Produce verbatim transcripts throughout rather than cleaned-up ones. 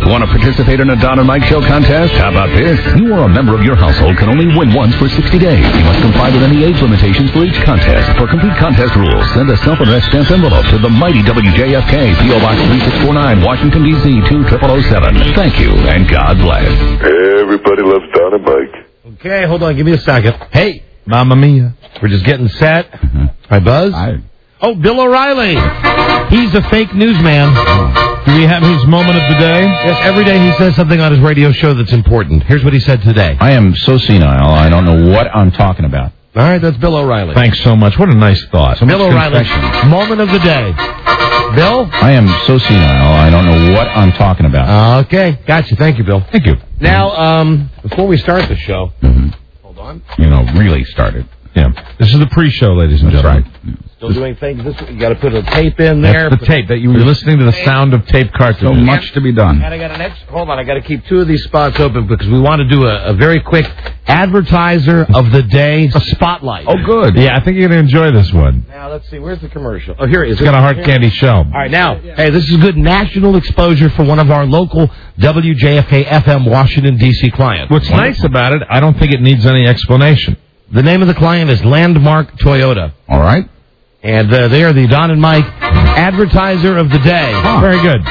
Want to participate in a Don and Mike Show contest? How about this? You or a member of your household can only win once for sixty days. You must comply with any age limitations for each contest. For complete contest rules, send a self-addressed stamped envelope to the mighty W J F K, P O Box three six four nine, Washington, D C two zero zero zero seven. Thank you, and God bless. Everybody loves Don and Mike. Okay, hold on. Give me a second. Hey, Mamma Mia. We're just getting set. Mm-hmm. Hi, Buzz. Hi. Oh, Bill O'Reilly. He's a fake newsman. Do we have his moment of the day? Yes, every day he says something on his radio show that's important. Here's what he said today. I am so senile, I don't know what I'm talking about. All right, that's Bill O'Reilly. Thanks so much. What a nice thought. So Bill O'Reilly, moment of the day. Bill? I am so senile, I don't know what I'm talking about. Okay, gotcha. Thank you, Bill. Thank you. Now, um, before we start the show, mm-hmm. hold on. You know, really started. Yeah. This is the pre-show, ladies and That's gentlemen. Right. Still doing things. This, you got to put a tape in there. That's the tape. That you were listening to the sound of tape cartridges. So much to be done. And I got an extra. Hold on, I got to keep two of these spots open because we want to do a, a very quick advertiser of the day spotlight. Oh, good. Yeah, I think you're going to enjoy this one. Now let's see. Where's the commercial? Oh, here it is. It's got a hard candy show. All right, now, hey, this is good national exposure for one of our local W J F K F M Washington D C clients. What's Wonderful. Nice about it, I don't think it needs any explanation. The name of the client is Landmark Toyota. All right. And uh, they are the Don and Mike advertiser of the day. Oh. Very good.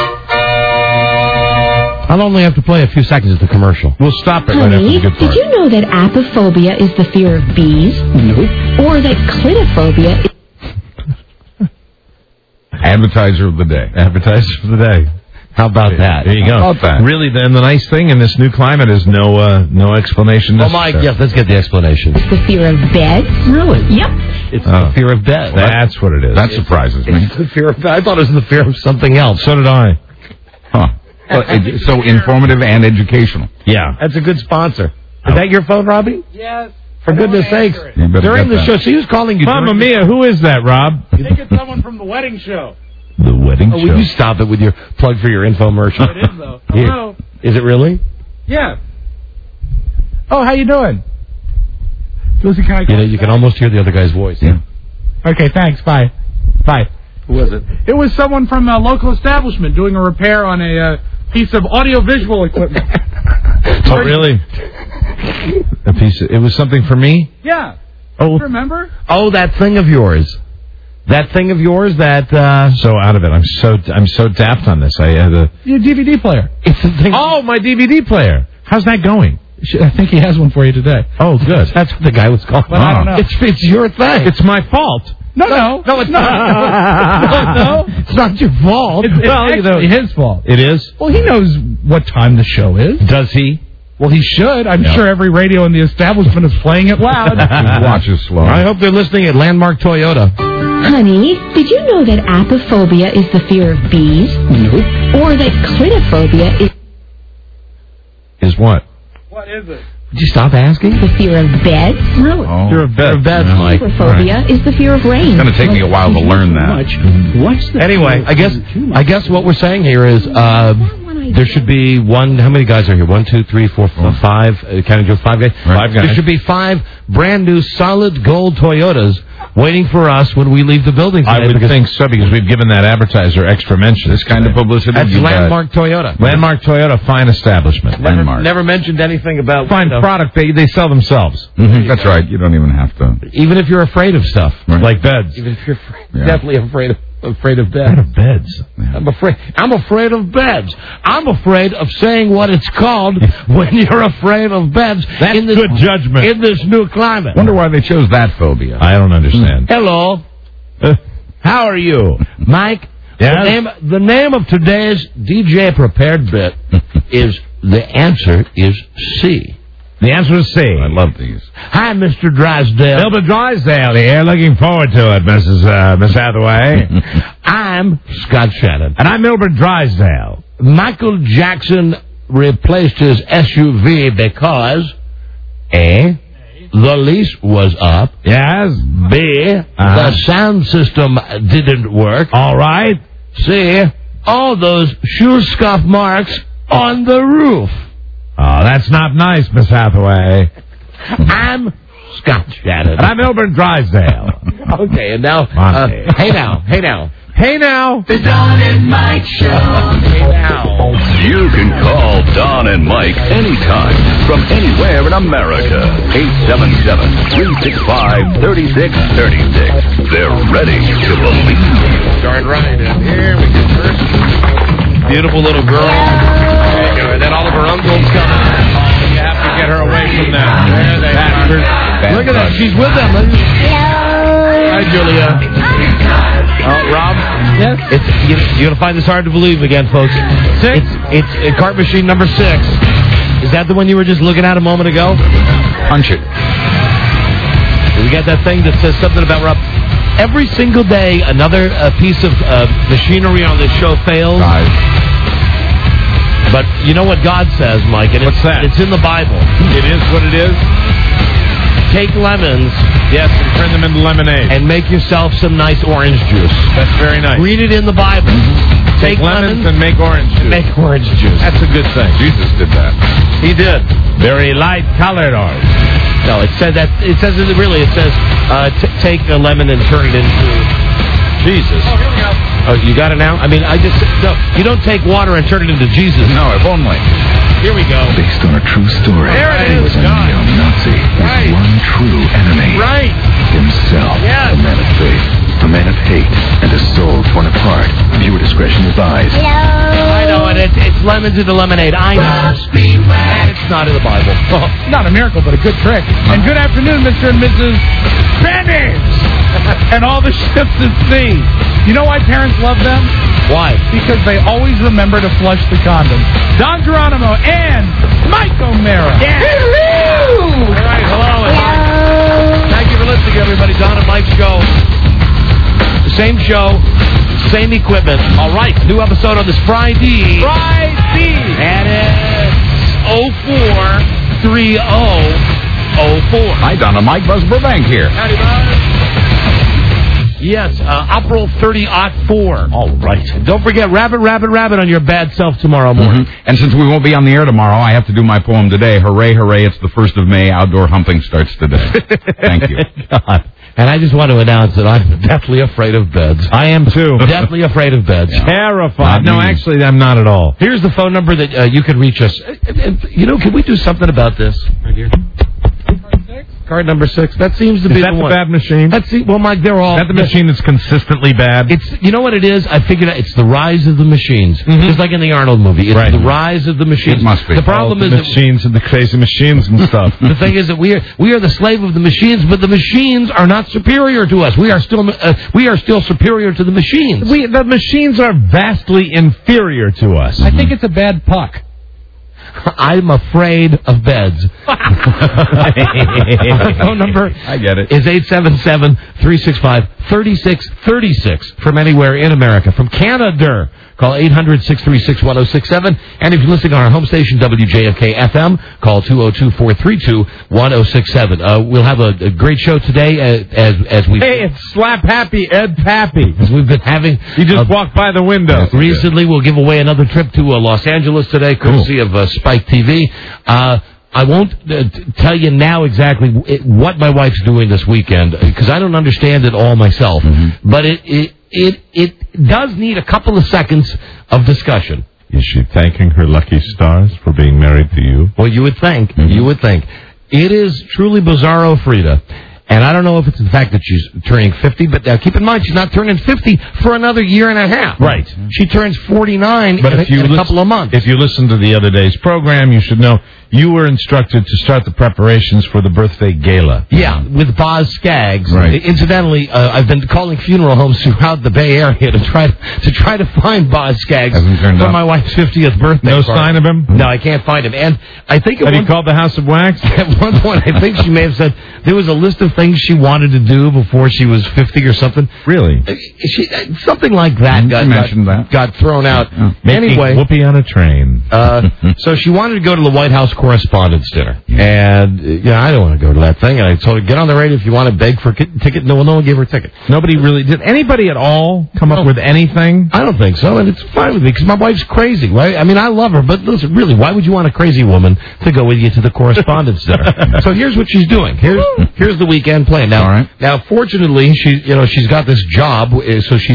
I'll only have to play a few seconds of the commercial. We'll stop it Honey, right after the good part. Did you know that apophobia is the fear of bees? Nope. Or that clitophobia is... Advertiser of the day. Advertiser of the day. How about that? There you go. How about that? Really, then the nice thing in this new climate is no uh, no explanation Oh, necessary. Mike, yes, let's get the explanation. It's the fear of beds. Really? Yep. It's Oh. the fear of bed. Well, that's what it is. That surprises me. It's the fear of bed. I thought it was the fear of something else. So did I. Huh. Well, it, so informative and educational. Yeah. That's a good sponsor. Is that your phone, Robbie? Yes. For goodness sakes. You better During get the that. show, so he was calling you. Mamma during the- Mia, who is that, Rob? I think it's someone from the wedding show. The wedding Oh, will you stop it with your plug for your infomercial? It is, though. Here. Hello? Is it really? Yeah. Oh, how you doing? Lucy, can I You call know, you can almost hear the other guy's voice. Yeah. Okay, thanks. Bye. Bye. Who was it? It was someone from a local establishment doing a repair on a uh, piece of audiovisual equipment. Oh, really? A piece of, it was something for me? Yeah. Oh, Remember? Oh, that thing of yours. That thing of yours that... Uh, so out of it. I'm so I'm so daft on this. I had a... Your D V D player. it's the thing... Oh, my D V D player. How's that going? I think he has one for you today. Oh, good. That's what the guy was calling. Well, I don't know. It's, it's your thing. It's my fault. No, no. No, it's not. no, no, it's not your fault. It's, it's Well, you actually know- his fault. It is? Well, he knows what time the show is. Does he? Well, he should. I'm No. sure every radio in the establishment is playing it loud. Watch us slow. I hope they're listening at Landmark Toyota. Honey, did you know that apophobia is the fear of bees? Nope. Or that clitophobia is Is what? What is it? Did you stop asking? the fear of beds? Really? Oh. You're a bed. bed, Yeah. Mike. Clitophobia is the fear of rain. It's going to take me a while to learn that. What's the Anyway, I guess I guess what we're saying here is uh, there should be one. How many guys are here? One, two, three, four, f- five. Uh, kind of just five guys. Five guys. There should be five brand new solid gold Toyotas waiting for us when we leave the building today. I would because think so, because we've given that advertiser extra mention. This kind of publicity. that's you bet. Landmark Toyota. Landmark Toyota, fine establishment. Never, Landmark. never mentioned anything about Fine you know, product. They they sell themselves. Mhm, That's right. You don't even have to. even if you're afraid of stuff. Right. Like beds. Even if you're afraid, Yeah. definitely afraid of afraid of What beds. are beds? I'm afraid. I'm afraid of beds. I'm afraid of saying what it's called when you're afraid of beds. That's in this, good judgment. in this new climate. Wonder why they chose that phobia. I don't understand. Hello. How are you, Mike? Yes? The name, the name of today's D J prepared bit is the answer is C. The answer is C. I love these. Hi, Mister Drysdale. Wilbur Drysdale here. Looking forward to it, Missus Uh, Miss Hathaway. I'm Scott Shannon. And I'm Wilbur Drysdale. Michael Jackson replaced his S U V because A, the lease was up. Yes? B, Uh-huh. the sound system didn't work. All right. C, all those shoe scuff marks on the roof. Oh, that's not nice, Miss Hathaway. I'm Scott Shannon. And I'm Wilbur Drysdale. Okay, and now, On uh, tape. hey now, hey now. Hey now. The Don and Mike Show. Hey now. You can Don and Mike anytime from anywhere in America. eight seven seven, three six five, three six three six. They're ready to believe you. Darn right. And here we go first. Beautiful little girl. There you go. And then all of her uncles come in. You have to get her away from them. There they are. Look at that. She's with them. Hi, Julia. Oh, Rob? Yes? It's, you, you're going to find this hard to believe again, folks. Six? It's, it's uh, cart machine number six. Is that the one you were just looking at a moment ago? Punch it. We got that thing that says something about Rob. Every single day, another uh, piece of uh, machinery on this show fails. Five. But you know what God says, Mike? And What's it's, that? It's in the Bible. It is what it is. Take lemons. Yes, and turn them into lemonade. And make yourself some nice orange juice. That's very nice. Read it in the Bible. Take, Take lemons, lemons and make orange juice. Make orange juice. That's a good thing. Jesus did that. He did. Very light colored orange. No, it said that. It says it really. It says uh, t- take a lemon and turn it into Jesus. Oh, here we go. Oh, you got it now? I mean, I just no. You don't take water and turn it into Jesus. No, if only. Here we go. Based on a true story. There it is. A neo-Nazi Right. with one true enemy. Right. Himself. Yes. A man of faith. A man of hate. And a soul torn apart. Viewer discretion advised. I know, and it's, it's lemons into lemonade. I know. And it's not in the Bible. Well, not a miracle, but a good trick. And good afternoon, Mister and Missus Bennett! And all the ships at sea. You know why parents love them? Why? Because they always remember to flush the condom. Don Geronimo and Mike O'Mara. Yeah. All right, hello. And thank you for listening, everybody. Don and Mike's show. Same show, same equipment. All right, new episode on this Friday. Friday! And it's oh four three oh oh four. Hi, Don and Mike. Buzz Burbank here. Howdy, Buzz. Yes, uh, April thirty oh four. All right. Don't forget Rabbit, Rabbit, Rabbit on your bad self tomorrow morning. Mm-hmm. And since we won't be on the air tomorrow, I have to do my poem today. Hooray, hooray, it's the first of May. Outdoor humping starts today. Thank you. God. And I just want to announce that I'm deathly afraid of beds. I am too. Deathly afraid of beds. Terrified. Not No, me. actually, I'm not at all. Here's the phone number that uh, you can reach us. Uh, uh, You know, can we do something about this? Right here. Card number six. That seems to Is be that the the one. bad machine? That's the, well, Mike, they're all. Is that the machine that's consistently bad? It's you know what it is. I figured out it's the rise of the machines, Mm-hmm. just like in the Arnold movie. It's Right. the rise of the machines. It must be. The problem All is the that machines and the crazy machines and stuff. the thing is that we are we are the slave of the machines, but the machines are not superior to us. We are still uh, we are still superior to the machines. We the machines are vastly inferior to us. I think it's a bad puck. I'm afraid of beds. Our phone number I get it. is eight seven seven, three six five, three six three six from anywhere in America. From Canada, call eight hundred, six three six, one oh six seven. And if you're listening on our home station, W J F K F M, call two oh two, four three two, one oh six seven. Uh, we'll have a, a great show today uh, as as we Hey, it's Slap Happy Ed Pappy. as we've been having. He just uh, walked by the window. Recently, we'll give away another trip to uh, Los Angeles today, courtesy of uh, Spike T V. Uh, I won't uh, t- tell you now exactly w- it, what my wife's doing this weekend, because I don't understand it all myself. Mm-hmm. But it, it it it does need a couple of seconds of discussion. Is she thanking her lucky stars for being married to you? Well, you would think. Mm-hmm. You would think. It is truly bizarro, Frida. And I don't know if it's the fact that she's turning fifty, but uh, keep in mind she's not turning fifty for another year and a half. Right. She turns forty-nine But in, if a, you in a lis- couple of months. If you listen to the other day's program, you should know you were instructed to start the preparations for the birthday gala. Yeah, with Boz Skaggs. Right. Incidentally, uh, I've been calling funeral homes throughout the Bay Area to try to try to find Boz Skaggs Hasn't turned for up. my wife's fiftieth birthday. No party. sign of him? No, I can't find him. And I think at Have one, you called the House of Wax? at one point, I think she may have said there was a list of things she wanted to do before she was fifty or something. Really? Uh, She, uh, something like that She got, mentioned got, that. got thrown out. Making Anyway, whoopee on a train. uh, so she wanted to go to the White House Correspondents' Dinner. And, uh, yeah, I don't want to go to that thing. And I told her, get on the radio if you want to beg for a ki- ticket. No, no one gave her a ticket. Nobody really did. Anybody at all come up No. with anything? I don't think so, and it's fine with me, because my wife's crazy, right? I mean, I love her, but listen, really, why would you want a crazy woman to go with you to the Correspondents' Dinner? So here's what she's doing. Here's here's the weekend plan. Now, All right. now, fortunately, she, you know, she's got this job, uh, so she's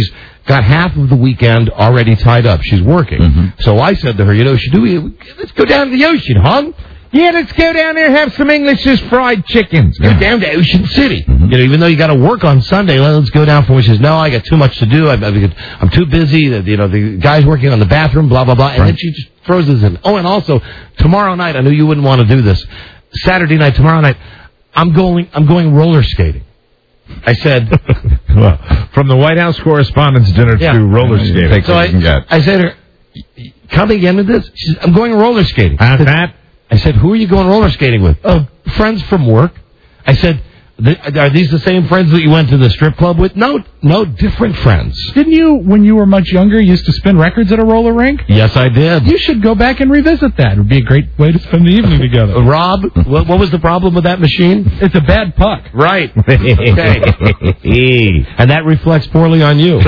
got half of the weekend already tied up. She's working. Mm-hmm. So I said to her, you know, should we, let's go down to the ocean, huh? Yeah, let's go down there and have some English's fried chickens. Go down to Ocean City. Mm-hmm. You know, even though you got to work on Sunday, let's go down for her. She says, no, I got too much to do. I'm, I'm too busy. You know, the guy's working on the bathroom, blah, blah, blah. And right. then she just throws this in. Oh, and also, tomorrow night, I knew you wouldn't want to do this. Saturday night, tomorrow night, I'm going, I'm going roller skating. I said, well, from the White House Correspondents' Dinner yeah. to roller skating. So I, I said to her, come again with this? She said, I'm going roller skating. How's that? I said, who are you going roller skating with? Oh, friends from work. I said, are these the same friends that you went to the strip club with? No, no, different friends. Didn't you, when you were much younger, used to spin records at a roller rink? Yes, I did. You should go back and revisit that. It would be a great way to spend the evening together. Uh, Rob, what, what was the problem with that machine? It's a bad puck. Right. Okay. And that reflects poorly on you.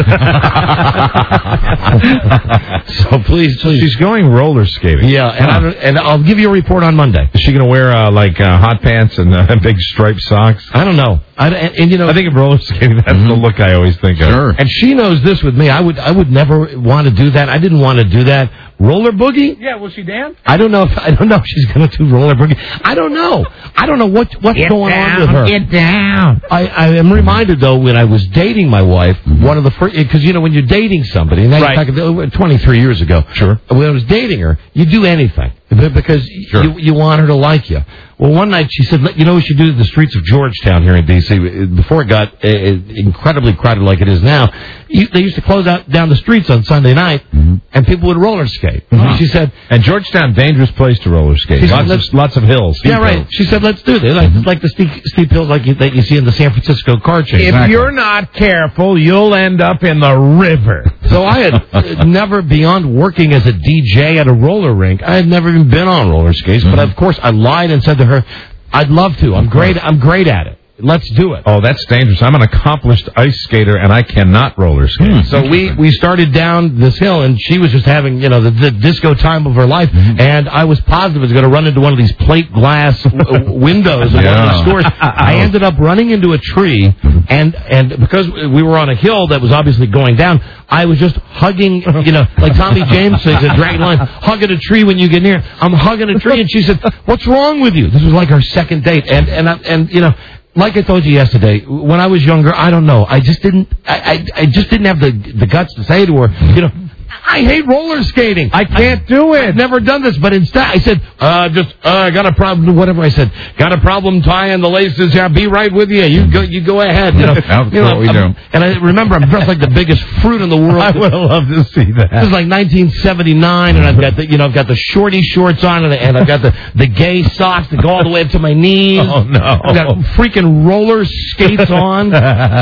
So please, please. She's going roller skating. Yeah, and, huh. I, and I'll give you a report on Monday. Is she going to wear, uh, like, uh, hot pants and uh, big striped socks? I don't know. I, and, and, you know, I think of roller skating. That's mm-hmm. the look I always think of. Sure. And she knows this with me. I would, I would never want to do that. I didn't want to do that. Roller boogie? Yeah, will she dance? I don't know if I don't know if she's going to do roller boogie. I don't know. I don't know what what's get going down, on with her. Get down. I, I am reminded though when I was dating my wife, mm-hmm. one of the first because you know when you're dating somebody, and right. you're talking twenty-three years ago. Sure. When I was dating her, you do anything because sure. you you want her to like you. Well, one night she said, you know what you do to the streets of Georgetown here in D C before it got uh, incredibly crowded like it is now. You, they used to close out down the streets on Sunday night, mm-hmm. and people would roller skate. Mm-hmm. She said, and Georgetown, dangerous place to roller skate. Lots said, of lots of hills. Yeah, right. Hills. She said, let's do this. Like, mm-hmm. like the steep, steep hills like you, that you see in the San Francisco car chase. If exactly. you're not careful, you'll end up in the river. So I had uh, never, beyond working as a D J at a roller rink, I had never even been on roller skates. Mm-hmm. But of course, I lied and said to her, I'd love to. I'm great. I'm great at it. Let's do it. Oh, that's dangerous. I'm an accomplished ice skater, and I cannot roller skate. Hmm. So we, we started down this hill, and she was just having, you know, the, the disco time of her life, mm-hmm. and I was positive I was going to run into one of these plate glass w- windows of yeah. one of the stores. I ended up running into a tree, and, and because we were on a hill that was obviously going down, I was just hugging, you know, like Tommy James says at Dragon Line, hugging a tree when you get near. I'm hugging a tree, and she said, what's wrong with you? This was like our second date, and, and, I, and you know, like I told you yesterday, when I was younger, I don't know. I just didn't. I, I, I just didn't have the the guts to say to her, you know, I hate roller skating. I can't I, do it. I've never done this. But instead, I said, uh, just uh, I got a problem. Whatever I said, got a problem tying the laces. Yeah, be right with you. You go. You go ahead. You know, That's you know, what we do. And I remember I'm dressed like the biggest fruit in the world. I would love to see that. This is like nineteen seventy-nine, and I've got the, you know, I've got the shorty shorts on, and, and I've got the, the gay socks that go all the way up to my knees. Oh no! I've got freaking roller skates on.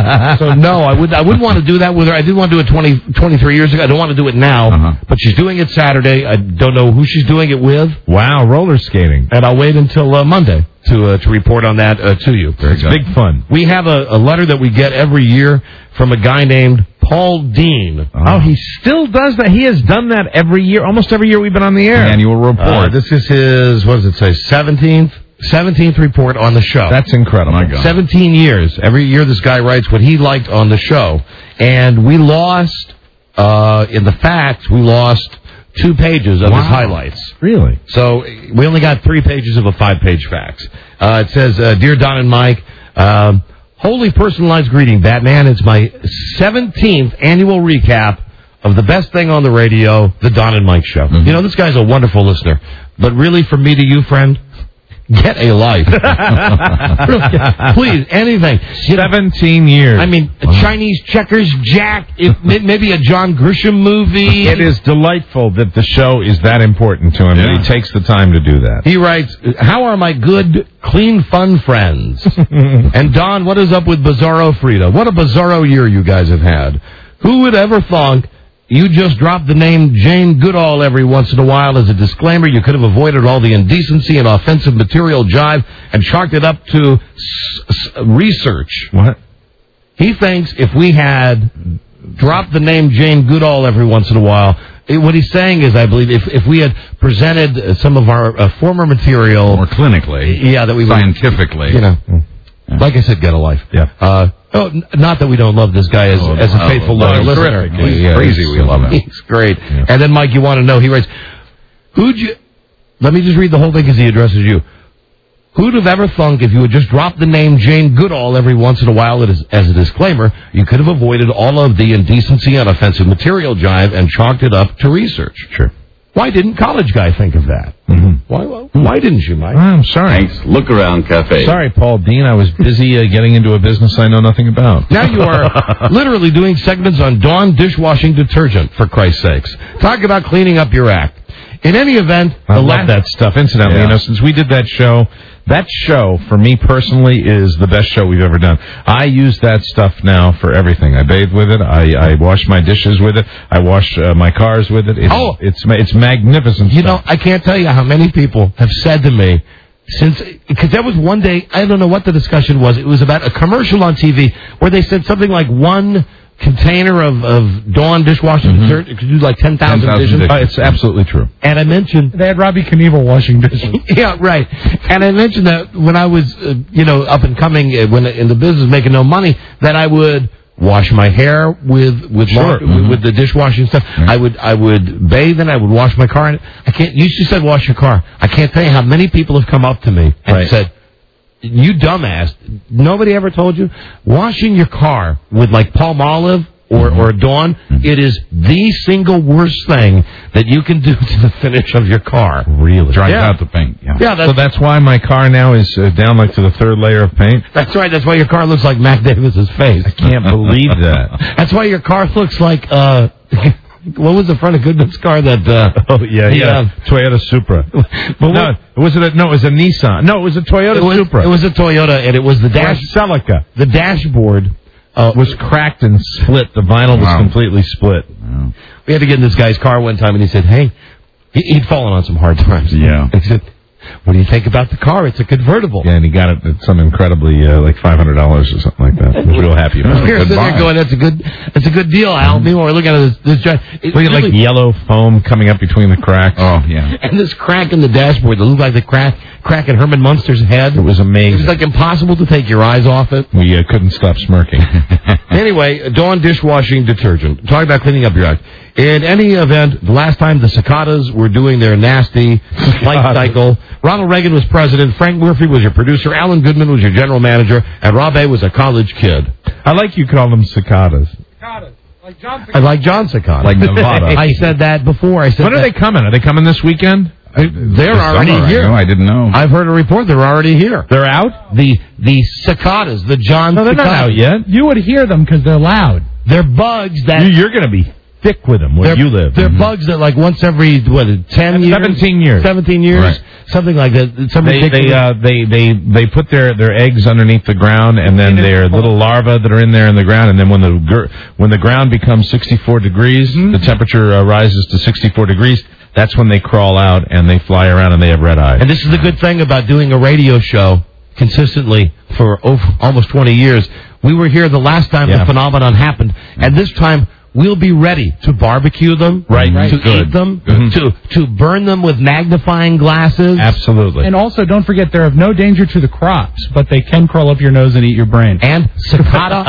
So no, I would I wouldn't want to do that with her. I didn't want to do it twenty, twenty-three years ago. I don't want to do it now. Uh-huh. But she's doing it Saturday. I don't know who she's doing it with. Wow, roller skating. And I'll wait until uh, Monday to uh, to report on that uh, to you. Very good. Big fun. We have a, a letter that we get every year from a guy named Paul Dean. Oh. oh, he still does that? He has done that every year, almost every year we've been on the air. Annual report. Uh, this is his, what does it say, seventeenth? seventeenth report on the show. That's incredible. My God. seventeen years. Every year this guy writes what he liked on the show. And we lost, uh, in the facts, we lost two pages of wow. his highlights. Really? So we only got three pages of a five-page facts. Uh, it says, uh, Dear Don and Mike, um, wholly personalized greeting, Batman. It's my seventeenth annual recap of the best thing on the radio, the Don and Mike Show. Mm-hmm. You know, this guy's a wonderful listener. But really, from me to you, friend, get a life. Please, anything. Seventeen years. I mean, wow. Chinese checkers, Jack, if, maybe a John Grisham movie. It is delightful that the show is that important to him, yeah. and he takes the time to do that. He writes, how are my good, clean, fun friends? And Don, what is up with Bizarro Frida? What a bizarro year you guys have had. Who would ever thunk you just dropped the name Jane Goodall every once in a while as a disclaimer? You could have avoided all the indecency and offensive material jive and chalked it up to s- s- research. What? He thinks if we had dropped the name Jane Goodall every once in a while, it, what he's saying is, I believe, if if we had presented uh, some of our uh, former material more clinically, yeah, that we scientifically, would, you know, yeah. like I said, get a life. Yeah. Uh, Oh, n- not that we don't love this guy as, Oh, as a no, faithful no, loyal he's listener. terrific. He's crazy. We love him. He's great. Yeah. And then, Mike, you want to know, he writes, who'd you... Let me just read the whole thing because he addresses you. Who'd have ever thunk if you had just dropped the name Jane Goodall every once in a while as, as a disclaimer, you could have avoided all of the indecency and offensive material jive and chalked it up to research. Sure. Why didn't college guy think of that? Mm-hmm. Why, why didn't you, Mike? I'm sorry. Thanks. Look Around Cafe. Sorry, Paul Dean. I was busy uh, getting into a business I know nothing about. Now you are literally doing segments on Dawn dishwashing detergent, for Christ's sakes. Talk about cleaning up your act. In any event, I the love last... that stuff. Incidentally, Yeah. you know, since we did that show, that show, for me personally, is the best show we've ever done. I use that stuff now for everything. I bathe with it. I, I wash my dishes with it. I wash uh, my cars with it. It's, Oh. it's, it's magnificent You stuff. know, I can't tell you how many people have said to me, since, because there was one day, I don't know what the discussion was, it was about a commercial on T V where they said something like one container of, of Dawn dishwashing Mm-hmm. detergent could do like ten thousand ten thousand dishes. dishes. Uh, it's absolutely true. And I mentioned... They had Robbie Knievel washing dishes. Yeah, right. And I mentioned that when I was, uh, you know, up and coming, uh, when in the business, making no money, that I would wash my hair with with, Sure. laundry- Mm-hmm. with, with the dishwashing stuff. I would I would bathe and I would wash my car. And I can't. You just said wash your car. I can't tell you how many people have come up to me and Right. said, "You dumbass! Nobody ever told you washing your car with like palm olive." Or, or Dawn, it is the single worst thing that you can do to the finish of your car. Really? Dries Yeah. out the paint. Yeah. Yeah, that's, So that's why my car now is uh, down like to the third layer of paint. that's right. That's why your car looks like Mac Davis's face. I can't believe that. That's why your car looks like, uh, what was the front of Goodman's car that, uh, Oh yeah, yeah. Yeah. Toyota Supra. but No, was it? A, no, it was a Nissan. No, it was a Toyota it was, Supra. it was a Toyota, and it was the dash, Dash Celica. the dashboard, uh, Was cracked and split. The vinyl was Wow. completely split. Wow. we had to get in this guy's car one time, and he said, hey, he, he'd fallen on some hard times. Yeah. And he said, what do you think about the car? It's a convertible. Yeah, and he got it at some incredibly uh, like five hundred dollars or something like that. He was real happy about We're it. sitting there buy. going, that's a good, that's a good deal, Al. Meanwhile, we're looking at this, this giant, it Look at like really- yellow foam coming up between the cracks. Oh, yeah. and this crack in the dashboard that looked like the crack, crack in Herman Munster's head. It was It amazing. was like impossible to take your eyes off it. we uh, couldn't stop smirking. Anyway, Dawn dishwashing detergent. Talking about cleaning up your act. In any event, the last time the cicadas were doing their nasty life cycle, Ronald Reagan was president, Frank Murphy was your producer, Alan Goodman was your general manager, and Rob A. was a college kid. I like you call them cicadas. Like John I like John Cicada. Like Nevada. I said that before. I said When are they that- coming? Are they coming this weekend? They're already Summer, I here. know, I didn't know. I've heard a report they're already here. They're out? The the cicadas, the John No, they're not cicadas. out yet. You would hear them because they're loud. They're bugs that... You, you're going to be thick with them where They're, you live. they're bugs that like once every what ten years, seventeen years. seventeen years, Right. something like that. Somebody They takes they, uh, they they they put their, their eggs underneath the ground, and then their little larvae that are in there in the ground, and then when the gr- when the ground becomes sixty-four degrees, the temperature uh, rises to sixty-four degrees. That's when they crawl out and they fly around and they have red eyes. and this is the good thing about doing a radio show consistently for over, almost twenty years. We were here the last time Yeah. the phenomenon happened, and this time. We'll be ready to barbecue them, Right, right. to Good. eat them, Good. to to burn them with magnifying glasses. Absolutely. And also, don't forget, they're of no danger to the crops, but they can crawl up your nose and eat your brain. And cicada,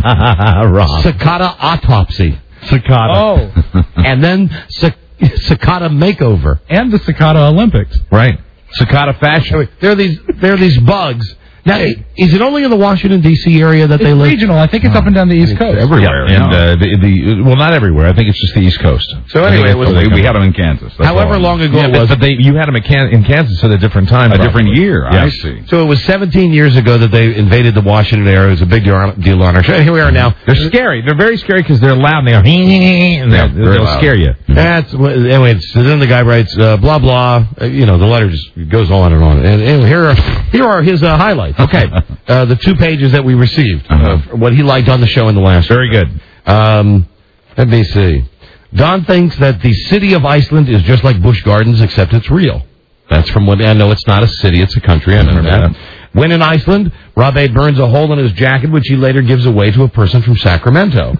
Rob. cicada autopsy, Cicada. Oh, and then cic- cicada makeover. and the Cicada Olympics. Right. Cicada fashion. There are these there are these bugs. Now, is it only in the Washington D C area that It's they live? regional. I think it's up and down the East Coast. Everywhere. Yeah, and yeah. uh, the, the well, not everywhere. I think it's just the East Coast. So anyway, it was- So we, we had them in Kansas. That's However all. long ago Yeah, it but, was. but they you had them in, Can- in Kansas at a different time. A probably. different year. Yeah. I see. So it was seventeen years ago that they invaded the Washington area. It was a big deal deal on our show. And here we are now. They're scary. They're very scary because they're loud and they are and Yeah, they'll, very they'll loud. scare you. That's what- anyway. So then the guy writes uh, blah blah. Uh, you know, the letter just goes on and on. And, and here are here are his uh, highlights. Okay, uh, the two pages that we received, uh, what he liked on the show in the last. Very good. Um, let me see. Don thinks that the city of Iceland is just like Busch Gardens, except it's real. That's from what I know. It's not a city; it's a country. I know that. When in Iceland, Rob A. burns a hole in his jacket, which he later gives away to a person from Sacramento.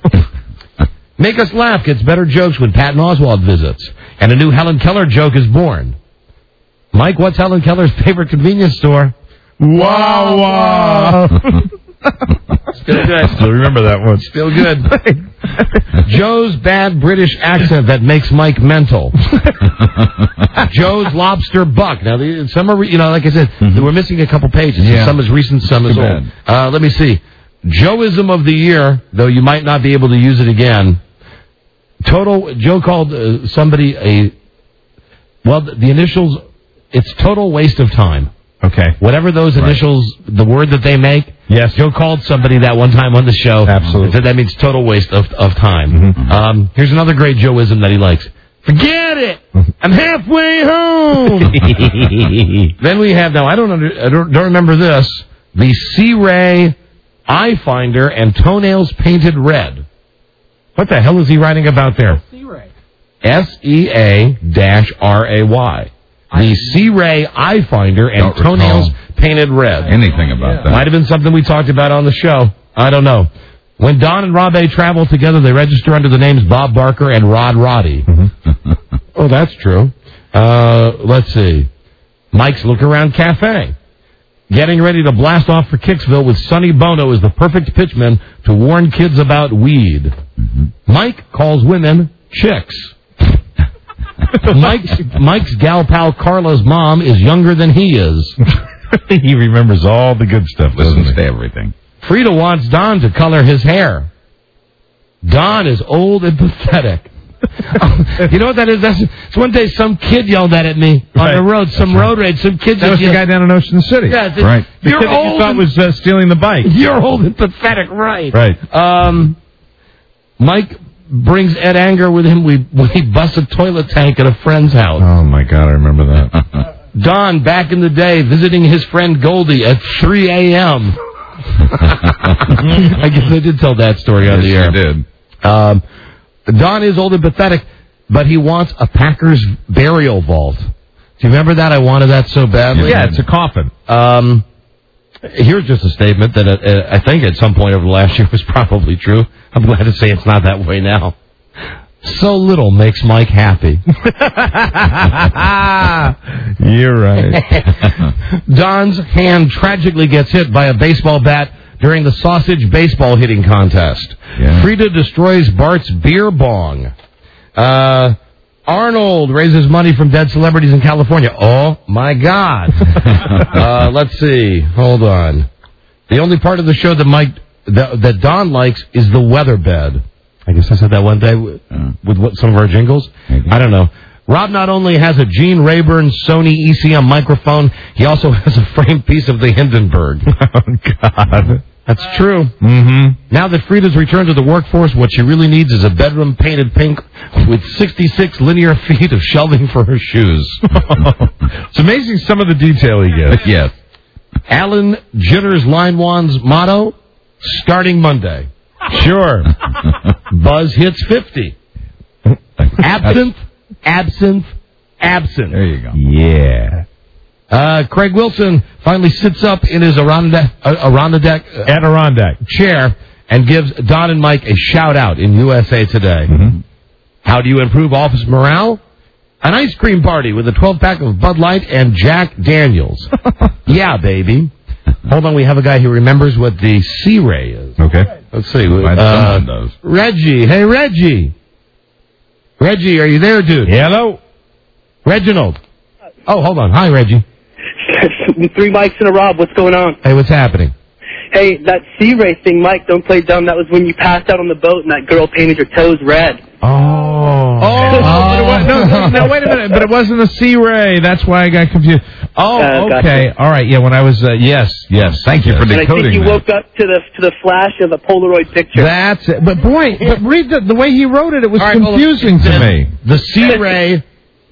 Make us laugh gets better jokes when Patton Oswalt visits, and a new Helen Keller joke is born. Mike, what's Helen Keller's favorite convenience store? Wow, wow. Still good. Still remember that one. Still good. Joe's bad British accent that makes Mike mental. Joe's lobster buck. Now, the, some are, you know, like I said, mm-hmm. we're missing a couple pages. Yeah. Some is recent, some is old. Uh, let me see. Joeism of the year, though you might not be able to use it again. Total, Joe called uh, somebody a, well, the initials, it's total waste of time. Okay. Whatever those initials, right. the word that they make. Yes. Joe called somebody that one time on the show. Absolutely. Said that means total waste of, of time. Mm-hmm. Um, here's another great Joeism that he likes. Forget it. I'm halfway home. Then we have, now I don't, under, I don't, don't remember this, the C-Ray Eye Finder and Toenails Painted Red. What the hell is he writing about there? C-Ray. S E A R A Y. The C-Ray Eye Finder and Don't Toenails recall Painted Red. Anything about Yeah. that? Might have been something we talked about on the show. I don't know. When Don and Rob A travel together, they register under the names Bob Barker and Rod Roddy. Mm-hmm. Oh, that's true. Uh, let's see. Mike's Look Around Cafe. Getting ready to blast off for Kicksville with Sonny Bono as the perfect pitchman to warn kids about weed. Mm-hmm. Mike calls women chicks. Mike's, Mike's gal pal Carla's mom is younger than he is. He remembers all the good stuff. Listens to everything. Frida wants Don to color his hair. Don is old and pathetic. You know what that is? That's, it's one day some kid yelled that at me on right. the road, some road rage. Some kid That was yelled, the guy down in Ocean City. Yeah, the, right. The you're kid that old you thought and, was uh, stealing the bike. You're old and pathetic, right? Right. Um, Mike brings Ed Anger with him. We we bust a toilet tank at a friend's house. Oh my God, I remember that. Don, back in the day, visiting his friend Goldie at three a.m. I guess I did tell that story on yes, the air. You did. Um, Don is old and pathetic, but he wants a Packers burial vault. Do you remember that? I wanted that so badly. Yeah, it's a coffin. Um, here's just a statement that uh, I think at some point over the last year was probably true. I'm glad to say it's not that way now. So little makes Mike happy. You're right. Don's hand tragically gets hit by a baseball bat during the sausage baseball hitting contest. Yeah. Frida destroys Bart's beer bong. Uh, Arnold raises money from dead celebrities in California. Oh, my God. uh, let's see. Hold on. The only part of the show that Mike that, that Don likes is the weather bed. I guess I said that one day with, uh, with what, some of our jingles. Maybe. I don't know. Rob not only has a Gene Rayburn Sony E C M microphone, he also has a framed piece of the Hindenburg. Oh, God. That's true. Mm-hmm. Now that Frida's returned to the workforce, what she really needs is a bedroom painted pink with sixty-six linear feet of shelving for her shoes. It's amazing some of the detail he gets. Yes. Alan Jitter's Line One's motto, starting Monday. Sure. Buzz hits fifty. Absinthe, absinthe, absinthe. There you go. Yeah. Uh, Craig Wilson finally sits up in his Adirondack, uh, Adirondack, uh, Adirondack chair and gives Don and Mike a shout-out in U S A Today. Mm-hmm. How do you improve office morale? An ice cream party with a twelve-pack of Bud Light and Jack Daniels. Yeah, baby. Hold on, we have a guy who remembers what the C-Ray is. Okay. Let's see. Uh, someone does. Reggie. Hey, Reggie. Reggie, are you there, dude? Hello. Reginald. Oh, hold on. Hi, Reggie. Three mics and a Rob. What's going on? Hey, what's happening? Hey, that C-Ray thing, Mike, don't play dumb. That was when you passed out on the boat and that girl painted your toes red. Oh. Oh. But it was, no, no, no, wait a minute. But it wasn't a C-Ray. That's why I got confused. Oh, Uh, okay. gotcha. All right. Yeah, when I was, uh, yes, yes. Thank you for And I think decoding you that. woke up to the to the flash of the Polaroid picture. That's it. But boy, but read the, the way he wrote it. It was All right, hold on. confusing to me. The C-Ray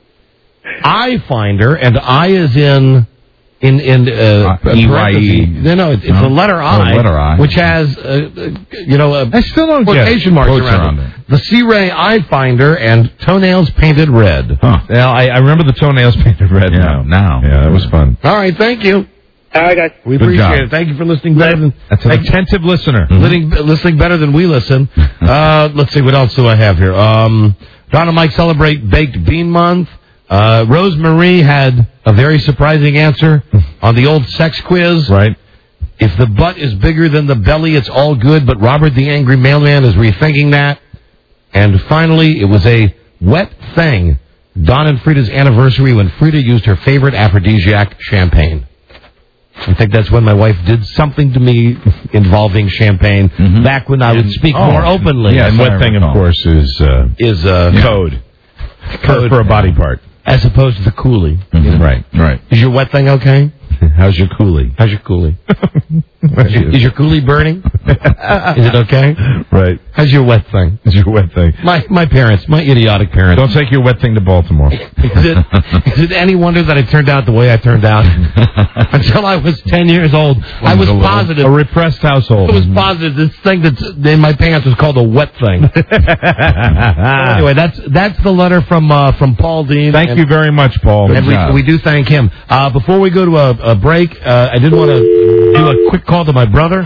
Eye Finder, and I is in in in uh, Uh, E Y E. parentheses. No, no, it's, it's No? the letter I, Oh, letter I. which has uh, uh, you know a I still don't get it. quotation marks Quotes around, around it. The C-Ray Eye Finder and Toenails Painted Red. Huh. Well, I, I remember the toenails painted red Yeah, now. now. Yeah, that was fun. All right, thank you. All right, guys. We Good appreciate job. it. Thank you for listening better than That's an attentive listener. listening, listening better than we listen. Uh, let's see, what else do I have here? Um, Don and Mike celebrate Baked Bean Month. Uh, Rose Marie had a very surprising answer on the old sex quiz. Right. If the butt is bigger than the belly, it's all good, but Robert the Angry Mailman is rethinking that. And finally, it was a wet thing. Don and Frida's anniversary when Frida used her favorite aphrodisiac, champagne. I think that's when my wife did something to me involving champagne, mm-hmm. back when I would speak oh, more openly. Yeah, and wet thing, of course, is uh, is uh, code. Code for a body part. As opposed to the coolie. Mm-hmm. You know? Right, right. Is your wet thing okay? How's your coolie? How's your coolie? is, your, is your coolie burning? Is it okay? Right. How's your wet thing? Is your wet thing? My my parents, my idiotic parents. Don't take your wet thing to Baltimore. is it is it any wonder that I turned out the way I turned out? Until I was ten years old, I was a positive. A repressed household. I was positive this thing that's in my pants was called a wet thing. So anyway, that's that's the letter from uh, from Paul Dean. Thank you very much, Paul. And we, we do thank him. Uh, before we go to a, a break, uh, I did want to do a quick call to my brother.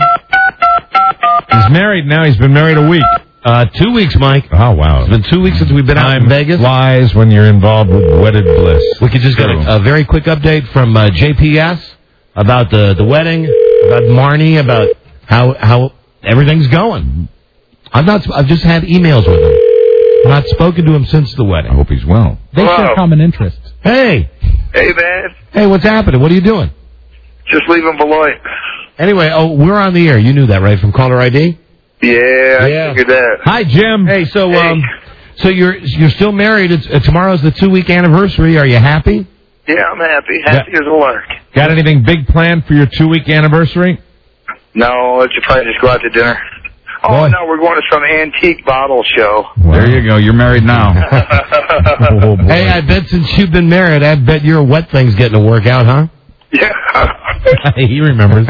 He's married now. He's been married a week. Uh, two weeks, Mike. Oh, wow. It's been two weeks since we've been out in Vegas. Flies when you're involved with wedded bliss. We could just get a, a very quick update from uh, J P S about the, the wedding, about Marnie, about how how everything's going. I've not. I've just had emails with him. I've not spoken to him since the wedding. I hope he's well. They Hello. share common interests. Hey. Hey, man. Hey, what's happening? What are you doing? Just leaving Beloit. Anyway, oh, we're on the air. You knew that, right, from caller I D? Yeah, I Yeah. figured that. Hi, Jim. Hey, so Hey. um, so you're you're still married. It's uh, tomorrow's the two week anniversary. Are you happy? Yeah, I'm happy. Happy as a lark. Got anything big planned for your two-week anniversary? No, let's probably just go out to dinner. Oh, Boy. no, we're going to some antique bottle show. There you go. You're married now. Oh, boy. Hey, I bet since you've been married, I bet your wet thing's getting to work out, huh? Yeah. He remembers.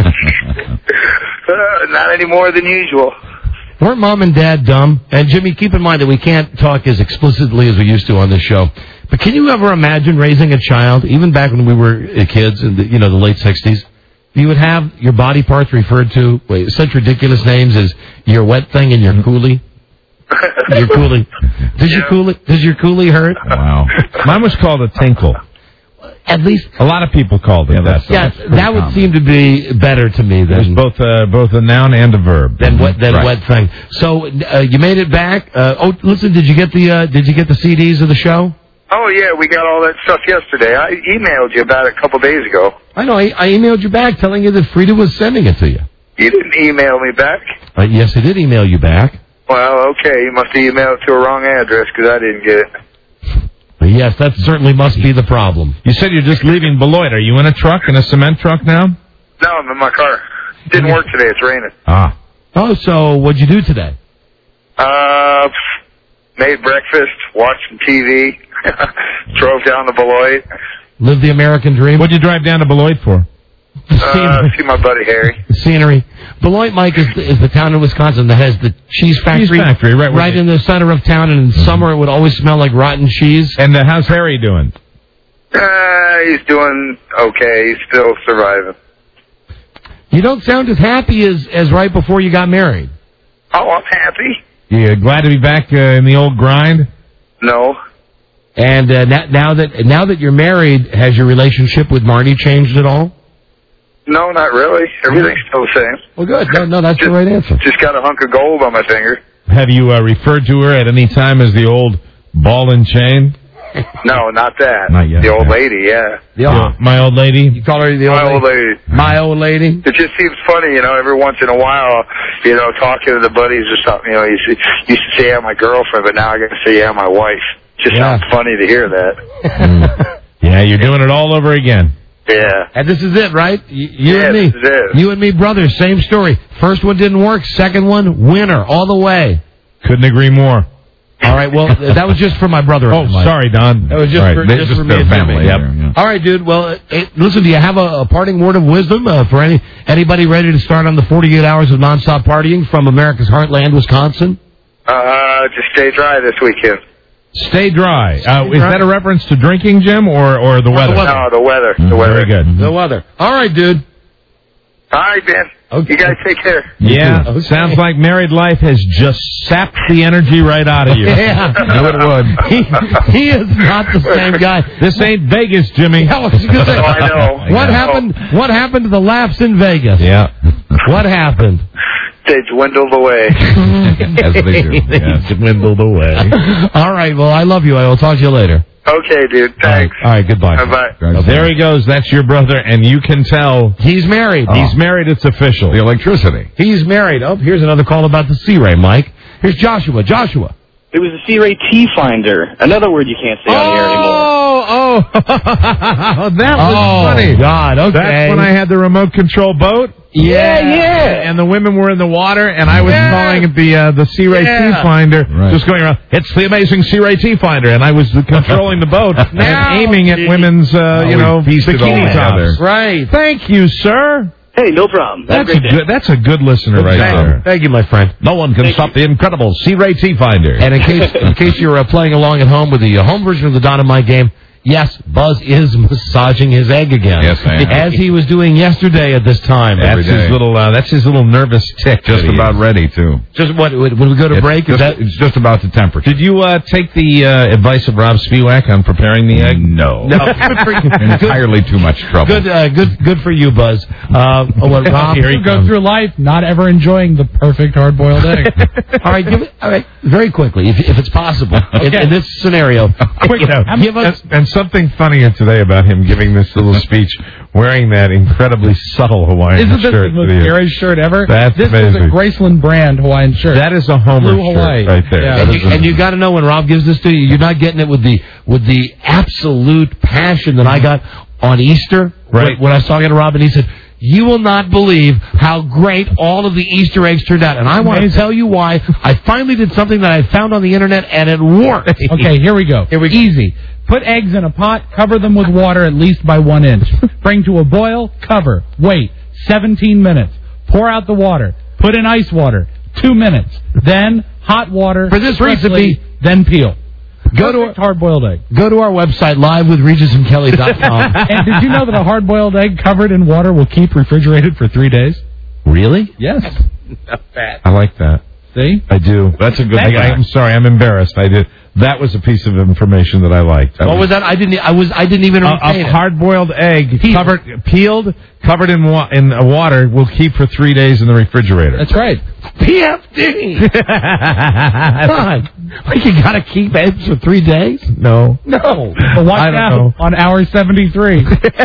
Uh, not any more than usual. Weren't Mom and Dad dumb? And Jimmy, keep in mind that we can't talk as explicitly as we used to on this show. But can you ever imagine raising a child, even back when we were uh, kids in the, you know, the late sixties? You would have your body parts referred to, wait, such ridiculous names as your wet thing and your coolie. Your coolie. Does your coolie, does your coolie hurt? Wow. Mine was called a tinkle. At least A lot of people called it that. yes, that would seem to be better to me There's than both uh, both a noun and a verb. than wet than Right. wet thing. So uh, you made it back. Uh, oh, listen, did you get the uh, did you get the C Ds of the show? Oh, yeah, we got all that stuff yesterday. I emailed you about it a couple days ago. I know. I, I emailed you back telling you that Frida was sending it to you. You didn't email me back? Uh, yes, I did email you back. Well, okay, you must have emailed it to a wrong address because I didn't get it. But yes, that certainly must be the problem. You said you're just leaving Beloit. Are you in a truck, in a cement truck now? No, I'm in my car. Didn't work today. It's raining. Ah. Oh, so what'd you do today? Uh, made breakfast, watched some T V, drove down to Beloit. Live the American dream. What'd you drive down to Beloit for? Uh, see my buddy Harry. The scenery. Beloit, Mike, is the, is the town in Wisconsin that has the cheese factory, Cheese factory, right, right in the center of town, and in Mm-hmm. summer it would always smell like rotten cheese. And uh, how's Harry doing? Uh, he's doing okay. He's still surviving. You don't sound as happy as, as right before you got married. Oh, I'm happy. You glad to be back uh, in the old grind? No. And uh, now, now that now that you're married, has your relationship with Marnie changed at all? No, not really. Everything's still the same. Well, good. No, no, that's just, the right answer. Just got a hunk of gold on my finger. Have you uh, referred to her at any time as the old ball and chain? No, not that. Not yet. The old lady, yeah. The old, My old lady? you call her the old My lady? old lady. My old lady? It just seems funny, you know, every once in a while, you know, talking to the buddies or something, you know, you see, used to say, yeah, my girlfriend, but now I got to say, yeah, my wife. Just Yeah. sounds funny to hear that. Mm. Yeah, you're doing it all over again. Yeah. And this is it, right? You, you Yeah, and me. this is it. You and me, brothers, same story. First one didn't work. Second one, winner, all the way. Couldn't agree more. All right, well, that was just for my brother. Oh, sorry, Don. That was just All right, for, they- just just for me their and family. Jimmy. Yep. Yeah. All right, dude. Well, uh, hey, listen, do you have a, a parting word of wisdom uh, for any anybody ready to start on the forty-eight hours of nonstop partying from America's heartland, Wisconsin? Uh, just stay dry this weekend. Stay dry. Uh, is dry. that a reference to drinking, Jim, or, or the weather? weather. No, the weather. Mm, The weather. Very good. The weather. All right, dude. All right, man. Okay. You guys take care. Yeah, Okay. sounds like married life has just sapped the energy right out of you. Yeah. Knew it would. He, he is not the same guy. This ain't Vegas, Jimmy. I was gonna say, Oh, I know. What I know. happened? What happened to the laughs in Vegas? Yeah. What happened? They dwindled away. As they do. Yes. Dwindled away. All right, well, I love you. I will talk to you later. Okay, dude. Thanks. All right, goodbye. Bye-bye. There he goes. That's your brother, and you can tell he's married. He's married. It's official. The electricity. He's married. Oh, here's another call about the C-Ray, Mike. Here's Joshua. Joshua. It was a C-Ray T-Finder. Another word you can't say on the air anymore. Oh, oh, that was Oh, funny. God, okay. That's when I had the remote control boat. Yeah, yeah. And the women were in the water, and I was Yeah. calling it the uh, the Sea-Ray Yeah. T-Finder, Right. just going around. It's the amazing Sea-Ray T-Finder, and I was controlling the boat and Now, aiming at women's, uh, Oh, you we know, pieced it all bikini together. tops. Right. Thank you, sir. Hey, no problem. Have That's a a great day. good. That's a good listener right Thank, there. thank you, my friend. No one can stop the incredible Sea-Ray T-Finder. And in case in case you're uh, playing along at home with the uh, home version of the Don and Mike game, yes, Buzz is massaging his egg again. Yes, I am. As he was doing yesterday at this time. That's Every day. his little. Uh, that's his little nervous tick. Just that he about is. ready, too. Just what? When we go to It's break, is just, that? it's just about the temperature. Did you uh, take the uh, advice of Rob Spiewak on preparing the egg? No. No, good for you. Entirely too much trouble. Good, uh, good, good for you, Buzz. Uh, oh, what, Rob? Here you go through life not ever enjoying the perfect hard-boiled egg. All right, give it. All right, very quickly, if if it's possible, in, in this scenario. Quick, you know, and, give us. and something funnier today about him giving this little speech, wearing that incredibly subtle Hawaiian Isn't this shirt. the most that he is. scariest shirt ever? That's this amazing. is a Graceland brand Hawaiian shirt. That is a Homer Blue shirt Hawaii. right there. Yeah. That And is you, a- and you got to know when Rob gives this to you, you're not getting it with the with the absolute passion that I got on Easter. Right. When, when I was talking to Rob, and he said, "You will not believe how great all of the Easter eggs turned out." And I want to tell you why. I finally did something that I found on the internet, and it worked. Okay, here we go. Here we go. Easy. Put eggs in a pot, cover them with water at least by one inch. Bring to a boil, cover. Wait seventeen minutes. Pour out the water. Put in ice water. Two minutes. Then hot water. For this quickly, recipe, then peel. Go to Perfect hard-boiled egg. Go to our website, live with regis and kelly dot com. And did you know that a hard-boiled egg covered in water will keep refrigerated for three days? Really? Yes. I like that. See? I do. That's a good I, fact. I'm sorry. I'm embarrassed. I did. That was a piece of information that I liked. That What was that? I didn't. I was. I didn't even a, retain a it. hard-boiled egg covered, peeled, covered in wa- in uh, water will keep for three days in the refrigerator. That's right. P F D. God, like you gotta keep eggs for three days? No. No. But watch I don't out know. on hour seventy-three.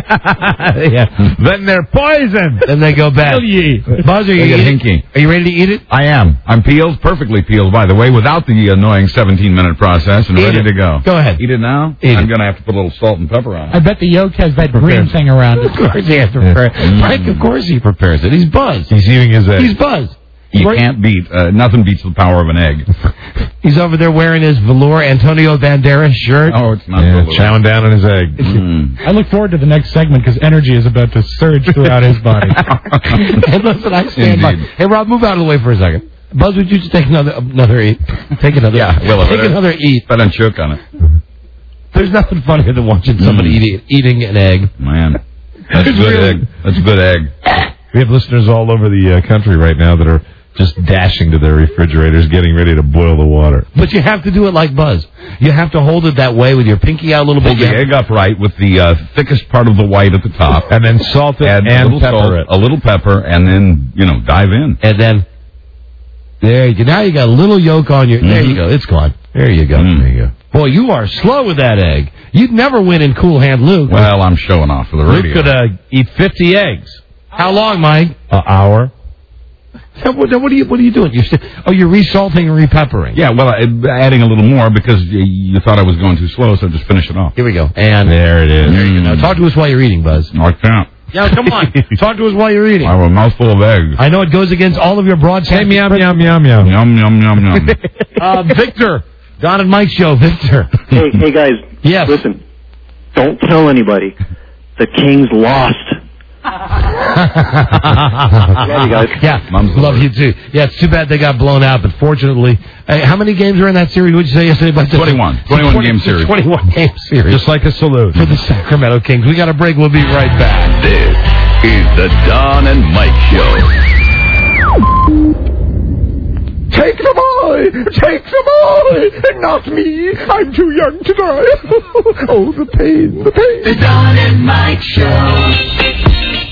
Yeah. Then they're poisoned. Then they go bad. Kill ye. Buzz, are you They get eating? hinky. Are you ready to eat it? I am. I'm peeled, perfectly peeled, by the way, without the annoying seventeen-minute process, and Eat ready it. to go. Go ahead. Eat it now? Eat I'm it. going to have to put a little salt and pepper on I it. bet the yolk has that green thing around Of it. course he has to prepare it. Frank, of course he prepares it. He's Buzz. He's eating his egg. He's Buzz. You Right. can't beat, uh, nothing beats the power of an egg. He's over there wearing his velour Antonio Banderas shirt. Oh, it's not Yeah, so chowing down on his egg. Mm. I look forward to the next segment because energy is about to surge throughout his body. And listen, I stand by. Indeed. Hey, Rob, move out of the way for a second. Buzz, would you just take another another eat? Take another. Yeah, well, take uh, another eat. But I'm choke on it. There's nothing funnier than watching somebody Mm. eating eating an egg. Man, that's It's good really- egg. That's good egg. We have listeners all over the uh, country right now that are just dashing to their refrigerators, getting ready to boil the water. But you have to do it like Buzz. You have to hold it that way with your pinky out a little bit. Hold the You have- egg upright with the uh, thickest part of the white at the top. And then salt it Add a and little pepper salt, it. a little pepper, and then, you know, dive in. And then there you go. Now you got a little yolk on your. There you Mhm. go. It's gone. There you go. Mm. There you go. Boy, you are slow with that egg. You'd never win in Cool Hand Luke. Well, I'm showing off for the Luke radio. could uh, eat fifty eggs. How long, Mike? An hour. Then What, what are you? What are you doing? You're st- oh, you're resalting and repeppering. Yeah, well, I, adding a little more because you, you thought I was going too slow, so just finish it off. Here we go. And There it is. there you go. Talk to us while you're eating, Buzz. I can't. Yeah, come on. Talk to us while you're eating. I have a mouthful of eggs. I know it goes against all of your broadcast. Say meow, meow, meow, meow. Yum, yum, yum, yum. Uh, Victor, Don and Mike show. Victor. Hey, hey guys. Yes. Listen, don't tell anybody. The Kings lost. Love you guys. Yeah, Mom's love over. you too. Yeah, it's too bad they got blown out, but fortunately, hey, how many games are in that series? What did you say yesterday? About twenty-one. twenty-one game series. twenty-one game series. Just like a salute. For the Sacramento Kings. We got a break. We'll be right back. This is the Don and Mike Show. Take the boy! Take the boy! Not me! I'm too young to die! Oh, the pain, the pain. The Don and Mike Show.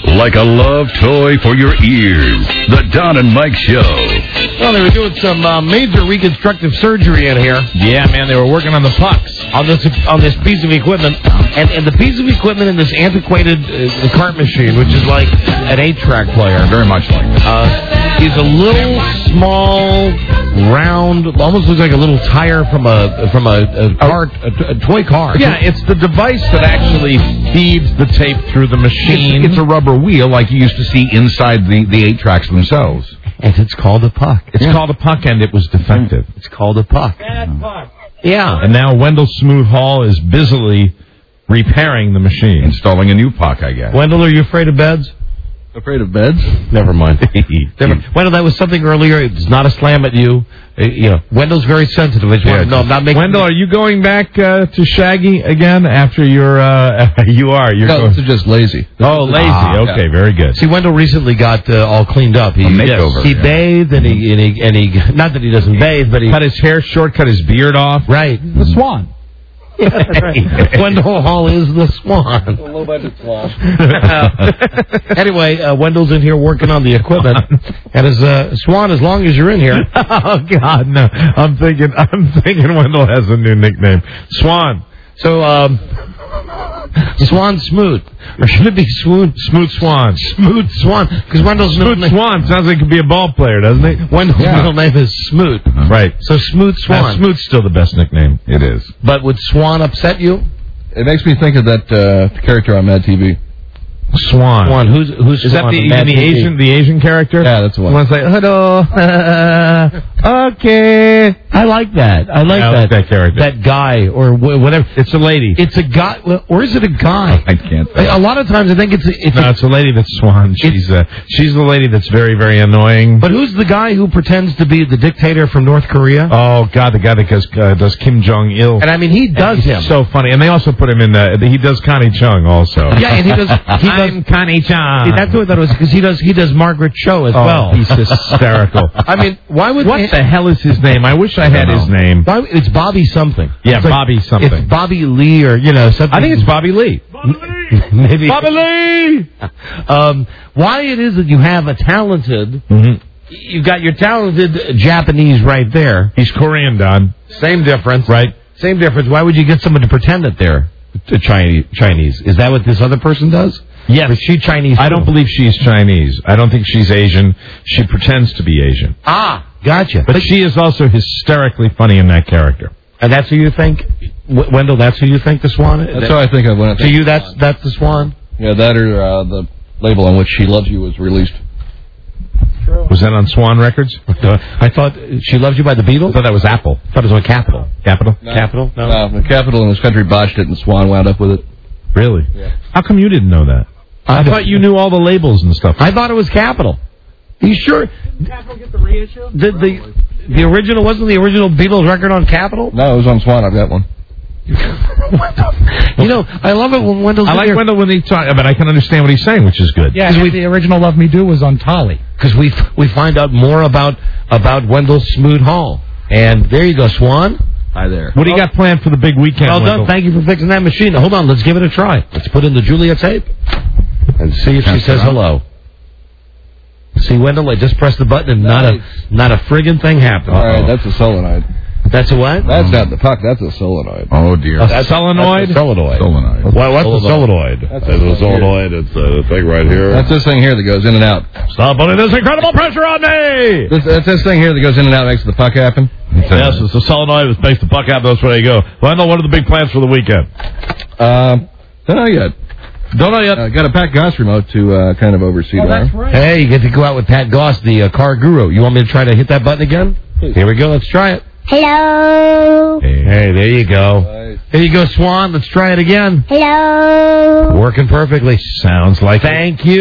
like a love toy for your ears. The Don and Mike Show. Well, they were doing some uh, major reconstructive surgery in here. Yeah, man, they were working on the pucks. On this on this piece of equipment. And, and the piece of equipment in this antiquated uh, the cart machine, which is like an eight-track player. Very much like that. Uh, is a little small, round, almost looks like a little tire from a from a, a cart, a, a toy car. Yeah, it's the device that actually feeds the tape through the machine. It's, it's a rubber wheel like you used to see inside the, the eight tracks themselves. And it's called a puck. It's yeah. called a puck, and it was defective. It's called a puck. Bad puck. Yeah. And now Wendell Smoot Hall is busily repairing the machine. Installing a new puck, I guess. Wendell, are you afraid of beds? Afraid of beds? Never mind. Never. Wendell, that was something earlier. It's not a slam at you. Uh, you know, Wendell's very sensitive. I just yeah, want to know, I'm not making. Wendell, are you going back uh, to Shaggy again after your? Uh, you are. You're no, going... it's just lazy. Oh, lazy. Ah, okay, yeah. Very good. See, Wendell recently got uh, all cleaned up. He a makeover. Yes, he yeah. bathed and he, and he and he. Not that he doesn't bathe, but he cut his hair short, cut his beard off. Right. The Swan. Yeah, that's right. Wendell Hall is the Swan. A low-budget Swan. Anyway, uh, Wendell's in here working on the equipment, and as uh, Swan, as long as you're in here. Oh God, no! I'm thinking, I'm thinking Wendell has a new nickname, Swan. So, um, Swan Smoot, or should it be Swoon? Smoot Swan. Smoot Swan, because Wendell's Smoot middle Swan name... sounds like it could be a ball player, doesn't it? Wendell's yeah. middle name is Smoot. Uh-huh. Right. So Smoot Swan. Now, Smoot's still the best nickname. It is. But would Swan upset you? It makes me think of that uh, character on Mad T V. Swan. Swan. Who's who's Is Swan that the, even the Asian the Asian character? Yeah, that's the one. One's like, hello. Okay. I like that. I like I that. like that character. That guy or wh- whatever. It's a lady. It's a guy, or is it a guy? I can't. Say. A lot of times I think it's a, it's no, a, it's a lady that's Swan. She's uh, she's the lady that's very very annoying. But who's the guy who pretends to be the dictator from North Korea? Oh God, the guy that does, uh, does Kim Jong Il. And I mean, he does him so funny. And they also put him in the. He does Connie Chung also. Yeah, and he does. He does I'm Connie Chung. That's what I thought it was because he does. He does Margaret Cho as oh, well. He's hysterical. I mean, why would what they, the hell is his name? I wish I had I his name. Why, it's Bobby something. Yeah, it's like, Bobby something. It's Bobby Lee or you know something. I think it's Bobby Lee. Bobby Lee. Maybe Bobby Lee. um, why it is that you have a talented. Mm-hmm. You've got your talented Japanese right there. He's Korean, Don. Same difference, right? Same difference. Why would you get someone to pretend that they're Chinese? Chinese. Is that what this other person does? Yes. Is she Chinese? I don't believe she's Chinese. I don't think she's Asian. She pretends to be Asian. Ah, gotcha. But, but she is also hysterically funny in that character. And that's who you think, w- Wendell? That's who you think the Swan is? That's who I think of when I think to you, that's that's the Swan. Yeah, that or uh, the label on which "She Loves You" was released. Was that on Swan Records? I thought She Loves You by the Beatles. I thought that was Apple. I thought it was on Capitol. Capitol? No. Capitol? No. no. The Capitol in this country botched it, and Swan wound up with it. Really? Yeah. How come you didn't know that? I, I thought you knew all the labels and stuff. I thought it was Capitol. You sure? Did Capitol get the reissue? The, the, the original, wasn't the original Beatles record on Capitol? No, it was on Swan. I've got one. You know, I love it when Wendell's I like here. Wendell when he talks, but I can understand what he's saying, which is good. Yeah, because the original Love Me Do was on Tolly. Because we we find out more about about Wendell Smoot Hall. And there you go, Swan. Hi there. What do you got planned for the big weekend, Well Wendell? done. Thank you for fixing that machine. Hold on, let's give it a try. Let's put in the Julia tape and see if she says hello. See, Wendell, I just pressed the button and not a not a friggin' thing happened. All right, that's a solenoid. That's a what? That's not the puck. That's a solenoid. Oh, dear. A solenoid? That's a solenoid. Solenoid. Why, what's a solenoid? That's There's a a solenoid. It's a thing right here. That's this thing here that goes in and out. Stop putting this incredible pressure on me! This, that's this thing here that goes in and out makes the puck happen. Yes, it's a solenoid that makes the puck happen. That's where you go. Wendell, what are the big plans for the weekend? Um, don't know yet. Don't know yet. Uh, got a Pat Goss remote to uh, kind of oversee. Oh, that's tomorrow. right. Hey, you get to go out with Pat Goss, the uh, car guru. You want me to try to hit that button again? Please. Here we go. Let's try it. Hello. Hey, hey there you go. Nice. Here you go, Swan. Let's try it again. Hello. Working perfectly. Sounds like Thank you.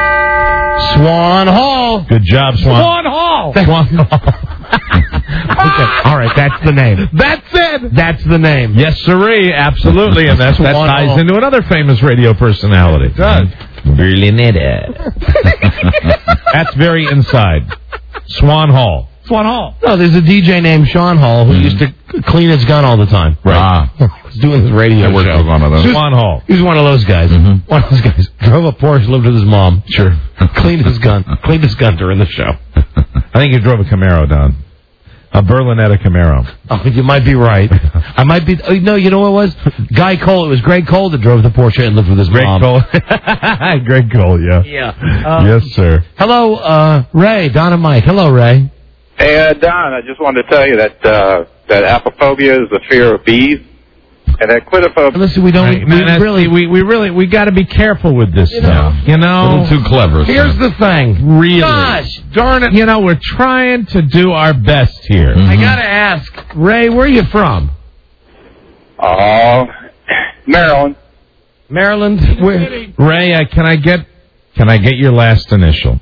Swan Hall. Good job, Swan. Swan Hall. Swan Hall. Okay. All right, that's the name. That's it. That's the name. Yes, sirree, absolutely, and that's that Swan ties Hall. into another famous radio personality. It does. Berlinetta. That's very inside. Swan Hall. Swan Hall. No, there's a D J named Sean Hall who mm. used to clean his gun all the time. Right. Ah. He was doing his radio I worked show. with one of those. Swan Hall. He was one of those guys. Mm-hmm. One of those guys. Drove a Porsche, lived with his mom. Sure. Cleaned his gun. Cleaned his gun during the show. I think he drove a Camaro, Don. A Berlinetta Camaro. Oh, you might be right. I might be... Oh, no, you know what it was? Guy Cole. It was Greg Cole that drove the Porsche and lived with his Greg mom. Cole. Greg Cole, yeah. Yeah. Uh, yes, sir. Hello, uh, Ray. Don and Mike. Hello, Ray. Hey, uh, Don, I just wanted to tell you that uh, that apophobia is the fear of bees. And that quitophobia... Listen, we don't... Right, we, man, we really... We, we really... We got to be careful with this you now. Know, you know? A little too clever. Here's so. the thing. Really. Gosh, darn it. You know, we're trying to do our best here. Mm-hmm. I got to ask, Ray, where are you from? Oh, Maryland. Maryland? Where? Ray, uh, can I get... Can I get your last initial?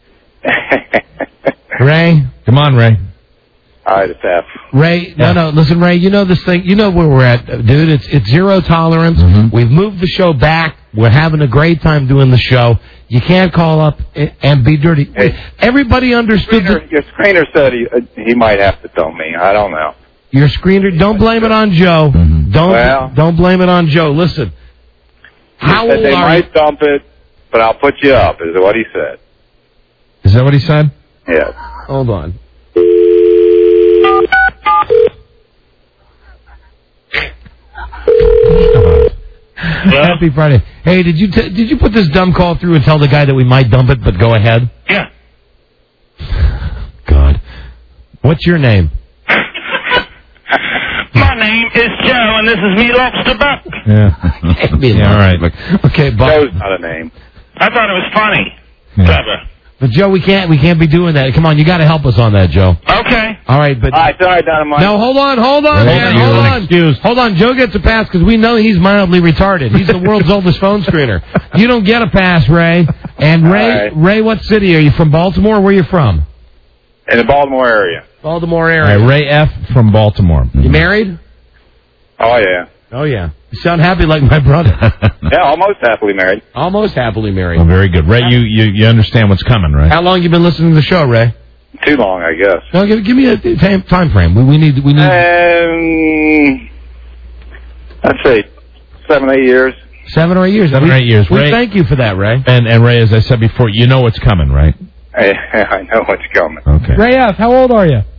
Ray? Come on, Ray. All right, it's F. Ray, no, no, listen, Ray, you know this thing, you know where we're at, dude. It's it's zero tolerance. Mm-hmm. We've moved the show back. We're having a great time doing the show. You can't call up and be dirty. Hey, Everybody understood screener, that. Your screener said he, uh, he might have to tell me. I don't know. Your screener, don't blame it on Joe. Mm-hmm. Don't well, don't blame it on Joe. Listen, how old they are might you? dump it, but I'll put you up, is what he said. Is that what he said? Yes. Hold on. Happy Friday. Hey, did you t- did you put this dumb call through and tell the guy that we might dump it, but go ahead? Yeah. God. What's your name? My name is Joe, and this is me, Lobster Buck. Yeah. yeah all right. Okay, Buck. Joe's not a name. I thought it was funny. Yeah. Clever. But Joe, we can't we can't be doing that. Come on, you got to help us on that, Joe. Okay. All right, but all right, sorry, Dynamite. No, hold on, hold on, Thank man, you. hold An on. excuse. Hold on, Joe gets a pass because we know he's mildly retarded. He's the world's oldest phone screener. You don't get a pass, Ray. And Ray, right. Ray, what city are you from? Baltimore? Where are you from? In the Baltimore area. Baltimore All area. right, Ray F. from Baltimore. You married? Oh yeah. Oh yeah. You sound happy like my brother. Yeah, almost happily married. Almost happily married. Oh, very good. Ray, you, you, you understand what's coming, right? How long you been listening to the show, Ray? Too long, I guess. Well, give, give me a time, time frame. We, we need we need. Um, I'd say seven, eight years. Seven or eight years. Seven we, or eight years. We Ray, thank you for that, Ray. And and Ray, as I said before, you know what's coming, right? I, I know what's coming. Okay. Ray F., how old are you?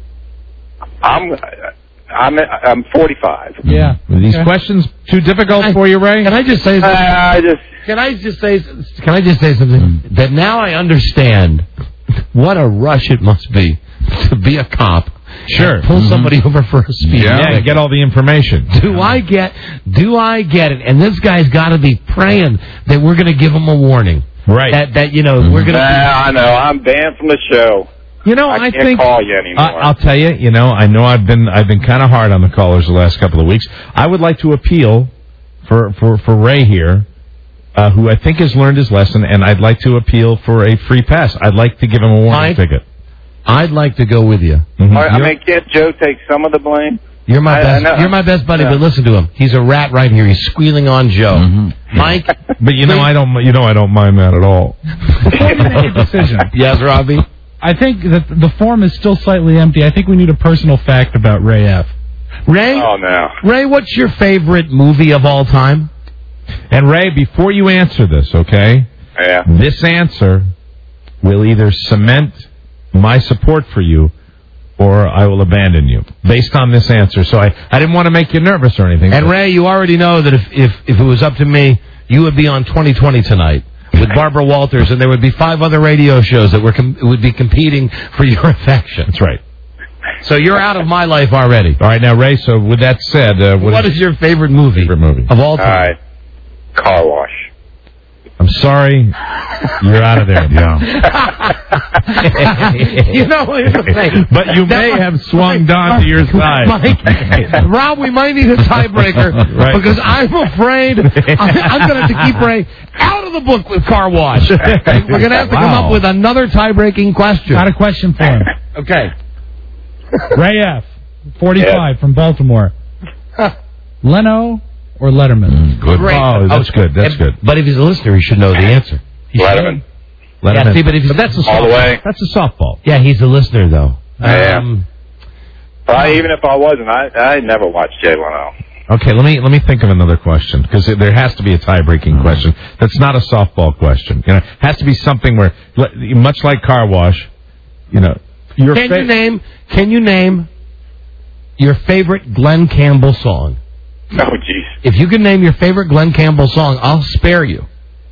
I'm I'm I'm forty-five. Yeah. Are these okay. questions too difficult I, for you, Ray? Can I just say? Uh, I just. Can I just say? Can I just say something? That now I understand what a rush it must be to be a cop. Sure. Pull mm-hmm. somebody over for a speed. Yeah, yeah, get all the information. Do I get? Do I get it? And this guy's got to be praying that we're going to give him a warning. Right. That that you know mm-hmm. we're going to. Nah, I know. I'm banned from the show. You know, I, I can't think call you anymore. I, I'll tell you. You know, I know I've been I've been kind of hard on the callers the last couple of weeks. I would like to appeal for for for Ray here, uh, who I think has learned his lesson, and I'd like to appeal for a free pass. I'd like to give him a warning Mike, ticket. I'd like to go with you. Mm-hmm. I mean, can't Joe take some of the blame? You're my I, best. I You're my best buddy, yeah. but listen to him. He's a rat right here. He's squealing on Joe. Mm-hmm. Mike, but you know I don't. You know I don't mind that at all. Before you make a decision, yes, Robbie. I think that the form is still slightly empty. I think we need a personal fact about Ray F. Ray. Oh no. Ray, what's your favorite movie of all time? And Ray, before you answer this, okay? Yeah. This answer will either cement my support for you, or I will abandon you, based on this answer. So I, I didn't want to make you nervous or anything. And Ray, you already know that if, if, if it was up to me, you would be on twenty twenty tonight with Barbara Walters, and there would be five other radio shows that were com- would be competing for your affection. That's right. So you're out of my life already. All right, now, Ray, so with that said... Uh, what, what is, is your favorite movie, favorite movie of all time? All right. Car Wash. I'm sorry, you're out of there. Yeah. You know, here's the thing. But you may have swung Don to your side. Mike, Rob, we might need a tiebreaker right. because I'm afraid I, I'm going to have to keep Ray out of the book with Car Wash. We're going to have to wow. come up with another tie-breaking question. Got a question for him. Okay. Ray F., forty-five, yeah. from Baltimore. Leno or Letterman? Mm, good. Great. Oh, that's oh, good. That's and, good. But if he's a listener, he should know the answer. He Letterman. Letterman. Yeah, see, but, if he's, but that's a all the way. That's a softball. Yeah, he's a listener, though. Yeah. Um, well, I, even if I wasn't, I I never watched Jay Leno. Okay, let me let me think of another question, because there has to be a tie-breaking mm-hmm. question. That's not a softball question. You know, it has to be something where, much like Car Wash, you know, your can fa- you name Can you name your favorite Glenn Campbell song? Oh, jeez. If you can name your favorite Glenn Campbell song, I'll spare you.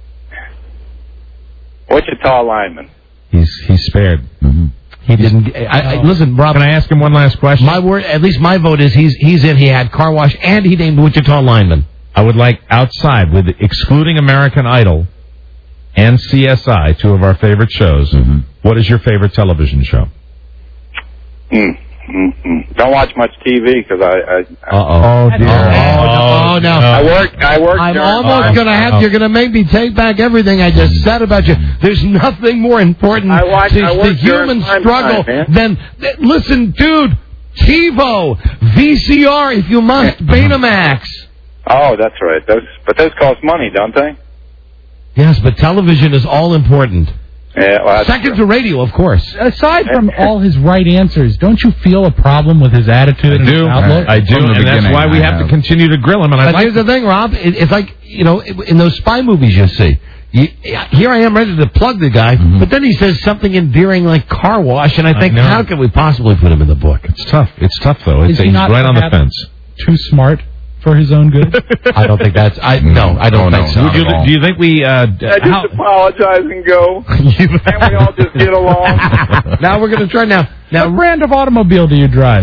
Wichita lineman. He's he's spared. Mm-hmm. He didn't. I, I, listen, Rob. Can I ask him one last question? My word, at least my vote is he's he's in. He had Car Wash and he named Wichita lineman. I would like outside, with excluding American Idol and C S I, two of our favorite shows. Mm-hmm. What is your favorite television show? Mm. Mm-hmm. Don't watch much T V because I. I, I Uh-oh. Oh, dear. Oh, no. no. I work. I work. I'm during, almost uh, going to have. oh. You're going to make me take back everything I just said about you. There's nothing more important I watch, to I the work human time struggle time, than. th- Listen, dude. TiVo, V C R, if you must, Betamax. Oh, that's right. Those, but those cost money, don't they? Yes, but television is all important. Yeah, well, Second to radio, of course. Aside from all his right answers, don't you feel a problem with his attitude I and do. his outlook? I do, and that's why we have, have to continue to grill him. And I but like here's the thing, Rob. It, it's like, you know, in those spy movies you see. You, here I am ready to plug the guy, mm-hmm. but then he says something endearing like Car Wash, and I think, I how can we possibly put him in the book? It's tough. It's tough, though. It's, Is he he's not right on the fence. Too smart for his own good? I don't think that's... I No, I don't no, think no, so. Do you, do you think we... Uh, I just how, apologize and go. Can't we all just get along? Now we're going to try now. Now, what brand of automobile do you drive?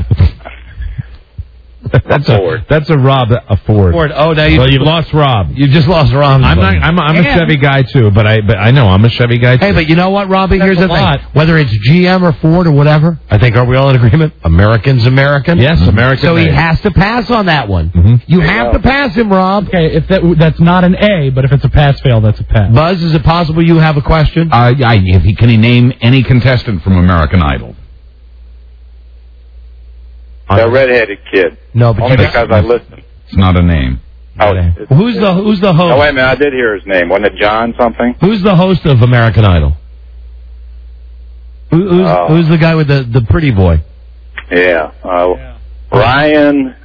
That's a Ford. That's a Rob a Ford. Ford. Oh, now you. Well, you've lost Rob. You just lost Rob. I'm not. I'm, I'm a Chevy guy too, but I. But I know I'm a Chevy guy too. Hey, but you know what, Robbie? That's Here's the lot. thing. Whether it's G M or Ford or whatever, I think are we all in agreement? American's American. Yes, mm-hmm. American. So made. he has to pass on that one. Mm-hmm. You have to pass him, Rob. Okay, if that that's not an A, but if it's a pass-fail, that's a pass. Buzz, is it possible you have a question? Uh, I, if he, can he name any contestant from American Idol? The redheaded kid. No, but only you because I listened. It's not a name. Oh, who's the Who's the host? Oh, wait a minute. I did hear his name. Wasn't it John something? Who's the host of American Idol? Who, who's, Oh. who's the guy with the, the pretty boy? Yeah. Uh, Yeah. Ryan.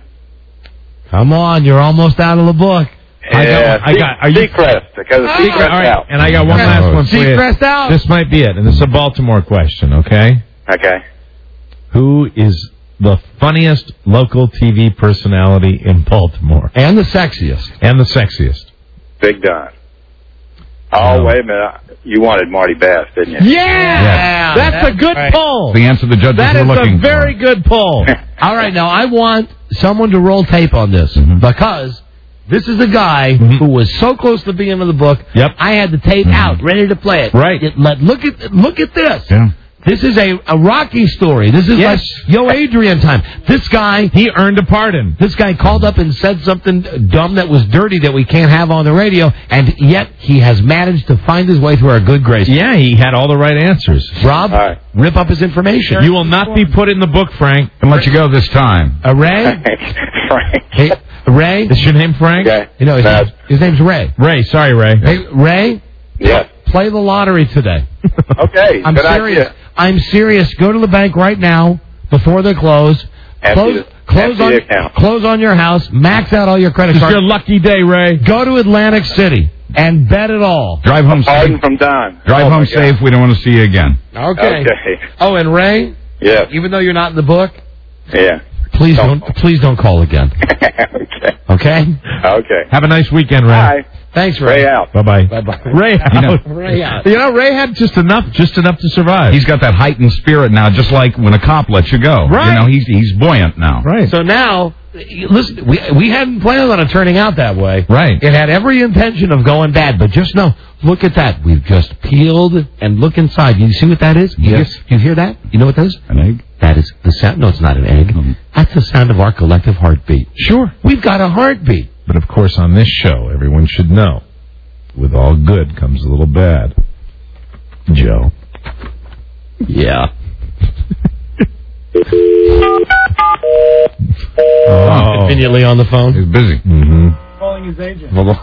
Come on, you're almost out of the book. I Yeah. got- I got- are you- Seacrest. Because Ah, Seacrest All right, out. and I got one last one for you. Seacrest out. This might be it, and this is a Baltimore question. Okay. Okay. Who is the funniest local T V personality in Baltimore? And the sexiest. And the sexiest. Big Don. Oh, No. wait a minute. You wanted Marty Bass, didn't you? Yeah! Yes. That's a good right. pull. The answer the judges That were is looking a very for. good pull. All right, now I want someone to roll tape on this Mm-hmm. because this is a guy Mhm. who was so close to being in the book. Yep. I had the tape out, ready to play it. Right. It- let, look at look at this. Yeah. This is a, a Rocky story. This is Yes. like Yo Adrian time. This guy, He earned a pardon. this guy called up and said something dumb that was dirty that we can't have on the radio, and yet he has managed to find his way through our good graces. Yeah, he had all the right answers. Rob, All right. rip up his information. You will not be put in the book, Frank. And let you go this time. Uh, Ray? Frank. Hey, Ray? Is your name Frank? Okay. You know, his, No. his name's Ray. Ray, sorry, Ray. Hey, Ray, Yes. play the lottery today. Okay. I'm Good serious. idea. I'm serious. Go to the bank right now before they close. Empty Close, the- close empty on the account. close on your house. Max out all your credit It's cards. your lucky day, Ray. Go to Atlantic City and bet it all. Drive home Pardon safe. from Don. Drive Oh, home my God. safe. We don't want to see you again. Okay. Okay. Oh, and Ray, Yes. even though you're not in the book, Yeah. please Don't don't please don't call again. Okay. Okay? Okay. Have a nice weekend, Ray. Bye. Thanks, Ray. Ray out. Bye-bye. Bye-bye. Ray out. You know, Ray out. You know, Ray had just enough, just enough to survive. he's got that heightened spirit now, just like when a cop lets you go. Right. You know, he's he's buoyant now. right. So now, listen, we we hadn't planned on it turning out that way. Right. It had every intention of going bad, but just know, look at that. We've just peeled and look inside. You see what that is? You Yes. Hear, you hear that? You know what that is? An egg? That is the sound. No, it's not an egg. Mhm. That's the sound of our collective heartbeat. Sure. We've got a heartbeat. But of course, on this show, everyone should know, with all good comes a little bad. Joe. Yeah. Oh. Conveniently on the phone. He's busy. Mm-hmm. Calling his agent. Hold on.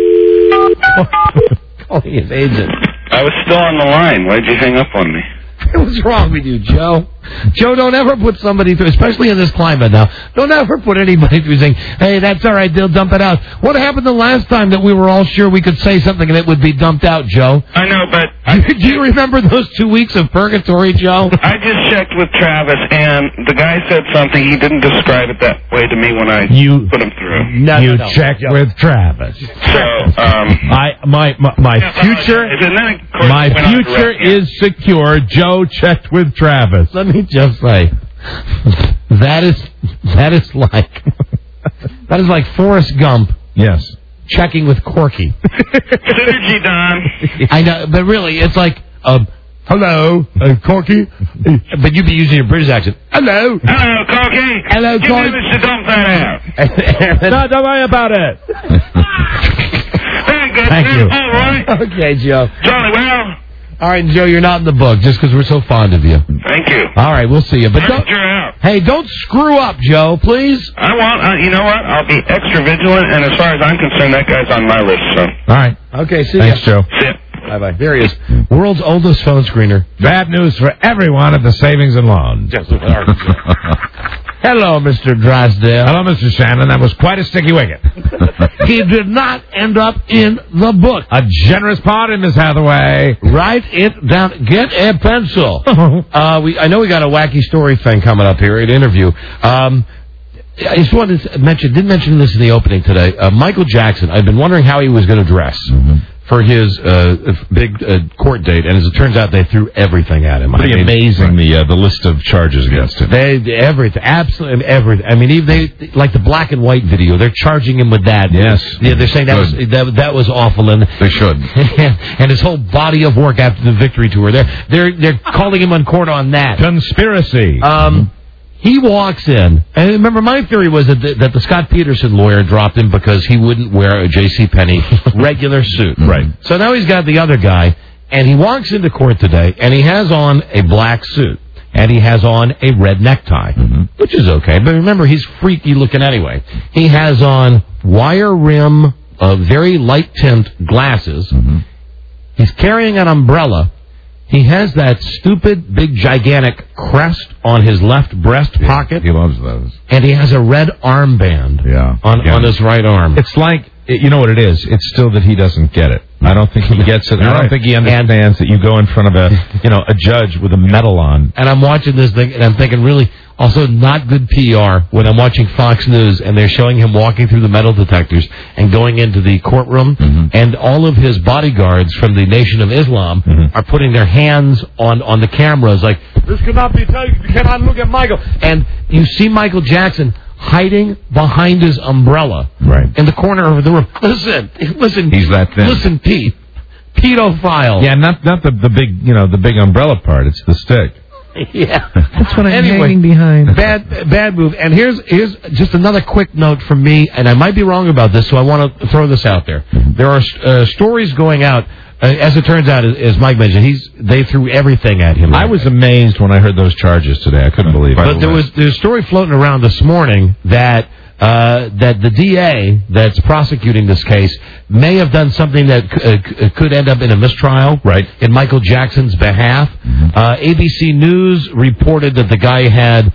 Calling his agent. I was still on the line. Why did you hang up on me? What's wrong with you, Joe? Joe, don't ever put somebody through, especially in this climate now, don't ever put anybody through saying, hey, that's all right, they'll dump it out. What happened the last time that we were all sure we could say something and it would be dumped out, Joe? I know, but... I, do you remember those two weeks of purgatory, Joe? I just checked with Travis, and the guy said something. He didn't describe it that way to me when I you, put him through. No, you no, no, checked Joe. with Travis. So, um... I, my, my, my yeah, future... Is it then, of course, My went on future direct, yeah. is secure. Joe checked with Travis. Let me just say, that is that is like that is like Forrest Gump. Yes. Checking with Corky. Synergy, Don. I know, but really, it's like, um, hello, uh, Corky. But you'd be using your British accent. Hello. Hello, Corky. Hello, you Corky. managed to dump that out. No, don't worry about it. Very good. Thank you. All right. Okay, Joe. Charlie, well... All right, Joe, you're not in the book just because we're so fond of you. Thank you. All right, we'll see you. But don't, You're out. hey, don't screw up, Joe, please. I want, uh, you know what? I'll be extra vigilant, and as far as I'm concerned, that guy's on my list, so. All right. Okay, see Thanks, ya. Joe. See ya. Bye-bye. There he is. World's oldest phone screener. Bad news for everyone at the Savings and Loan. Hello, Mister Drysdale. Hello, Mister Shannon. That was quite a sticky wicket. He did not end up in the book. A generous pardon, Miss Hathaway. Write it down. Get a pencil. uh, we, I know we got a wacky story thing coming up here, an interview. Um, I just wanted to mention, didn't mention this in the opening today. Uh, Michael Jackson, I've been wondering how he was going to dress. Mm-hmm. For his uh, big uh, court date, and as it turns out, they threw everything at him. Pretty I mean, amazing, the uh, the list of charges against him. They, they everything, absolutely everything. I mean, even they like the black and white video. They're charging him with that. Yes, yeah, they're saying that was that, that was awful, and they should. And his whole body of work after the victory tour, they're they're they're calling him on court on that Conspiracy. Um. He walks in, and remember, my theory was that the, that the Scott Peterson lawyer dropped him because he wouldn't wear a JCPenney regular suit. Right. So now he's got the other guy, and he walks into court today, and he has on a black suit, and he has on a red necktie, mm-hmm. which is okay. But remember, he's freaky looking anyway. He has on wire rim, uh, very light tint glasses. Mm-hmm. He's carrying an umbrella. He has that stupid, big, gigantic crest on his left breast yeah, pocket. He loves those. And he has a red armband yeah. on, yeah. on his right arm. It's like, you know what it is? It's still that he doesn't get it. I don't think he gets it. I don't right. think he understands and, that you go in front of a, you know, a judge with a medal on. And I'm watching this thing, and I'm thinking, really, also not good P R when I'm watching Fox News, and they're showing him walking through the metal detectors and going into the courtroom, mm-hmm. and all of his bodyguards from the Nation of Islam mm-hmm. are putting their hands on, on the cameras, like, this cannot be done. You cannot look at Michael. And you see Michael Jackson hiding behind his umbrella right. in the corner of the room. Listen, listen. He's that thin. Listen, Pete. Pedophile. Yeah, not not the, the big, you know, the big umbrella part. It's the stick. Yeah. That's what I'm anyway, hanging behind. Bad bad move. And here's here's just another quick note from me, and I might be wrong about this, so I want to throw this out there. There are uh, stories going out. Uh, as it turns out, as Mike mentioned, he's they threw everything at him. I was amazed when I heard those charges today. I couldn't believe it. But there was there's a story floating around this morning that uh, that the D A that's prosecuting this case may have done something that c- uh, could end up in a mistrial right. in Michael Jackson's behalf. Mm-hmm. Uh, A B C News reported that the guy had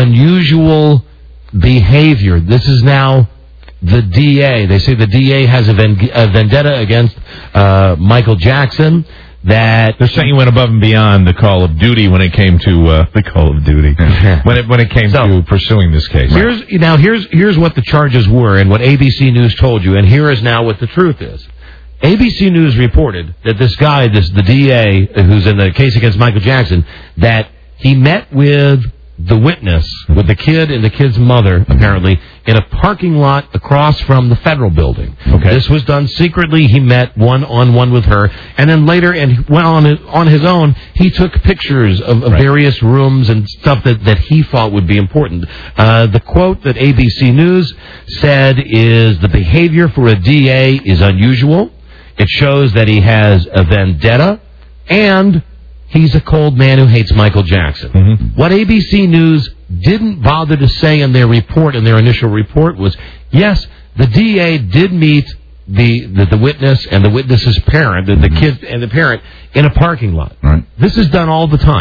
unusual behavior. This is now the D A. They say the D A has a, ven- a vendetta against uh, Michael Jackson. That they're saying he went above and beyond the call of duty when it came to uh, the call of duty when it when it came so, to pursuing this case. Here's now here's here's what the charges were and what A B C News told you, and here is now what the truth is. A B C News reported that this guy, this the D A who's in the case against Michael Jackson, that he met with the witness, with the kid and the kid's mother, apparently, in a parking lot across from the federal building. Okay. This was done secretly. He met one-on-one with her. And then later, and went on his, on his own, he took pictures of, of right. various rooms and stuff that, that he thought would be important. Uh, the quote that A B C News said is, the behavior for a D A is unusual. It shows that he has a vendetta, and he's a cold man who hates Michael Jackson. Mm-hmm. What A B C News didn't bother to say in their report, in their initial report, was, yes, the D A did meet the, the, the witness and the witness's parent, the, the mm-hmm. kid and the parent, in a parking lot. Right. This is done all the time.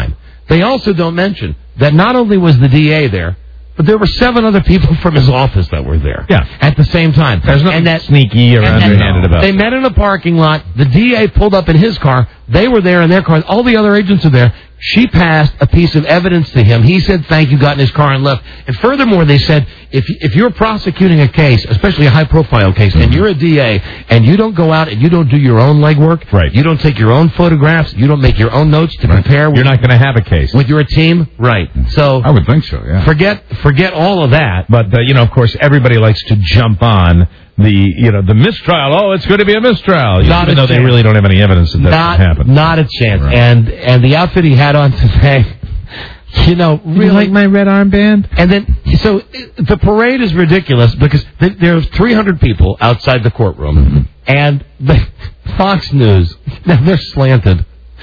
They also don't mention that not only was the D A there, but there were seven other people from his office that were there. Yeah. At the same time. There's nothing and that, sneaky or underhanded about They it. met in a parking lot. The D A pulled up in his car. They were there in their car. All the other agents are there. She passed a piece of evidence to him. He said thank you, got in his car and left. And furthermore, they said, if if you're prosecuting a case, especially a high-profile case, mm-hmm. and you're a D A, and you don't go out and you don't do your own legwork, right. you don't take your own photographs, you don't make your own notes to right. compare. With, you're not going to have a case. With your team? Right. So I would think so, yeah. Forget, forget all of that. But, uh, you know, of course, everybody likes to jump on the, you know, the mistrial. Oh, it's going to be a mistrial. Not even a though chance. they really don't have any evidence that that not, happened. Not a chance. Right. And and the outfit he had on today, you know, really. You like my red armband? And then, so the parade is ridiculous because th- there's three hundred people outside the courtroom, mm-hmm. and the Fox News, now they're slanted,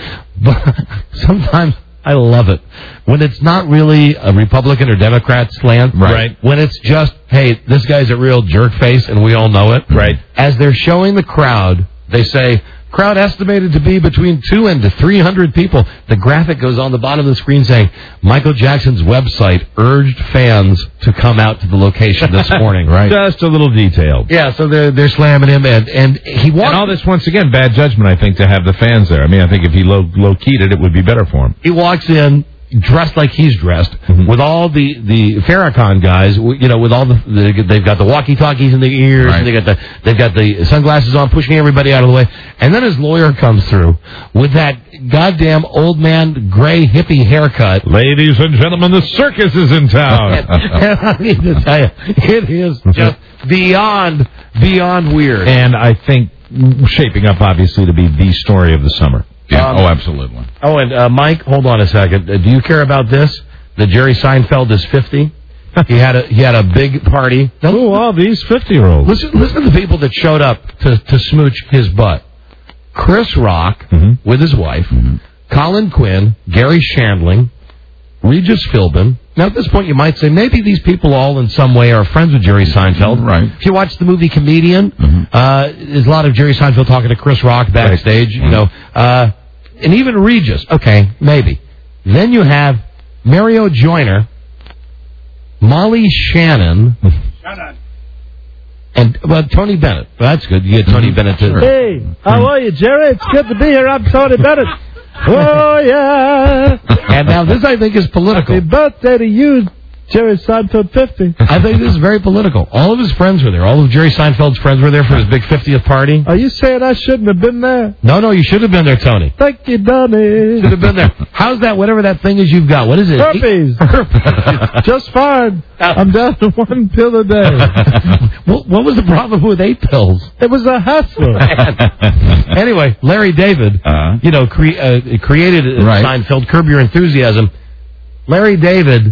but sometimes I love it. When it's not really a Republican or Democrat slant, right. right. When it's just, hey, this guy's a real jerk face and we all know it. Right. As they're showing the crowd, they say, crowd estimated to be between two and to three hundred people. The graphic goes on the bottom of the screen saying, Michael Jackson's website urged fans to come out to the location this morning. Right. Just a little detailed. Yeah, so they're they're slamming him, and, and he walked... And all this, once again, bad judgment, I think, to have the fans there. I mean, I think if he low, low-keyed it, it would be better for him. He walks in, dressed like he's dressed, mm-hmm. with all the, the Farrakhan guys, you know, with all the, the they've got the walkie-talkies in their ears, right. and they got the, they've got the sunglasses on, pushing everybody out of the way, and then his lawyer comes through with that goddamn old man, gray hippie haircut. Ladies and gentlemen, the circus is in town. and I need to tell you, it is just beyond, beyond weird. And I think shaping up, obviously, to be the story of the summer. Yeah. Um, oh, absolutely. Oh, and uh, Mike, hold on a second. Uh, do you care about this? That Jerry Seinfeld is fifty. he had a he had a big party. Oh, all these fifty-year-olds. Listen, listen to the people that showed up to to smooch his butt. Chris Rock mm-hmm. with his wife, mm-hmm. Colin Quinn, Gary Shandling, Regis Philbin. Now, at this point, you might say maybe these people all in some way are friends with Jerry Seinfeld. Right. If you watch the movie Comedian, mm-hmm. uh, there's a lot of Jerry Seinfeld talking to Chris Rock backstage, right. you know, uh, and even Regis. Okay, maybe. Then you have Mario Joyner, Molly Shannon, and well, Tony Bennett. Well, that's good. You get Tony mm-hmm. Bennett too. Hey, how are you, Jerry? It's good to be here. I'm Tony Bennett. Oh, yeah. And now this, I think, is political. Happy birthday to you, Jerry Seinfeld fifty. I think this is very political. All of his friends were there. All of Jerry Seinfeld's friends were there for his big fiftieth party. Are you saying I shouldn't have been there? No, no, you should have been there, Tony. Thank you, Donnie. Should have been there. How's that, whatever that thing is you've got? What is it? Herpes. Herpes. Just fine. I'm down to one pill a day. what, what was the problem with eight pills? It was a hassle. Anyway, Larry David, uh-huh. you know, cre- uh, created right. Seinfeld, Curb Your Enthusiasm. Larry David,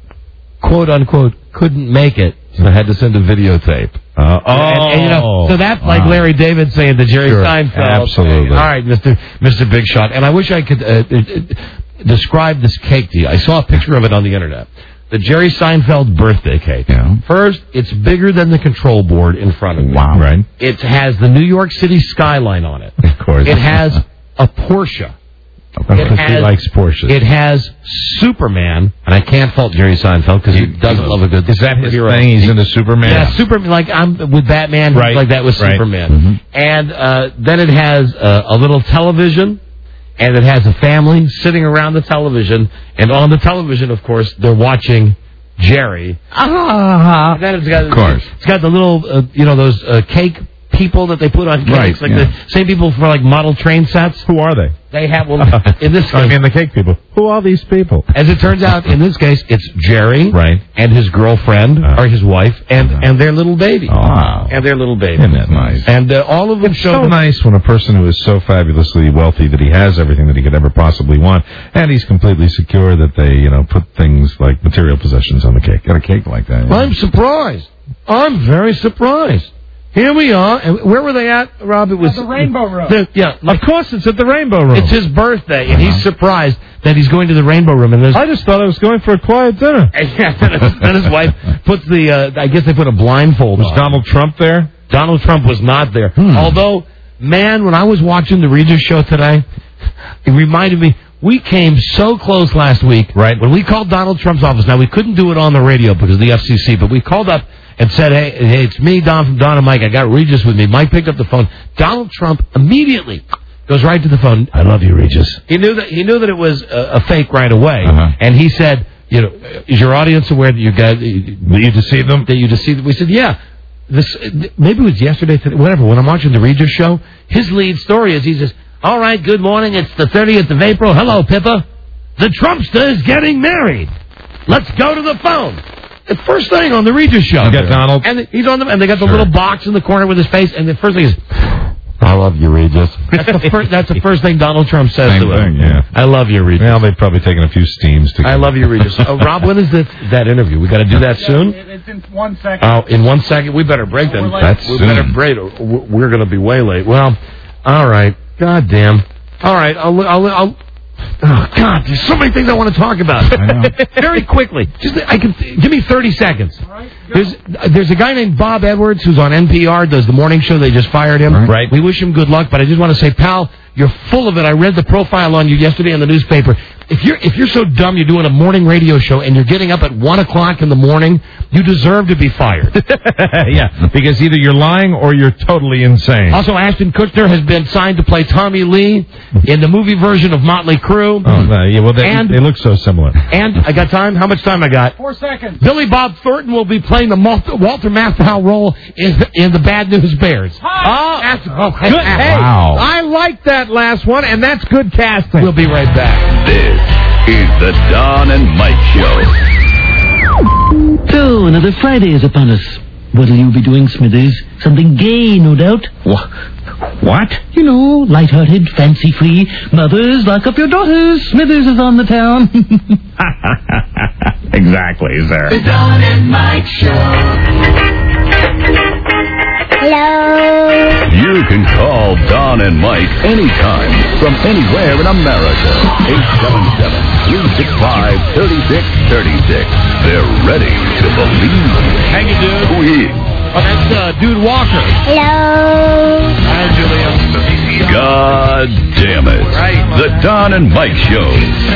quote unquote, couldn't make it, so I had to send a videotape. Uh, oh, and, and, you know, so that's like wow. Larry David saying to Jerry sure, Seinfeld, absolutely. All right, Mister Mister Big Shot. And I wish I could uh, uh, describe this cake to you. I saw a picture of it on the internet. The Jerry Seinfeld birthday cake. Yeah. First, it's bigger than the control board in front of me. Wow. Right. It has the New York City skyline on it. Of course. It has a Porsche. It has, he likes Porsches. It has Superman, and I can't fault Jerry Seinfeld because he doesn't love a good. Is that his hero. thing? He's into Superman. Yeah, Superman. Like I'm with Batman. Right. He's like that with right. Superman. Mm-hmm. And uh, then it has uh, a little television, and it has a family sitting around the television, and on the television, of course, they're watching Jerry. Ah. And then it's got, of course. It's got the little, uh, you know, those uh, cake people that they put on cakes, right, like yeah. the same people for like model train sets. Who are they? They have, well, in this case, I mean the cake people. Who are these people? As it turns out, in this case, it's Jerry right. and his girlfriend, uh, or his wife, and, uh, and their little baby. Oh, wow. And their little baby. Isn't that nice? And uh, all of them It's show so them- nice when a person who is so fabulously wealthy that he has everything that he could ever possibly want, and he's completely secure that they, you know, put things like material possessions on the cake. Got a cake like that. Yeah. I'm surprised. I'm very surprised. Here we are. And where were they at, Rob? It was at the Rainbow Room. The, yeah, of course, it's at the Rainbow Room. It's his birthday, and he's surprised that he's going to the Rainbow Room. And there's, I just thought I was going for a quiet dinner. And, yeah, then, his, then his wife puts the. Uh, I guess they put a blindfold. Was on. Donald Trump there? Donald Trump was not there. Hmm. Although, man, when I was watching the Regis show today, it reminded me. we came so close last week. Right. When we called Donald Trump's office. Now, we couldn't do it on the radio because of the F C C, but we called up and said, hey, hey, it's me, Don, from Don and Mike. I got Regis with me. Mike picked up the phone. Donald Trump immediately goes right to the phone. I love you, Regis. He knew that he knew that it was a, a fake right away. Uh-huh. And he said, you know, is your audience aware that you guys... That you deceived them? That you deceived them? We said, yeah. This Maybe it was yesterday, today, whatever. When I'm watching the Regis show, his lead story is he says, all right, good morning. It's the thirtieth of April. Hello, Pippa. The Trumpster is getting married. Let's go to the phone. The first thing on the Regis show. You got Donald. And he's on them, and they got the Sure. little box in the corner with his face, and the first thing is, I love you, Regis. That's the first, that's the first thing Donald Trump says Same to him. thing, yeah. I love you, Regis. Well, they've probably taken a few steams to I love you, Regis. Oh, Rob, when is this, that interview? We got to do that soon? It's in one second. Oh, in one second? We better break then. That's we soon. better break. We're going to be way late. Well, all right. God damn. All right. I'll... I'll, I'll Oh, God, there's so many things I want to talk about. I know. Very quickly. Just I can give me thirty seconds. There's there's a guy named Bob Edwards who's on N P R, does the morning show. They just fired him. Right. We wish him good luck, but I just want to say, pal, you're full of it. I read the profile on you yesterday in the newspaper. If you're if you're so dumb you're doing a morning radio show and you're getting up at one o'clock in the morning, you deserve to be fired. Yeah, because either you're lying or you're totally insane. Also, Ashton Kutcher has been signed to play Tommy Lee in the movie version of Motley Crue. Oh, no, yeah, well, they, And- they look so similar. And I got time? How much time I got? Four seconds. Billy Bob Thornton will be playing the Walter, Walter Matthau role in, in the Bad News Bears. Oh, That's, oh, good. Hey, Wow. I like that last one, and that's good casting. We'll be right back. This is the Don and Mike Show. So, another Friday is upon us. What'll you be doing, Smithers? Something gay, no doubt. What? What? You know, light-hearted, fancy-free. Mothers, lock up your daughters. Smithers is on the town. Exactly, sir. The Don and Mike Show. Hello. You can call Don and Mike anytime from anywhere in America. eight seven seven, three six five, three six three six. They're ready to believe. Thank you, dude. Oh, yeah. Oh, that's uh, Dude Walker. Hello. Hi, Julia. God damn it. Right. The Don and Mike Show.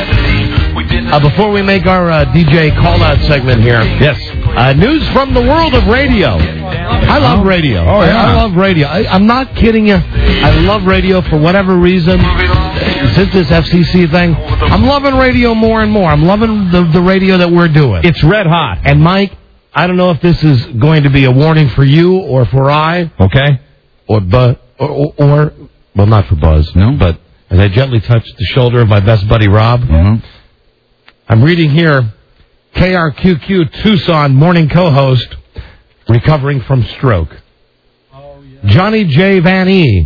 Uh, before we make our uh, D J call-out segment here. Yes. Uh, news from the world of radio. I love radio. Oh, yeah. I, I love radio. I, I'm not kidding you. I love radio for whatever reason. Since this F C C thing, I'm loving radio more and more. I'm loving the, the radio that we're doing. It's red hot. And, Mike, I don't know if this is going to be a warning for you or for I. Okay. Or, bu- or, or, or well, not for Buzz. No. But as I gently touch the shoulder of my best buddy, Rob, Mm-hmm. I'm reading here, K R Q Q Tucson morning co-host recovering from stroke. Oh, yeah. Johnny J. Van E.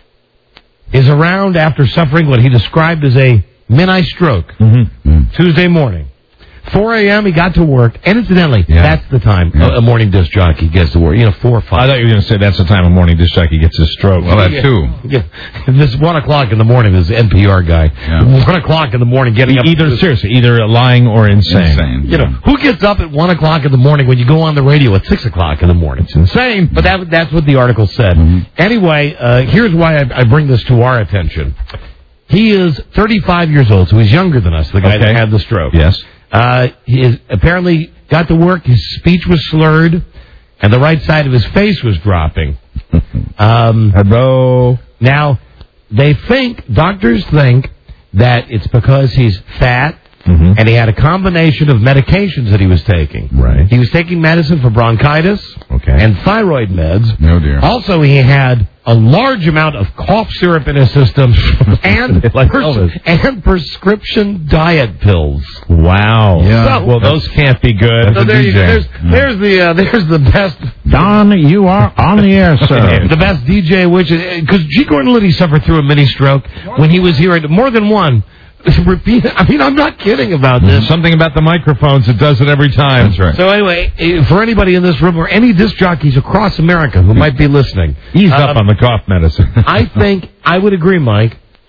is around after suffering what he described as a mini stroke Mm-hmm. Tuesday morning. four a.m. he got to work, and incidentally, Yeah. that's the time Yeah. a, a morning disc jockey gets to work. You know, four or five. I thought you were going to say that's the time a morning disc jockey gets his stroke. Well, that Yeah. too. Yeah. This one o'clock in the morning, this N P R guy. Yeah. One o'clock in the morning, getting up. Either, to- seriously, either lying or insane. Insane. You know, who gets up at one o'clock in the morning when you go on the radio at six o'clock in the morning? It's insane. But that, that's what the article said. Mm-hmm. Anyway, uh, here's why I, I bring this to our attention. He is thirty-five years old, so he's younger than us, the guy Okay. that had the stroke. Yes. Uh, he is apparently got to work. His speech was slurred, and the right side of his face was dropping. Um, Hello. now, they think, doctors think, that it's because he's fat, Mm-hmm. and he had a combination of medications that he was taking. Right. He was taking medicine for bronchitis Okay. and thyroid meds. Oh, dear. Also, he had a large amount of cough syrup in his system and, Like pres- Elvis. and prescription diet pills. Wow. Yeah. So- well, those can't be good. So there you go. There's, there's the uh, there's the best. Don, you are on the air, sir. The best D J, which is because G. Gordon Liddy suffered through a mini stroke when he was here, at more than one. Repeat. I mean, I'm not kidding about this. Something about the microphones. It does it every time. That's right. So anyway, eh, for anybody in this room or any disc jockeys across America who might be listening, Ease um, up on the cough medicine. I think I would agree, Mike.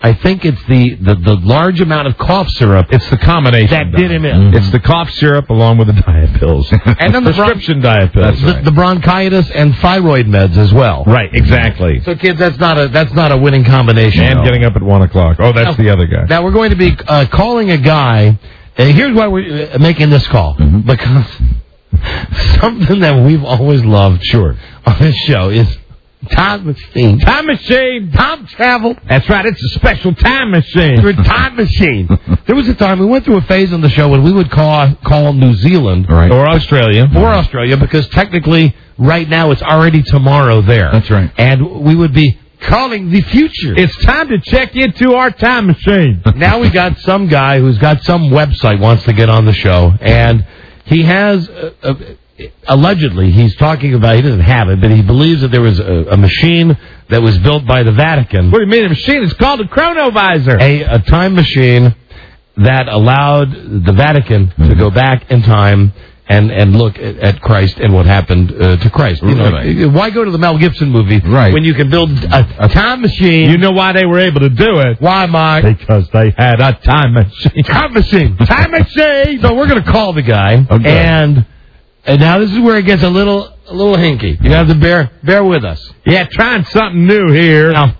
I think it's the, the, the large amount of cough syrup. It's the combination that did him in. Mm-hmm. It's the cough syrup along with the diet pills. And then the prescription bron- diet pills. The, right. the bronchitis and thyroid meds as well. Right, exactly. So, kids, that's not a that's not a winning combination. And no. getting up at one o'clock. Oh, that's now, the other guy. Now, we're going to be uh, calling a guy. Uh, here's why we're uh, making this call. Mm-hmm. Because something that we've always loved sure. on this show is time machine. Time machine. Time travel. That's right. It's a special time machine. It's a time machine. There was a time we went through a phase on the show when we would call call New Zealand. Right. Or Australia. Or Australia, because technically right now it's already tomorrow there. That's right. And we would be calling the future. It's time to check into our time machine. Now we got some guy who's got some website wants to get on the show, and he has, uh, uh, allegedly, he's talking about, he doesn't have it, but he believes that there was a, a machine that was built by the Vatican. What do you mean a machine? It's called a chronovisor. A, a time machine that allowed the Vatican mm-hmm. to go back in time and, and look at, at Christ and what happened uh, to Christ. You know, right. Why go to the Mel Gibson movie right. when you can build a, a time machine? You know why they were able to do it? Why, Mike? Because they had a time machine. Time machine. Time machine. So we're going to call the guy. Okay. And and now this is where it gets a little a little hinky. You have to bear bear with us. Yeah, trying something new here. Now,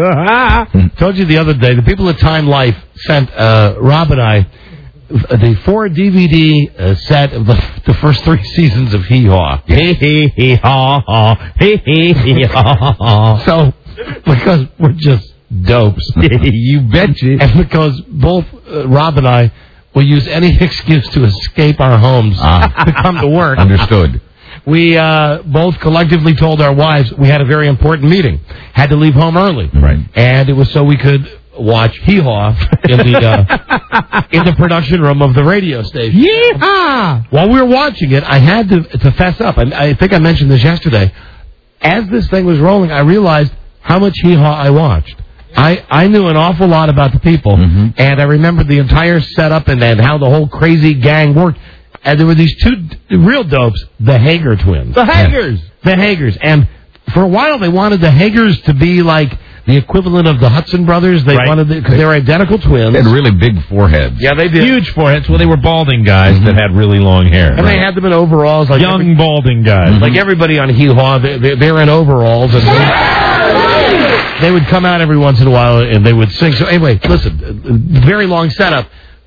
told you the other day, the people at Time Life sent uh, Rob and I the four D V D uh, set of the, the first three seasons of Hee Haw. Hee hee hee haw haw. Hee hee hee haw haw. So, because we're just dopes. You betcha. And because both uh, Rob and I will use any excuse to escape our homes ah. to come to work. Understood. We uh, both collectively told our wives we had a very important meeting. Had to leave home early. Right. And it was so we could watch Hee Haw in the uh, in the production room of the radio station. Yeehaw! While we were watching it, I had to to fess up. I, I think I mentioned this yesterday. As this thing was rolling, I realized how much Hee Haw I watched. I, I knew an awful lot about the people, mm-hmm. and I remembered the entire setup and, and how the whole crazy gang worked. And there were these two d- real dopes, the Hager twins. The Hagers! Yeah. The Hagers. And for a while, they wanted the Hagers to be like the equivalent of the Hudson brothers. They right. wanted because they were identical twins. They had really big foreheads. Yeah, they did. Huge foreheads. Well, they were balding guys mm-hmm. that had really long hair. And right. they had them in overalls. Like Young every, balding guys. Mm-hmm. Like everybody on Hee Haw, they, they, they're in overalls. And they, they would come out every once in a while and they would sing. So anyway, listen, very long setup.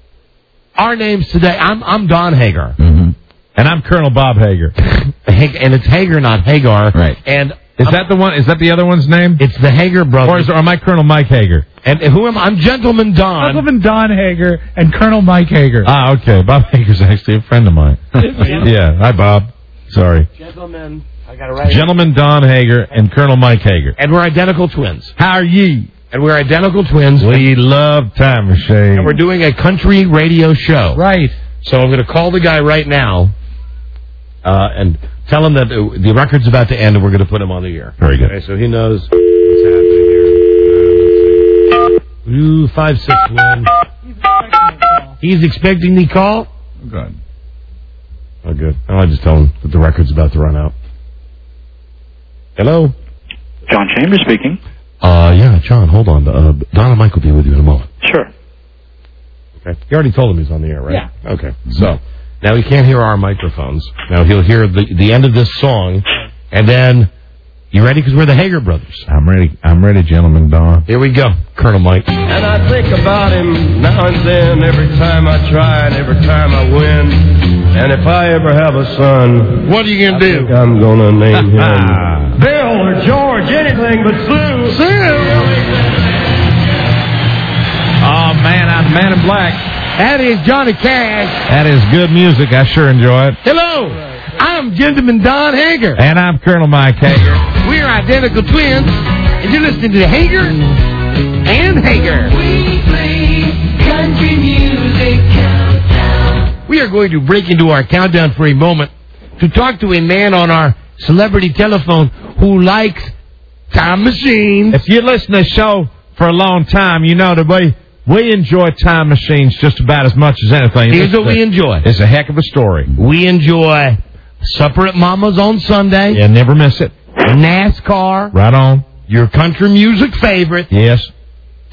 Our names today, I'm I'm Don Hagar. Mm-hmm. And I'm Colonel Bob Hager. And it's Hager, not Hagar. Right. And Is I'm, that the one? Is that the other one's name? It's the Hager brothers. Or, is, or am I Colonel Mike Hager? And who am I? I'm Gentleman Don. Gentleman Don Hager and Colonel Mike Hager. Ah, okay. Bob Hager's actually a friend of mine. Yeah. Hi, Bob. Sorry. Gentleman. I got it right. Gentleman Don Hager and Colonel Mike Hager. And we're identical twins. How are ye? And we're identical twins. We love Time Machine. And we're doing a country radio show. Right. So I'm going to call the guy right now uh, and tell him that uh, the record's about to end and we're going to put him on the air. Very good. Okay, so he knows what's happening here. Uh, let's see. Ooh, five six one. He's expecting the call? Good. Oh, good. I'll just tell him that the record's about to run out. Hello? John Chambers speaking. Uh, yeah, John, hold on. Uh, Don and Mike will be with you in a moment. Sure. Okay. You already told him he's on the air, right? Yeah. Okay. So, now he can't hear our microphones. Now he'll hear the the end of this song, and then, you ready? Because we're the Hager brothers. I'm ready. I'm ready, Gentleman Don. Here we go, Colonel Mike. And I think about him now and then, every time I try and every time I win. And if I ever have a son, what are you going to do? I'm going to name him Bill or George, anything but Sue. Sue! Oh, man, I'm Man in Black. That is Johnny Cash. That is good music. I sure enjoy it. Hello. I'm Gentleman Don Hager. And I'm Colonel Mike Hager. We're identical twins. And you're listening to Hager and Hager. We play country music countdown. We are going to break into our countdown for a moment to talk to a man on our celebrity telephone who likes time machines. If you listen to the show for a long time, you know that we, we enjoy time machines just about as much as anything. Here's it's what a, we enjoy. It's a heck of a story. We enjoy Supper at Mama's on Sunday. Yeah, never miss it. NASCAR. Right on. Your country music favorite. Yes.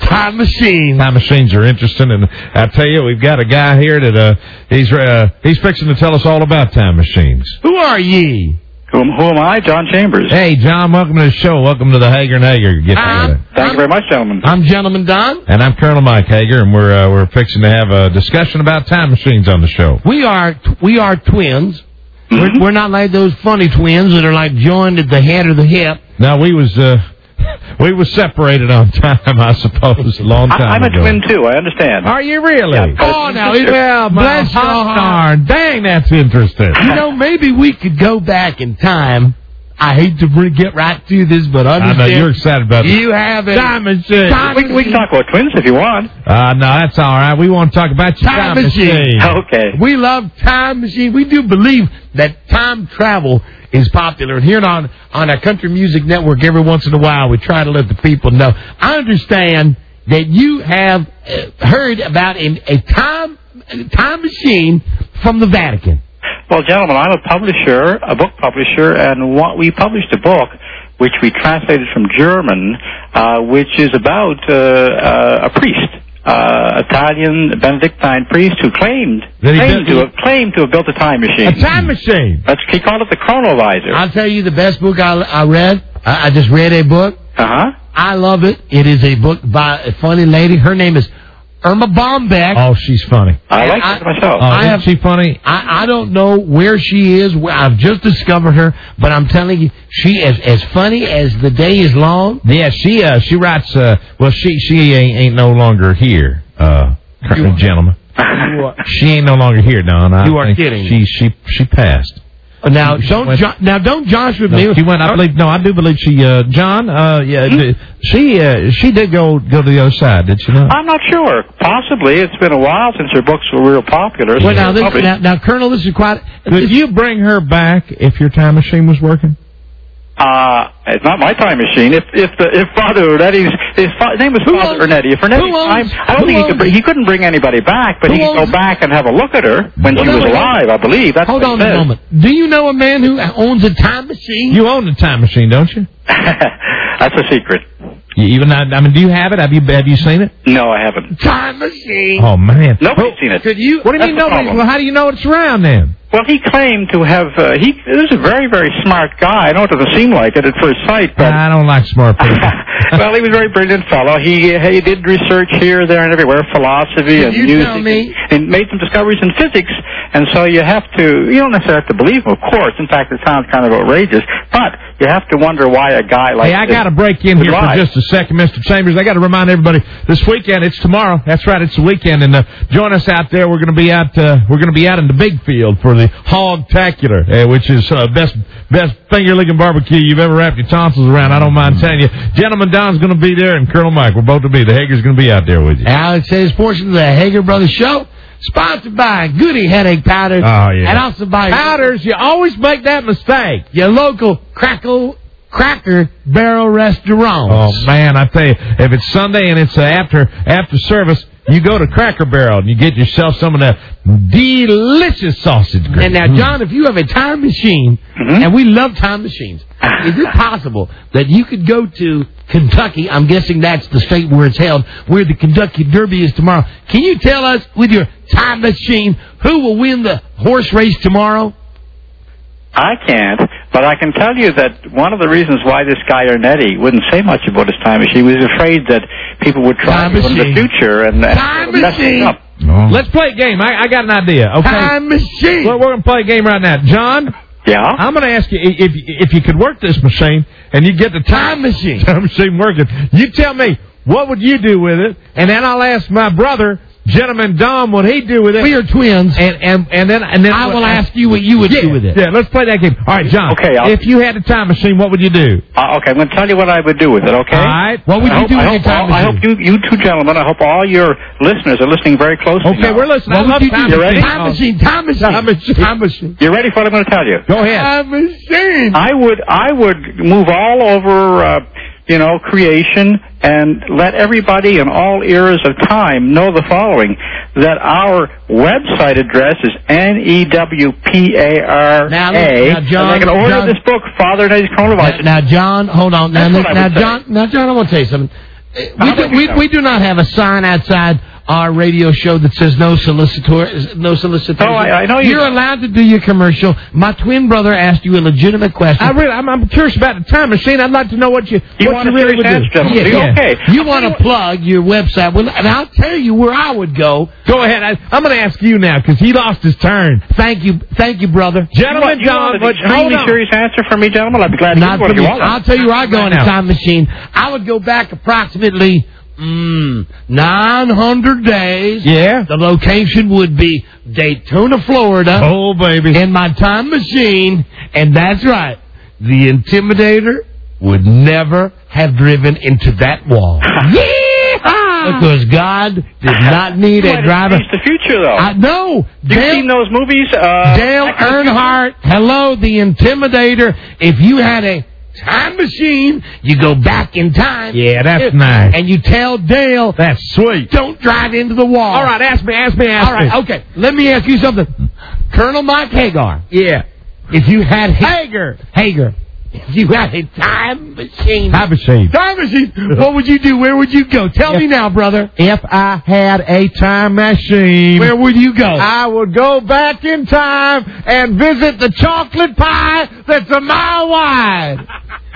Time machine. Time machines are interesting, and I tell you, we've got a guy here that uh, he's uh, he's fixing to tell us all about time machines. Who are ye? Who, who am I? John Chambers. Hey, John, welcome to the show. Welcome to the Hager and Hager Get Together. Thank you very much, gentlemen. I'm Gentleman Don. And I'm Colonel Mike Hager, and we're uh, we're fixing to have a discussion about time machines on the show. We are we are twins. Mm-hmm. We're, we're not like those funny twins that are like joined at the head or the hip. Now, we was uh, we was separated on time, I suppose, a long time I, I'm ago. a twin, too. I understand. Are you really? Yeah, Oh, now, it, well, bless your hot heart. darn. Dang, that's interesting. You know, maybe we could go back in time. I hate to bring, get right to this, but understand. I know you're excited about You this. have a Time machine. Time We, we can talk about twins if you want. Uh, no, that's all right. We want to talk about your Time time, machine. Okay. We love time machine. We do believe that time travel is popular. And here on, on our country music network, every once in a while, we try to let the people know. I understand that you have uh, heard about a, a time time machine from the Vatican. Well, gentlemen, I'm a publisher, a book publisher, and what, we published a book which we translated from German, uh, which is about uh, uh, a priest, uh, Italian Benedictine priest who claimed That he claimed built- to have claimed to have built a time machine. A time machine. That's, he called it the Chronovisor. I'll tell you the best book I, I read. I, I just read a book. Uh huh. I love it. It is a book by a funny lady. Her name is Irma Bombeck. Oh, she's funny. I like I- it myself. Oh, I isn't have- she funny? I, I don't know where she is. Where I've just discovered her, but I'm telling you, she is as funny as the day is long. Yeah, she uh, she writes. Uh, well, she she ain't, ain't no longer here, uh, gentlemen. She ain't no longer here, Don. I You are think kidding. She she she passed. Now She don't went- jo- now don't Josh with No, me. she went. I believe. No, I do believe she. Uh, John. Uh, yeah. d- She uh, she did go go to the other side. Did she not? I'm not sure. Possibly. It's been a while since her books were real popular. Well, now, this, Probably- now, now, Colonel, this is quite. Could you bring her back if your time machine was working? Uh, it's not my time machine. If if the if Father Ernetti's his fa- name was Who Father owns- Ernetti. If Ernetti's who owns- time, I don't who think he could. owns- Bring, he couldn't bring anybody back, but Who he could owns- go back and have a look at her when Well, she no, was no, no. alive. I believe that's Hold what on it a says. moment. Do you know a man who owns a time machine? You own a time machine, don't you? That's a secret. You even I, I mean, do you have it? Have you have you seen it? No, I haven't. Time machine. Oh man, Nobody's seen it. Could you? What do you That's mean the nobody? problem. Well, how do you know it's around then? Well, he claimed to have. Uh, he this is a very very smart guy. I know it doesn't seem like it at first sight, but I don't like smart people. well, he was a very brilliant fellow. He he did research here, there, and everywhere, philosophy Can and you music, tell me- and made some discoveries in physics. And so you have to. You don't necessarily have to believe him, of course. In fact, it sounds kind of outrageous, but you have to wonder why a guy like Hey, I this got to break in would here lie. for just a second, Mister Chambers. I got to remind everybody this weekend. It's tomorrow. That's right. It's the weekend, and uh, join us out there. We're going to be out. Uh, we're going to be out in the big field for the Hog-tacular, uh, which is uh, best best finger licking barbecue you've ever wrapped your tonsils around. I don't mind telling you, Gentleman Don's going to be there, and Colonel Mike. We're both to be. The Hager's going to be out there with you. Alex says portion of the Hager Brothers Show, sponsored by Goody Headache Powder. Oh, yeah. And also by Powders, you always make that mistake. your local Crackle Cracker Barrel Restaurant. Oh man, I tell you, if it's Sunday and it's uh, after after service, you go to Cracker Barrel and you get yourself some of that delicious sausage gravy. And now, John, if you have a time machine, Mm-hmm. and we love time machines, is it possible that you could go to Kentucky? I'm guessing that's the state where it's held, where the Kentucky Derby is tomorrow. Can you tell us with your time machine who will win the horse race tomorrow? I can't, but I can tell you that one of the reasons why this guy Ernetti wouldn't say much about his time machine, he was afraid that people would try Time to in the machine. future and, and Time mess machine. it up. Oh. Let's play a game. I, I got an idea. Okay, Time machine. Well, we're going to play a game right now. John, Yeah? I'm going to ask you i- if if you could work this machine and you get the time machine time machine working. You tell me what would you do with it, and then I'll ask my brother, Gentleman Dom, what he'd do with it. We are twins. And and and then and then I will ask you what you would yeah, do with it. Yeah, let's play that game. All right, John. Okay, I'll- if you had a time machine, what would you do? Uh, okay, I'm going to tell you what I would do with it, okay? All right. What would I you hope, do I with your hope, time all, I hope machine? you, you two gentlemen, I hope all your listeners are listening very closely Okay, now. we're listening. What I love would you time do? You ready? Time machine. Time machine. Time machine. Time machine. You ready for what I'm going to tell you? Go ahead. Time machine. I would I would move all over, uh, you know, creation and let everybody in all eras of time know the following, that our website address is N E W P A R A. Now, now, John, and they can order John- this book, Father Ernetti's Chronovisor. Now, now, John, hold on. Now, That's what I now, would say. John, now, John, I want to tell you something. We do, we, we do not have a sign outside our radio show that says no solicitor, no solicitation. Oh, I, I know you. You're allowed to do your commercial. My twin brother asked you a legitimate question. I really, I'm, I'm curious about the time machine. I'd like to know what you, You what want you a really would serious do. answer, gentlemen? Yeah, Okay. You want to plug your website, well, and I'll tell you where I would go. Go ahead. I, I'm going to ask you now because he lost his turn. Thank you, thank you, brother. Gentlemen, you John, want but an hold extremely on. serious answer from me, gentlemen? I'd be glad to Not give for you me. one. I'll tell you where I go in a now. time machine. I would go back approximately mm, nine hundred days. Yeah. The location would be Daytona, Florida. Oh, baby. In my time machine. And that's right. The Intimidator would never have driven into that wall. Yeehaw! Because God did not need a driver. It's the future, though. I know. You've seen those movies? Uh, Dale Earnhardt, hello, the Intimidator. If you had a time machine, you go back in time. Yeah, that's If- nice. And you tell Dale, That's sweet. don't drive into the wall. All right, ask me, ask me, ask All right, me. okay. Let me ask you something. Colonel Mike Hagar, Yeah. if you had... Hager. Hager. If you had a time machine... Time machine. Time machine. What would you do? Where would you go? Tell me now, brother. If I had a time machine, Where would you go? I would go back in time and visit the chocolate pie that's a mile wide.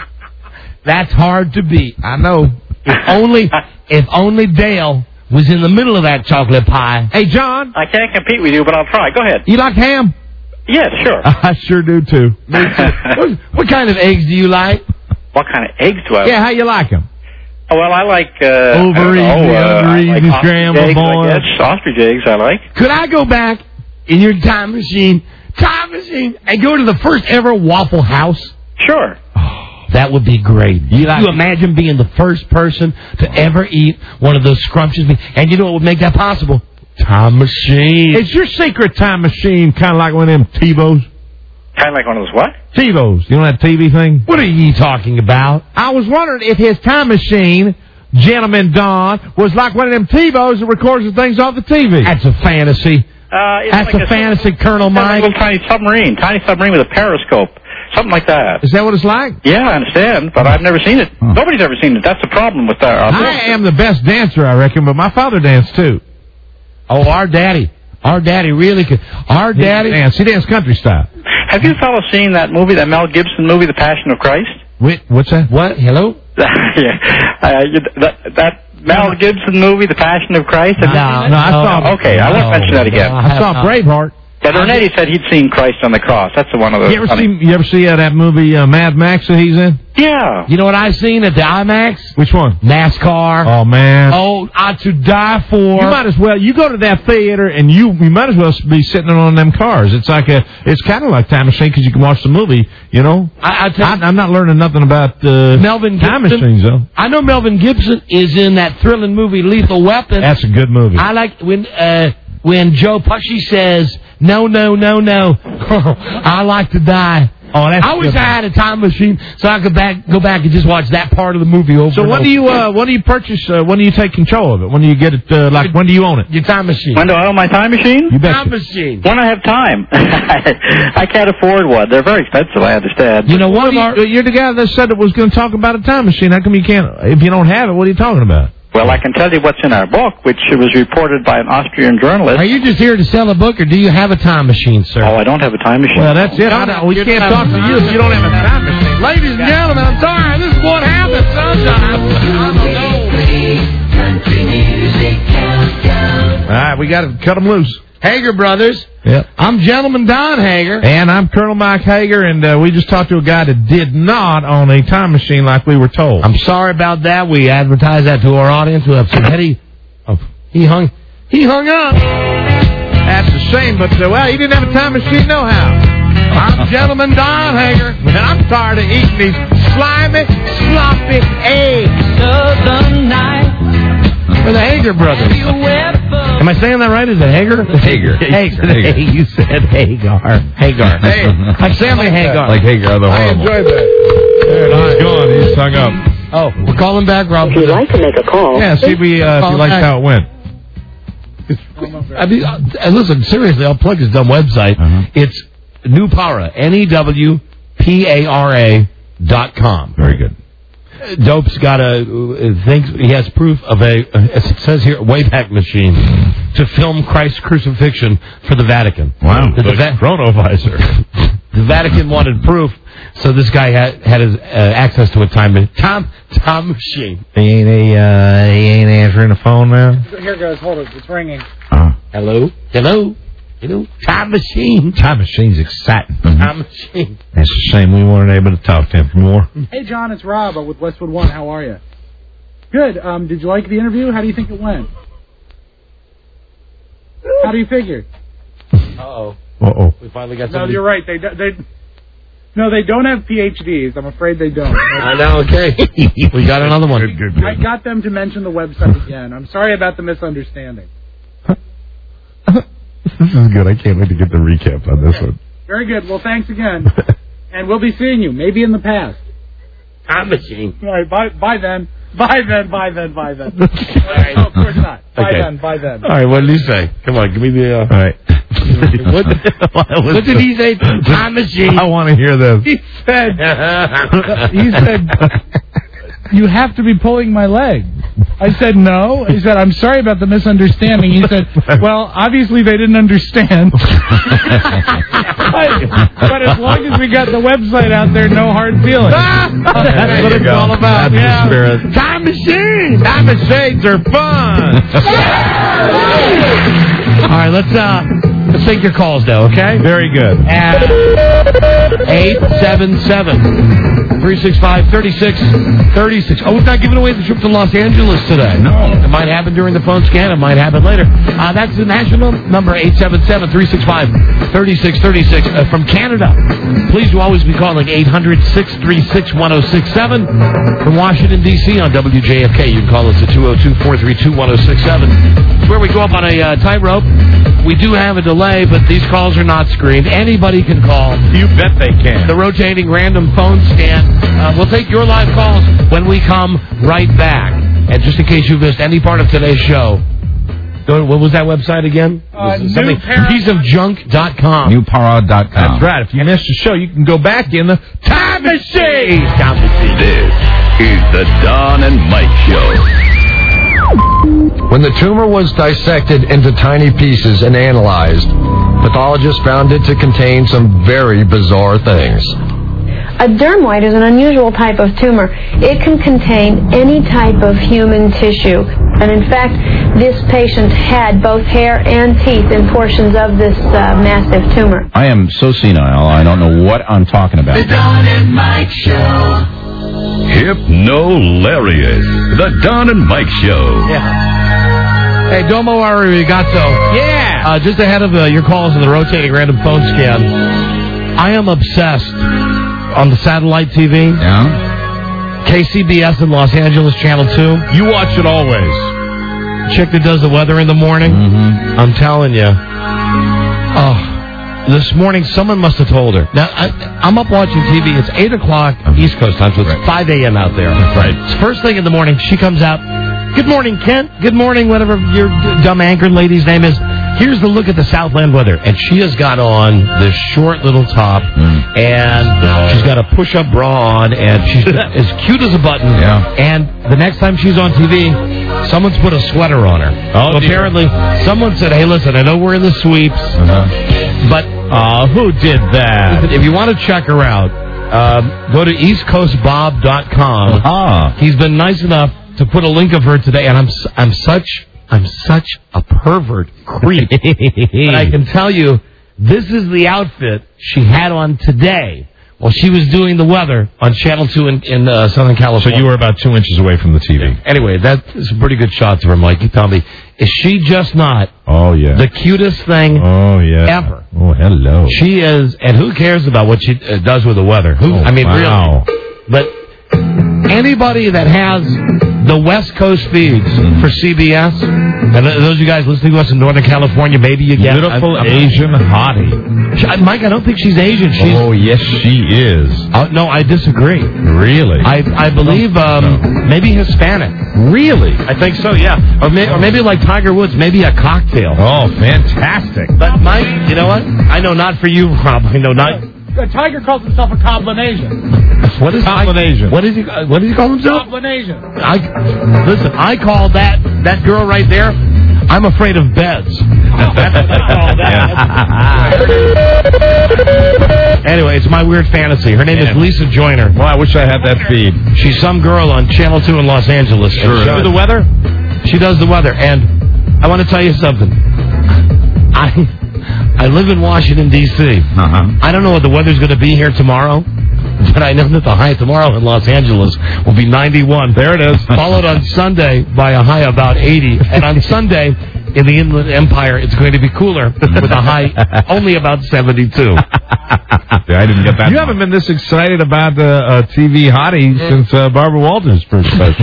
That's hard to beat. I know. If only, if only Dale was in the middle of that chocolate pie. Hey, John, I can't compete with you, but I'll try. Go ahead. you like ham? Yes, sure. I sure do, too. What, what kind of eggs do you like? What kind of eggs do I Yeah, how you like them? Oh, well, I like... Uh, Over I don't know, easy, uh, under I easy, like ostrich scrambled, eggs, boy. I guess. Ostrich eggs I like. Could I go back in your time machine, time machine, and go to the first ever Waffle House? Sure. That would be great. You Could like- you imagine being the first person to ever eat one of those scrumptious meals? And you know what would make that possible? Time machine. Is your secret time machine kind of like one of them TiVos? Kind of like one of those what? TiVos. You know that T V thing? What are you talking about? I was wondering if his time machine, Gentleman Don, was like one of them TiVos that records the things off the T V. That's a fantasy. Uh, it's That's like a fantasy, Colonel it's like Mike. a little tiny submarine. Tiny submarine with a periscope. Something like that. Is that what it's like? Yeah, I understand, but I've never seen it. Nobody's ever seen it. That's the problem with our... our I am the best dancer, I reckon, but my father danced too. Oh, our daddy. Our daddy really could. Our daddy. He danced, he danced country style. Have you fellows seen that movie, that Mel Gibson movie, The Passion of Christ? Wait, what's that? What? Hello? yeah. Uh, you, that, that Mel Gibson movie, The Passion of Christ? Have you No, seen it? no, I saw- Okay, I won't no, mention that again. no, I saw not. Braveheart. But Renetti said he'd seen Christ on the cross. That's the one of the... You ever funny- see? You ever see uh, that movie uh, Mad Max that he's in? Yeah. You know what I seen at the IMAX? Which one? NASCAR. Oh man. Oh, I to die for. You might as well. You go to that theater and you you might as well be sitting on them cars. It's like a. It's kind of like time machine because you can watch the movie. You know. I, I tell I, I'm not learning nothing about uh, Melvin time Gibson. machines though. I know Melvin Gibson is in that thrilling movie Lethal Weapon. That's a good movie. I like when uh, when Joe Pesci says, no, no, no, no. I like to die. Oh, that's I wish good. I had a time machine so I could back go back and just watch that part of the movie over So and when over. do you uh, when do you purchase? Uh, when do you take control of it? When do you get it? Uh, like when do you own it? Your time machine. When do I own my time machine? You Time betcha. machine. When I have time. I can't afford one. They're very expensive, I understand. You know What what? do you, Mark? uh, you're the guy that said it was going to talk about a time machine. How come you can't? If you don't have it, what are you talking about? Well, I can tell you what's in our book, which was reported by an Austrian journalist. Are you just here to sell a book, or do you have a time machine, sir? Oh, I don't have a time machine. Well, that's it. I don't, we can't talk to you if you don't have a time machine. Ladies and gentlemen, I'm sorry. This is what happens sometimes. I don't know. Country music countdown. All right, we got to cut them loose. Hager Brothers. Yep. I'm Gentleman Don Hager. And I'm Colonel Mike Hager, and uh, we just talked to a guy that did not own a time machine like we were told. I'm sorry about that. We advertised that to our audience who have some heady. Oh, he hung. He hung up. That's a shame, but uh, well, he didn't have a time machine, no how. I'm Gentleman Don Hager. And I'm tired of eating these slimy, sloppy eggs. Southern night. For the Hager Brothers. Am I saying that right? Is it Hager? Hager. Hager. Hager. You said Hagar. Hagar. Hey, I'm Stanley Hagar. Like Hagar the I Horrible. enjoyed that. There, he's gone. He's hung up. Oh, we're calling back, Rob. If you'd like to make a call, Yeah, see if, we, uh, if Call you liked back. how it went. I mean, uh, and listen, seriously, I'll plug his dumb website. Uh-huh. It's Newpara, N E W P A R A dot com. Very good. Dope's got a uh, thinks he has proof of a, uh, as it says here, Wayback Machine to film Christ's crucifixion for the Vatican. Wow. The, the, the Va- chronovisor. the Vatican wanted proof, so this guy had had his, uh, access to a time time time machine. He ain't a, uh, he ain't answering the phone now. Here goes. Hold it. It's ringing. Uh, Hello, hello, hello. Time machine. Time machine's exciting. Time machine. It's a shame we weren't able to talk to him more. Hey, John, it's Rob with Westwood One. How are you? Good. Um, did you like the interview? How do you think it went? How do you figure? Uh-oh. Uh-oh. We finally got No, somebody. you're right. They do, they no, they don't have P H Ds. I'm afraid they don't. I know. Okay. We got another one. Good, good, good. I got them to mention the website again. I'm sorry about the misunderstanding. This is good. I can't wait to get the recap on this one. Very good. Well, thanks again. And we'll be seeing you, maybe in the past. Time machine. All right, bye, bye then. Bye then, bye then, bye then. All right, no, of course not. Bye Okay. then, bye then. All right, what did he say? Come on, give me the... Uh... All right. what, what did he say? Time machine. I want to hear this. He said, he said, you have to be pulling my leg. I said, no. He said, I'm sorry about the misunderstanding. He said, well, obviously they didn't understand. but, but as long as we got the website out there, no hard feelings. That's what it's go. all about. That's Yeah. the spirit. Time machine. Time machines are fun. All right, let's uh, let's take your calls now, okay? Very good. At eight seven seven, three six five, three six three six. Oh, we're not giving away the trip to Los Angeles today. No. It might happen during the phone scan. It might happen later. Uh, that's the national number, eight seven seven, three six five, three six three six. Uh, from Canada, please do always be calling eight hundred, six three six, one oh six seven. From Washington, D C on W J F K, you can call us at two oh two, four three two, one oh six seven. It's where we go up on a uh, tightrope. We do have a delay, but these calls are not screened. Anybody can call. You bet they can. The rotating random phone scan. Uh, we'll take your live calls when we come right back. And just in case you missed any part of today's show, go to, what was that website again? Uh, Something, piece of junk dot com. new parod dot com. That's right. If you missed the show, you can go back in the time machine. Time machine. This is the Don and Mike Show. When the tumor was dissected into tiny pieces and analyzed, pathologists found it to contain some very bizarre things. A dermoid is an unusual type of tumor. It can contain any type of human tissue. And in fact, this patient had both hair and teeth in portions of this uh, massive tumor. I am so senile, I don't know what I'm talking about. The Don and Mike Show. Hypnolarious. The Don and Mike Show. Yeah. Hey, Domo Arigato. Yeah. Uh, just ahead of uh, your calls on the rotating random phone scan, I am obsessed on the satellite T V. Yeah? K C B S in Los Angeles, Channel two. You watch it always. Chick that does the weather in the morning. Mm-hmm. I'm telling you. Oh, this morning someone must have told her. Now, I, I'm up watching T V. It's eight o'clock East Coast time, so it's Right. five a.m. out there. Right. It's first thing in the morning. She comes out. Good morning, Kent. Good morning, whatever your d- dumb anchor lady's name is. Here's the look at the Southland weather. And she has got on this short little top, Mm. and she's got a push-up bra on, and she's as cute as a button. Yeah. And the next time she's on T V, someone's put a sweater on her. Oh, so dear. apparently, someone said, hey, listen, I know we're in the sweeps, Uh-huh. but Uh, who did that? if you want to check her out, um, go to east coast bob dot com. Ah. He's been nice enough to put a link of her today, and I'm s- I'm such I'm such a pervert creep. But I can tell you, this is the outfit she had on today while she was doing the weather on Channel two in, in uh, Southern So California. you were about two inches away from the T V. Anyway, that's some pretty good shots of her, Mike. You tell me, is she just not Oh, yeah. the cutest thing oh, yeah. ever? Oh, hello. She is, and who cares about what she uh, does with the weather? Who? Oh, I mean, wow. really. But anybody that has the West Coast feeds for C B S, and th- those of you guys listening to us in Northern California, maybe you get Beautiful I'm- I'm- Asian hottie. She- Mike, I don't think she's Asian. She's Oh, yes, she is. uh, no, I disagree. Really? I I believe um, maybe Hispanic. Really? I think so, yeah. Or, may, or maybe like Tiger Woods, maybe a cocktail. Oh, fantastic. But Mike, you know what? I know not for you, Rob. I know not a tiger calls himself a combination. What is Combination. What does he? What does he call himself? Combination. I listen. I call that that girl right there. I'm afraid of beds. That's what I call that. Anyway, it's my weird fantasy. Her name Yeah. is Lisa Joyner. Well, I wish I had that feed. She's some girl on Channel two in Los Angeles. Sure. And she does the weather. She does the weather, and I want to tell you something. I I live in Washington D C. Uh-huh. I don't know what the weather's going to be here tomorrow. But I know that the high tomorrow in Los Angeles will be ninety-one. There it is. Followed on Sunday by a high about eighty. And on Sunday, in the Inland Empire, it's going to be cooler with a high only about seventy-two. Yeah, I didn't get that. You haven't been this excited about uh, a T V hottie since uh, Barbara Walters' first special.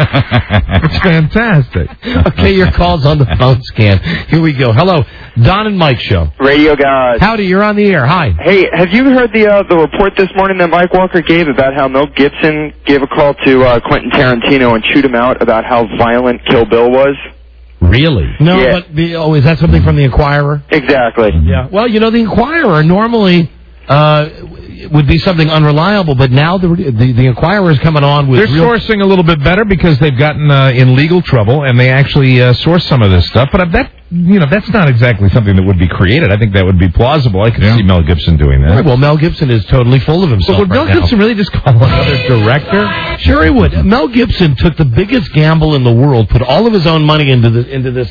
It's fantastic. Okay, your call's on the phone scan. Here we go. Hello, Don and Mike Show. Radio guys. Howdy, you're on the air. Hi. Hey, have you heard the uh, the report this morning that Mike Walker gave about how Mel Gibson gave a call to uh, Quentin Tarantino and chewed him out about how violent Kill Bill was? Really? No, Yeah. but the, oh, is that something from the Inquirer? Exactly. Yeah. Well, you know, the Inquirer normally uh, would be something unreliable, but now the the, the Inquirer is coming on with They're real... sourcing a little bit better because they've gotten uh, in legal trouble and they actually uh, source some of this stuff. But that, you know, that's not exactly something that would be created. I think that would be plausible. I could see Mel Gibson doing that. Right, well, Mel Gibson is totally full of himself. But would right Mel now. Gibson really just call another director? Sure, he would. Mel Gibson took the biggest gamble in the world, put all of his own money into the into this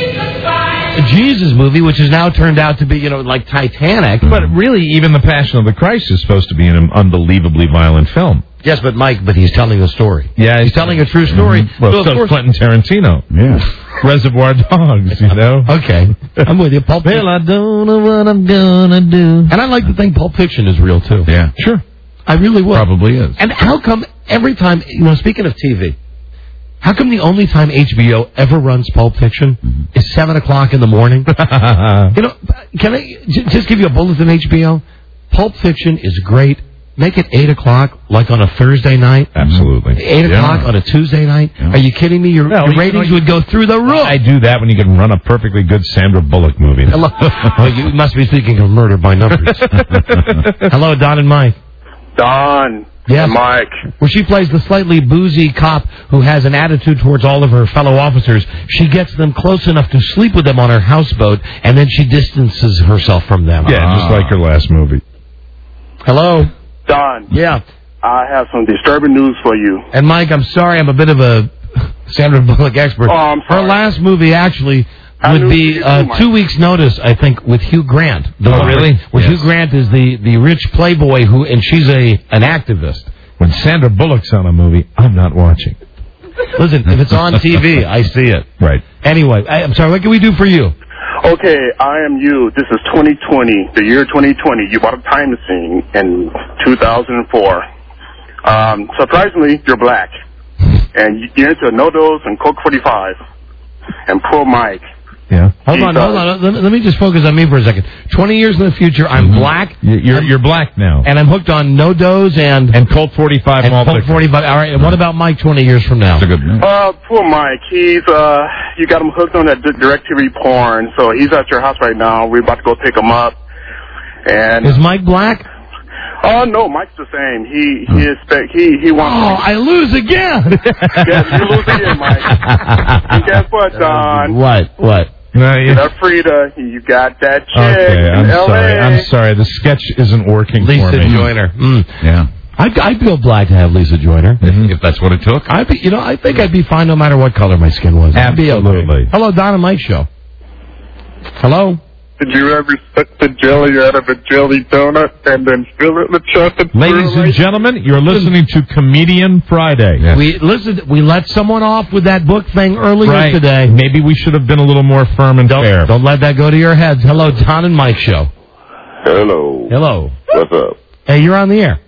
uh, Jesus movie, which has now turned out to be, you know, like Titanic. But really, even The Passion of the Christ is supposed to be an unbelievably violent film. Yes, but Mike, but he's telling a story. Yeah, he's telling a true story. Mm-hmm. Well, So, of so course- Quentin Tarantino. Yeah. Reservoir Dogs, you know? Okay. I'm with you. Pulp Fiction. Well, I don't know what I'm gonna do. And I like to think Pulp Fiction is real, too. Yeah. Sure. I really would. Probably is. And how come every time, you know, speaking of T V, how come the only time H B O ever runs Pulp Fiction Mm-hmm. is seven o'clock in the morning? You know, can I j- just give you a bulletin, H B O? Pulp Fiction is great. Make it eight o'clock, like on a Thursday night. Absolutely. eight o'clock on a Tuesday night. Yeah. Are you kidding me? Your, Well, your you ratings know, would go through the roof. I do that when you can run a perfectly good Sandra Bullock movie. Hello. Oh, you must be thinking of Murder by Numbers. Hello, Don and Mike. Don. Yes. And Mike. Where she plays the slightly boozy cop who has an attitude towards all of her fellow officers. She gets them close enough to sleep with them on her houseboat, and then she distances herself from them. Yeah, just like her last movie. Hello? Don. Yeah. I have some disturbing news for you. And Mike, I'm sorry, I'm a bit of a Sandra Bullock expert. Oh, I'm sorry. Her last movie actually How would new be is you, uh, Mike? two weeks' notice, I think, with Hugh Grant. The Oh, one really? Where, where Yes. Hugh Grant is the, the rich playboy who, and she's a an activist. When Sandra Bullock's on a movie, I'm not watching. Listen, if it's on T V, I see it. Right. Anyway, I, I'm sorry, what can we do for you? Okay, I am you. This is twenty twenty, the year twenty twenty. You bought a time machine in two thousand four. Um, surprisingly, you're black. And you're into No-Dos and Coke forty-five. And poor Mike. Yeah. Hold on, He's, uh, hold on. Let, let me just focus on me for a second. Twenty years in the future, I'm black. You- You're you're black now. And I'm hooked on No-Dos and... And Colt forty-five and malt Colt liquor. forty-five. All right, and what about Mike twenty years from now? That's a good man. Uh, poor Mike. He's, uh, you got him hooked on that di- DirecTV porn. So he's at your house right now. We're about to go pick him up. And... Is Mike black? Oh, no, Mike's the same. He, he expect, he, he wants... Oh, I lose again. Yes, you lose again, Mike. And guess what, Don? What? What? No, you- That Frida, you got that chick okay, in I'm L A. sorry. I'm sorry. The sketch isn't working Lisa for me. Joyner. Mm. Yeah. I'd, I'd feel black to have Lisa Joyner. Mm-hmm. If that's what it took. I'd be, you know, I think I'd be fine no matter what color my skin was. I'd be okay. Absolutely. Hello, Don and Mike Show. Hello? Did you ever suck the jelly out of a jelly donut and then fill it with chocolate? Ladies and gentlemen, you're listening to Comedian Friday. We listen. We let someone off with that book thing earlier Right. today. Maybe we should have been a little more firm and Don't, fair. don't let that go to your heads. Hello, Don and Mike Show. Hello. Hello. What's up? Hey, you're on the air.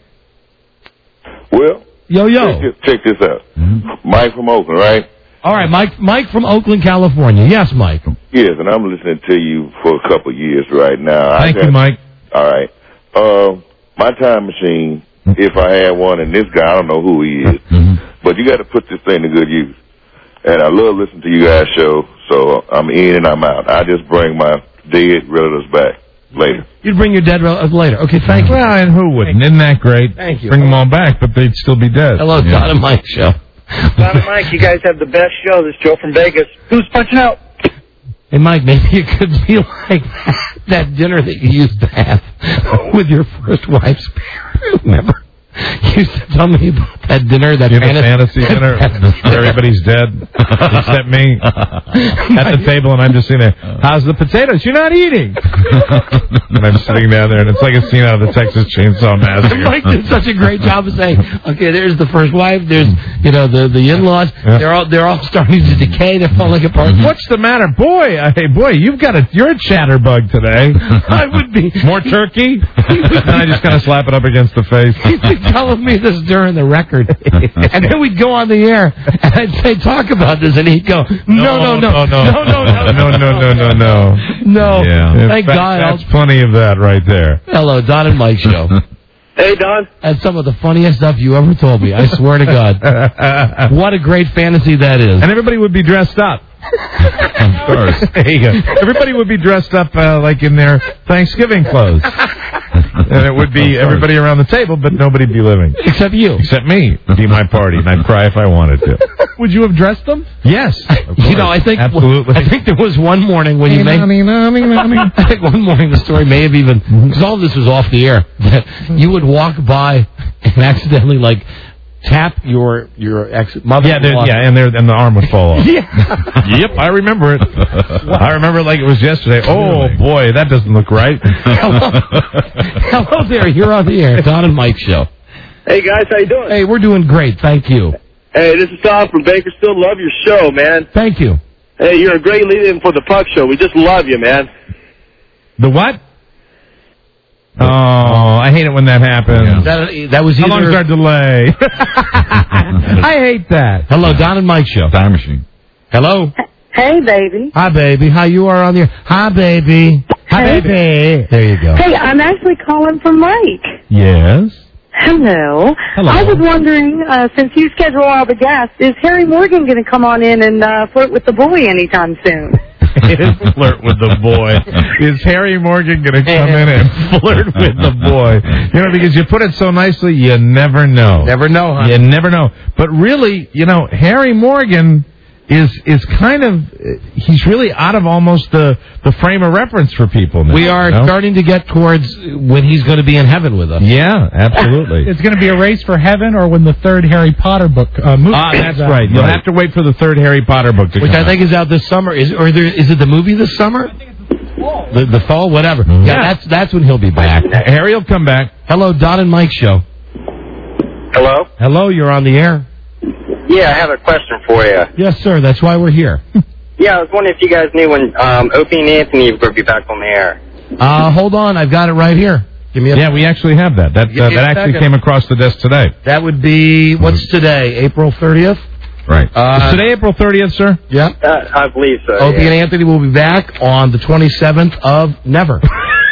Well, Yo, check yo. this, check this out. Mike from Oakland, right? All right, Mike. Mike from Oakland, California. Yes, Mike. Yes, and I'm listening to you for a couple of years right now. Thank I got, you, Mike. All right. Uh, my time machine, if I had one, and this guy, I don't know who he is, Mm-hmm. but you got to put this thing to good use. And I love listening to you guys' show, so I'm in and I'm out. I just bring my dead relatives back later. You'd bring your dead relatives later. Okay, thank you. Well, and who wouldn't? Isn't that great? Thank you. Bring them all back, but they'd still be dead. Hello, Yeah. Don and Mike Show. Don and Mike, you guys have the best show. This is Joe from Vegas. Who's punching out? Hey, Mike, maybe it could be like that dinner that you used to have with your first wife's parents. Remember? You used to tell me about that dinner, that You know, fantasy, fantasy dinner where everybody's dead except me at the table, and I'm just sitting there. How's the potatoes? You're not eating. And I'm sitting down there, and it's like a scene out of the Texas Chainsaw Massacre. Mike did such a great job of saying, okay, there's the first wife, there's, you know, the the in-laws. Yeah. They're all they're all starting to decay. They're falling apart. What's the matter, boy? uh, Hey, boy, you've got a you're a chatterbug today. I would be More turkey? And I just kind of slap it up against the face. He'd be telling me this during the record. And then we'd go on the air, and I'd say, talk about this, and he'd go, no, no, no, no, no, no, no, no, no, no, no, no. No. Yeah. Thank In fact, God. That's plenty of that right there. Hello, Don and Mike Show. Hey, Don. That's some of the funniest stuff you ever told me. I swear to God. What a great fantasy that is. And everybody would be dressed up. Of course. There you go. Everybody would be dressed up uh, like in their Thanksgiving clothes. And it would be everybody around the table, but nobody'd be living. Except you. Except me. It'd be my party, and I'd cry if I wanted to. Would you have dressed them? Yes. You know, I think Absolutely. I think there was one morning when you made. I think one morning the story may have even because all of this was off the air that you would walk by and accidentally like tap your your ex mother. Yeah, there- yeah, and there and the arm would fall off. Yeah. Yep, I remember it. I remember it like it was yesterday. Oh boy, that doesn't look right. Hello. Hello there. You're on the air. Don and Mike Show. Hey, guys, how you doing? Hey, we're doing great. Thank you. Hey, this is Tom from Bakersfield. Love your show, man. Thank you. Hey, you're a great lead-in for the Puck Show. We just love you, man. The what? Oh, I hate it when that happens. That, that was How either... long is our delay? I hate that. Hello, Don and Mike Show. Time machine. Hello. Hey, baby. Hi, baby. How you are on the air? Hi, baby. Hi, Hey. baby. There you go. Hey, I'm actually calling from Mike. Yes. Hello. Hello. I was wondering, uh, since you schedule all the guests, is Harry Morgan going to come on in and uh, flirt with the boy anytime soon? Flirt with the boy. Is Harry Morgan going to come in and flirt with the boy? You know, because you put it so nicely, you never know. Never know, huh? You never know. But really, you know, Harry Morgan is is kind of, he's really out of almost the, the frame of reference for people now. We are you know? starting to get towards when he's going to be in heaven with us. Yeah, absolutely. It's going to be a race for heaven or when the third Harry Potter book uh, movie Ah, comes that's out. right. You'll have to wait for the third Harry Potter book to Which come I think is out this summer. Is or there, is it the movie this summer? The, the fall, whatever. Yeah, Yeah. that's that's when he'll be back. out. Harry will come back. Hello, Don and Mike Show. Hello? Hello, you're on the air. Yeah, I have a question for you. Yes, sir. That's why we're here. Yeah, I was wondering if you guys knew when um, Opie and Anthony would be back on the air. Uh, hold on, I've got it right here. Give me a. Yeah, we actually have that. That Give uh, me a that actually second. came across the desk today. That would be what's today? April thirtieth. Right. Uh, Is today April thirtieth, sir? Yeah. Uh, I believe so. Opie yeah. and Anthony will be back on the twenty-seventh of never.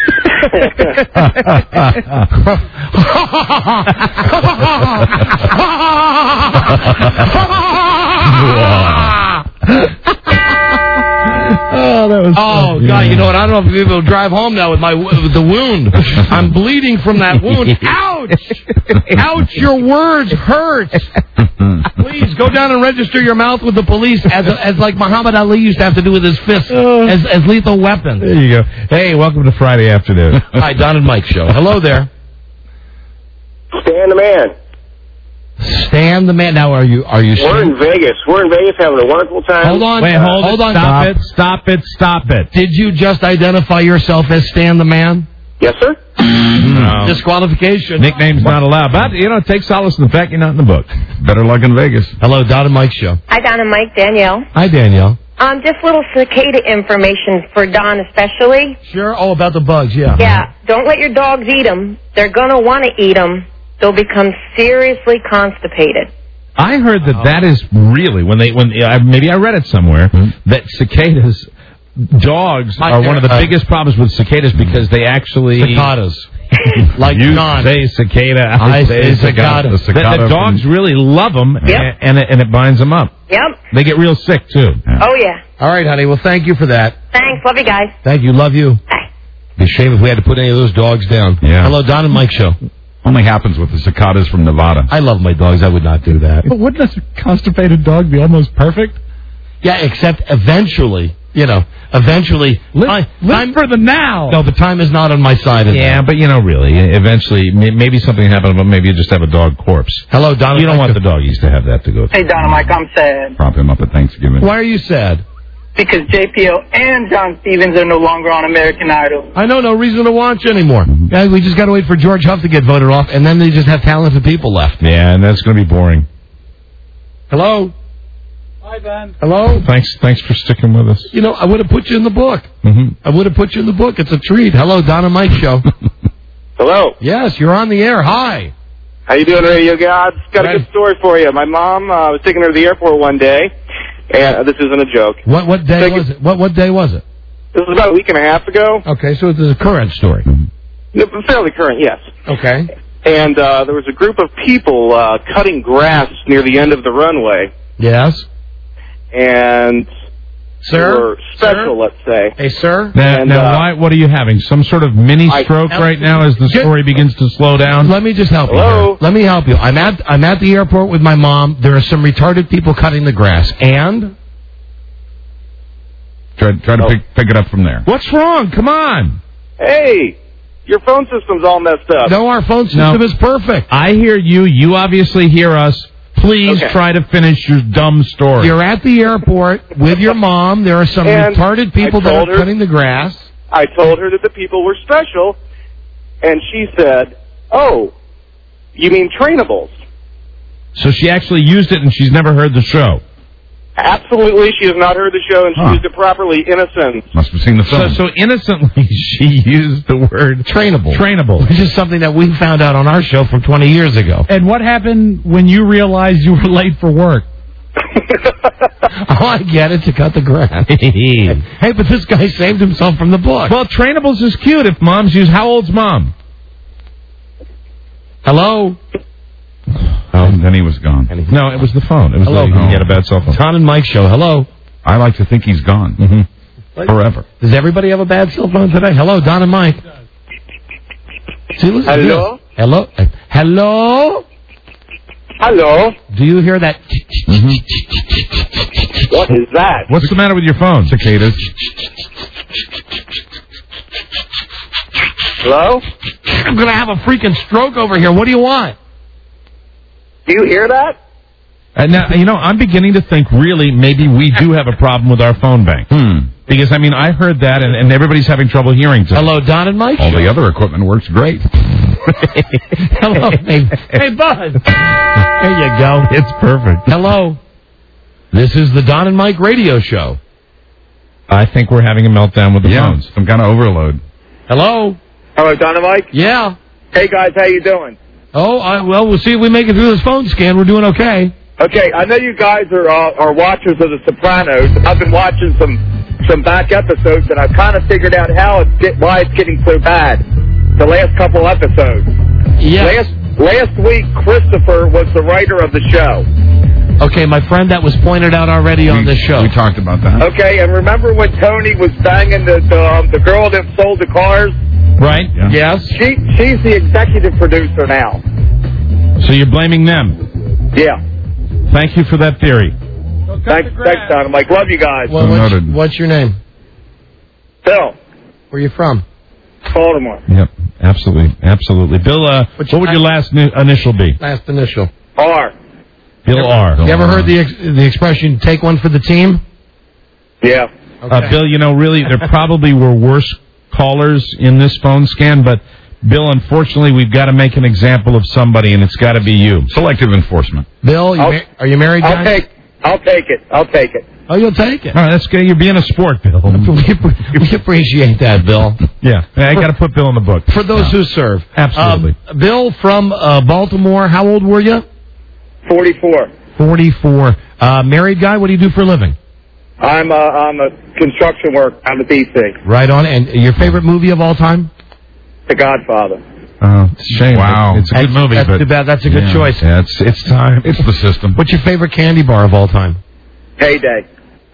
Oh, that was. Oh, God, you know what? I don't know if I'll be able to drive home now with my with the wound. I'm bleeding from that wound. Ouch! Ouch, your words hurt. Please, go down and register your mouth with the police as as like Muhammad Ali used to have to do with his fists as, as lethal weapons. There you go. Hey, welcome to Friday afternoon. Hi, Don and Mike Show. Hello there. Stan the man. Stan the man. Now, are you are you? We're in Vegas. We're in Vegas having a wonderful time. Hold on. Wait, hold, hold it. on. Stop it. Stop it. Stop it. Did you just identify yourself as Stan the man? Yes, sir? No. Disqualification. Nickname's not allowed. But, you know, take solace in the fact you're not in the book. Better luck in Vegas. Hello, Don and Mike Show. Hi, Don and Mike. Danielle. Hi, Danielle. Um, just little cicada information for Don especially. Sure. Oh, about the bugs, yeah. Yeah, don't let your dogs eat them. They're going to want to eat them. They'll become seriously constipated. I heard that that is really, when they, when uh, maybe I read it somewhere, that cicadas, dogs My are one of the uh, biggest problems with cicadas because they actually... Cicadas. Like you John. say cicada, I I, say say cicada. cicada. The, the dogs really love them, Yep. and, and, it, and it binds them up. Yep. They get real sick, too. Oh, yeah. All right, honey. Well, thank you for that. Thanks. Love you guys. Thank you. Love you. Bye. Be a shame if we had to put any of those dogs down. Yeah. Hello, Don and Mike Show. Only happens with the cicadas from Nevada. I love my dogs. I would not do that. But wouldn't a constipated dog be almost perfect? Yeah, except eventually, you know, eventually. Live, I, live I'm, for the now. No, the time is not on my side. Yeah, now. but you know, really, eventually, may- maybe something happened, but maybe you just have a dog corpse. Hello, Don. You don't want the doggies to have that to go through. Hey, Don, Mike, I'm sad Prop him up at Thanksgiving. Why are you sad? because J P O and John Stevens are no longer on American Idol. I know, no reason to watch anymore. Guys, we just got to wait for George Huff to get voted off, and then they just have talented people left. Yeah, and that's going to be boring. Hello? Hi, Ben. Hello? Thanks thanks for sticking with us. You know, I would have put you in the book. Mm-hmm. I would have put you in the book. It's a treat. Hello, Don and Mike Show. Hello. Yes, you're on the air. Hi. How you doing, radio gods? Got a Hi. good story for you. My mom uh, was taking her to the airport one day, and uh, this isn't a joke. What what day Taking- was it? What what day was it? This was about a week and a half ago. Okay, so it's a current story. No, fairly current, yes. Okay. And uh, there was a group of people uh, cutting grass near the end of the runway, Yes. and Sir? they were special, Sir? let's say. Hey, sir? Now, And, now uh, why, what are you having? Some sort of mini I- stroke right now as the story begins to slow down? Let me just help you. Hello? Here. Let me help you. I'm at I'm at the airport with my mom. There are some retarded people cutting the grass. And Try, try to Oh. pick, pick it up from there. What's wrong? Come on. Hey, your phone system's all messed up. no, our phone system No. is perfect. I hear you. You obviously hear us. Please Okay. try to finish your dumb story. You're at the airport with your mom. There are some And retarded people I that are told her- cutting the grass. I told her that the people were special, and she said, "Oh, you mean trainables?" So she actually used it, and she's never heard the show. Absolutely, she has not heard the show, and she Huh. used it properly, innocent. Must have seen the So, film. so innocently, she used the word Trainable. trainable. Which is something that we found out on our show from twenty years ago. And what happened when you realized you were late for work? Oh, I get it, to cut the grass. Hey, but this guy saved himself from the book. Well, trainables is cute if moms use. How old's mom? Hello? Oh, then he was gone. No, it was the phone. It was Hello. the, he had a bad cell phone. Don and Mike Show. Hello? I like to think he's gone. Mm-hmm. Forever. Does everybody have a bad cell phone today? Hello, Don and Mike. See, listen to Hello? this. Hello? Uh, Hello? Hello? Do you hear that? What is that? What's the matter with your phone? Cicadas. Hello? I'm going to have a freaking stroke over here. What do you want? Do you hear that? And now, you know, I'm beginning to think really maybe we do have a problem with our phone bank. Hmm. Because, I mean, I heard that, and, and everybody's having trouble hearing today. Hello, Don and Mike All Show. the other equipment works great. Hello. Hey, hey, Buzz. There you go. It's perfect. Hello. This is the Don and Mike radio show. I think we're having a meltdown with the Yeah, phones. some kind of overload. Hello. Hello, Dynamite? Yeah. Hey, guys, how you doing? Oh, I, well, we'll see if we make it through this phone scan. We're doing okay. Okay, I know you guys are uh, are watchers of The Sopranos. I've been watching some some back episodes, and I've kind of figured out how it's get, why it's getting so bad. The last couple episodes. Yeah. Last last week, Christopher was the writer of the show. Okay, my friend, that was pointed out already on we, this show. We talked about that. Okay, and remember when Tony was banging the the, um, the girl that sold the cars? Right? Yeah. Yes. She she's the executive producer now. So you're blaming them. Yeah. Thank you for that theory. Thanks, thanks, Dynamite. Love you guys. Well, what's, what's your name? Bill. Where are you from? Baltimore. Yep, absolutely, absolutely. Bill, uh, what would your last ni- initial be? Last initial. R. Bill R. You ever heard the ex- the expression, take one for the team? Yeah. Uh, Bill, you know, really, there probably were worse callers in this phone scan, but Bill, unfortunately, we've got to make an example of somebody, and it's got to be you. Selective enforcement. Bill, you I'll- ma- are you married, I'll guys? take I'll take it. I'll take it. Oh, you'll take it. All right, that's good. You're being a sport, Bill. we, we appreciate that, Bill. Yeah, I got to put Bill in the book. For those who serve. Absolutely. Um, Bill from uh, Baltimore, how old were you? Forty-four. forty-four. Uh, married guy, what do you do for a living? I'm uh, I'm a construction work. I'm a D C. Right on. And your favorite movie of all time? The Godfather. Oh, it's a shame. Wow. It's a good That's- movie, That's but too bad. That's a good yeah, choice. Yeah, it's it's time. It's the system. What's your favorite candy bar of all time? Payday.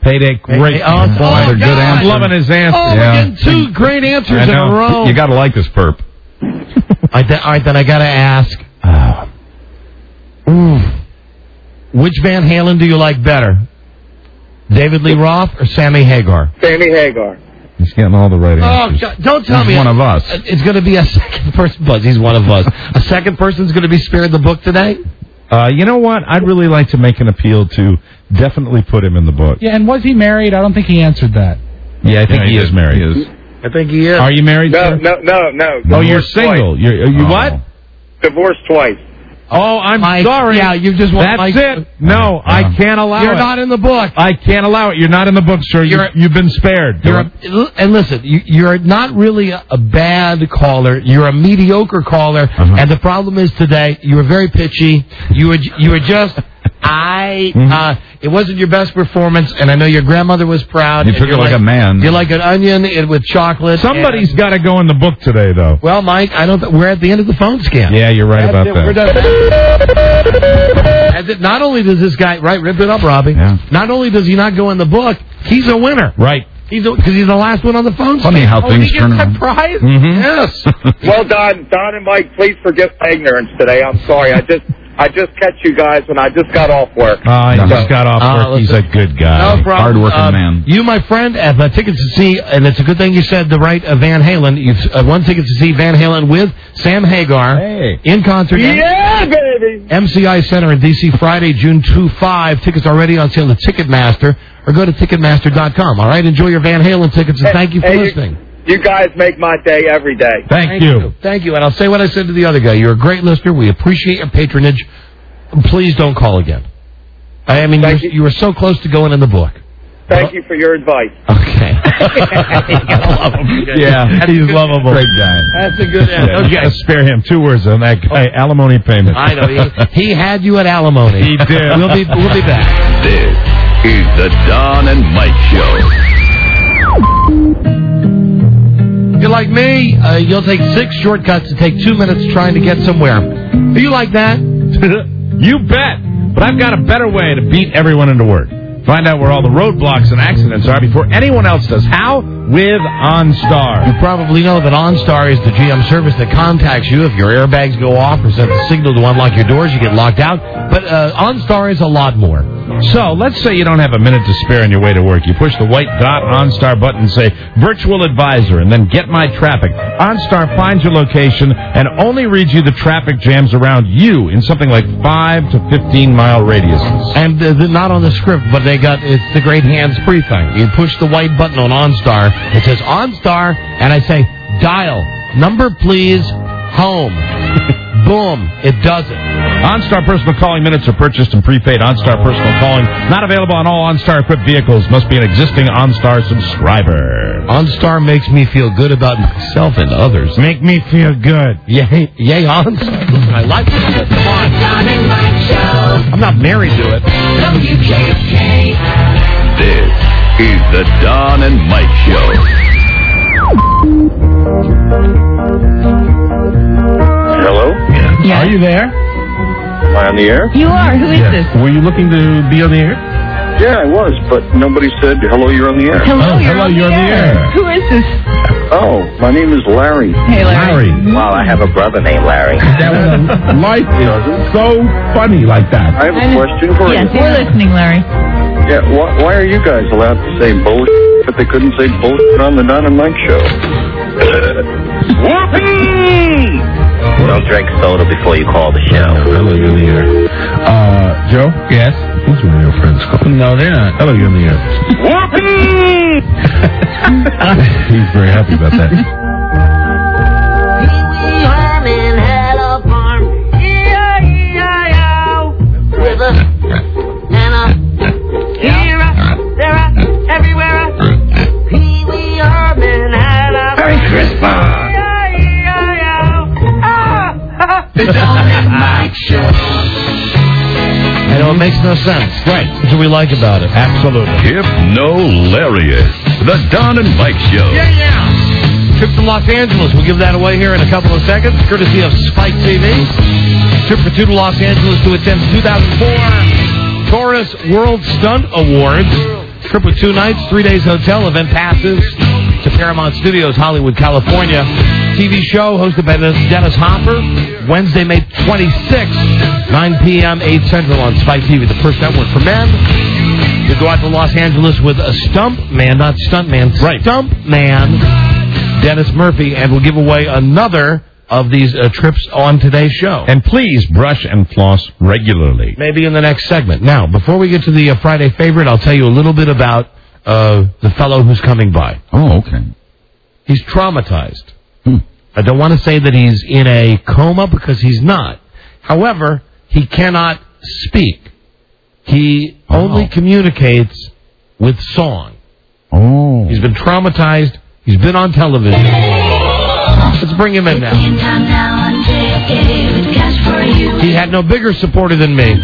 Payday, great. Oh, boy, oh, they're good God. answers. Loving his answer. Oh, yeah. we're getting two great answers I in know. a row. You got to like this perp. All right, then, all right, then I got to ask. Uh, ooh, which Van Halen do you like better? David Lee Roth or Sammy Hagar? Sammy Hagar. He's getting all the right answers. Oh, God, don't tell He's me. one of us. It's going to be a second person. Buzz, he's one of us. A second person's going to be spared the book today? Uh, you know what? I'd really like to make an appeal to definitely put him in the book. Yeah, and was he married? I don't think he answered that. Yeah, I think Yeah, he, he is is. married. He is. I think he is. Are you married, No, sir? no, no, no. Oh, you're Divorced single. twice. You're, are you what? Divorced twice. Oh, I'm Mike, sorry. yeah, you just want That's Mike- it. No, I can't allow You're it. not in the book. I can't allow it. You're not in the book, sir. You, You're- you've been spared. You're a, and listen, you, you're not really a, a bad caller. You're a mediocre caller, Uh-huh. and the problem is today you were very pitchy. You were you were just I. Mm-hmm. Uh, it wasn't your best performance, and I know your grandmother was proud. You and took you're it like a man. You're like an onion in- with chocolate. Somebody's and- got to go in the book today, though. Well, Mike, I don't. Th- we're at the end of the phone scan. Yeah, you're right That's about it. that. We're done. And it- not only does this guy right rip it up, Robbie. Yeah. Not only does he not go in the book, he's a winner. Right. He's because he's the last one on the phone. Funny scan. how Oh, things he turn gets that around. prize? Mhm. Yes. Well, Don, Don and Mike, please forgive my ignorance today. I'm sorry. I just, I just catch you guys when I just got off work. Oh, he So- just got off Uh, work. He's a good guy. No problem. Hard-working Um, man. You, my friend, have uh, tickets to see, and it's a good thing you said the right uh, Van Halen. You've uh, won tickets to see Van Halen with Sam Hagar Hey. in concert. Yeah, baby. M C I Center in D C Friday, June second, five. Tickets already on sale at Ticketmaster, or go to Ticketmaster dot com. All right, enjoy your Van Halen tickets, and thank you for Hey, listening. You guys make my day every day. Thank, you. Thank you. And I'll say what I said to the other guy. You're a great listener. We appreciate your patronage. Please don't call again. I mean, Thank you, you. you were so close to going in the book. Thank you for your advice. Okay. Yeah, he's lovable. Great guy. That's a good Yeah, answer. you gotta spare him two words on that guy. Alimony payment. I know. He, he had you at alimony. He did. We'll be, we'll be back. This is the Don and Mike Show. If you're like me, uh, you'll take six shortcuts to take two minutes trying to get somewhere. Are you like that? You bet. But I've got a better way to beat everyone into work. Find out where all the roadblocks and accidents are before anyone else does. How? With OnStar. You probably know that OnStar is the G M service that contacts you if your airbags go off or sends a signal to unlock your doors, you get locked out. But uh, OnStar is a lot more. So, let's say you don't have a minute to spare on your way to work. You push the white dot OnStar button and say, Virtual Advisor, and then Get My Traffic. OnStar finds your location and only reads you the traffic jams around you in something like five to fifteen mile radiuses. And uh, they're not on the script, but they got, it's the great hands-free thing. You push the white button on OnStar, it says OnStar, and I say, dial, number please, home. Boom, it does it. OnStar personal calling minutes are purchased and prepaid. OnStar personal calling not available on all OnStar-equipped vehicles. Must be an existing OnStar subscriber. OnStar makes me feel good about myself and others. Make me feel good. Yay, yay, OnStar. Listen, I like it. Come on. Don and Mike Show. I'm not married to it. W K F K. This is the Don and Mike Show. Hello? Yes. Are you there? Am I on the air? You are. Who is this? Were you looking to be on the air? Yeah, I was, but nobody said, hello, you're on the air. Hello, Oh, you're, hello, on, you're the on the air. air. Who is this? Oh, my name is Larry. Hey, Larry. Wow, I have a brother named Larry. That was life is so funny like that. I have a question for Yes, you. we're listening, Larry. Yeah, why, why are you guys allowed to say bullshit, but they couldn't say bullshit on the Don and Mike Show? Whoopee! Don't drink soda before you call the show. Hello, you're in the air. Uh, Joe? Yes? Who's one of your friends calling? No, they're not. Hello, you're in the air. Whoopee! He's very happy about that. Herman had a farm. E I E I O. With a and a here, a, there, a, everywhere. a Pee Wee Herman had a Merry Christmas. The Don and Mike Show. I know it makes no sense. Right. That's what we like about it. Absolutely. Hypnolarious. The Don and Mike Show. Yeah, yeah. Trip to Los Angeles. We'll give that away here in a couple of seconds, courtesy of Spike T V. Trip for two to Los Angeles to attend the two thousand four Taurus World Stunt Awards. trip with two nights, three days hotel, event passes to Paramount Studios, Hollywood, California. T V show hosted by Dennis Hopper, Wednesday, May twenty-sixth, nine p.m., eight Central on Spike T V, the first network for men. We go out to Los Angeles with a stump man, not stunt man, right. Stump man, Dennis Murphy, and we'll give away another of these uh, trips on today's show. And please brush and floss regularly. Maybe in the next segment. Now, before we get to the uh, Friday favorite, I'll tell you a little bit about uh, the fellow who's coming by. Oh, okay. He's traumatized. Hmm. I don't want to say that he's in a coma because he's not. However, he cannot speak. He oh. only communicates with song. Oh. He's been traumatized. He's been on television. Let's bring him in now. He had no bigger supporter than me.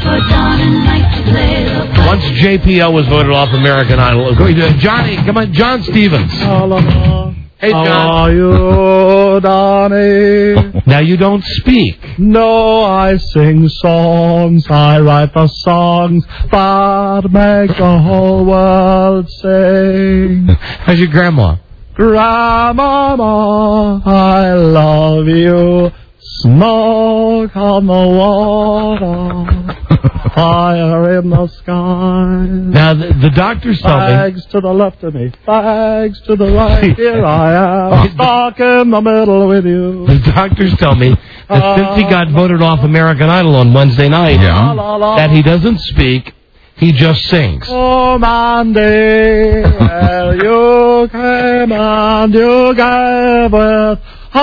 Once J P L was voted off American Idol. Johnny, come on, John Stevens. Hey, John. How are you, Donnie? Now, you don't speak. No, I sing songs. I write the songs that make the whole world sing. How's your grandma? Grandmama, I love you. Smoke on the water, fire in the sky. Now, the, the doctors tell me... Fags to the left of me, fags to the right. Here I am, stuck in the middle with you. The doctors tell me that since he got voted off American Idol on Wednesday night, yeah. that he doesn't speak, he just sings. Oh, Mandy, well, you came and you gave it.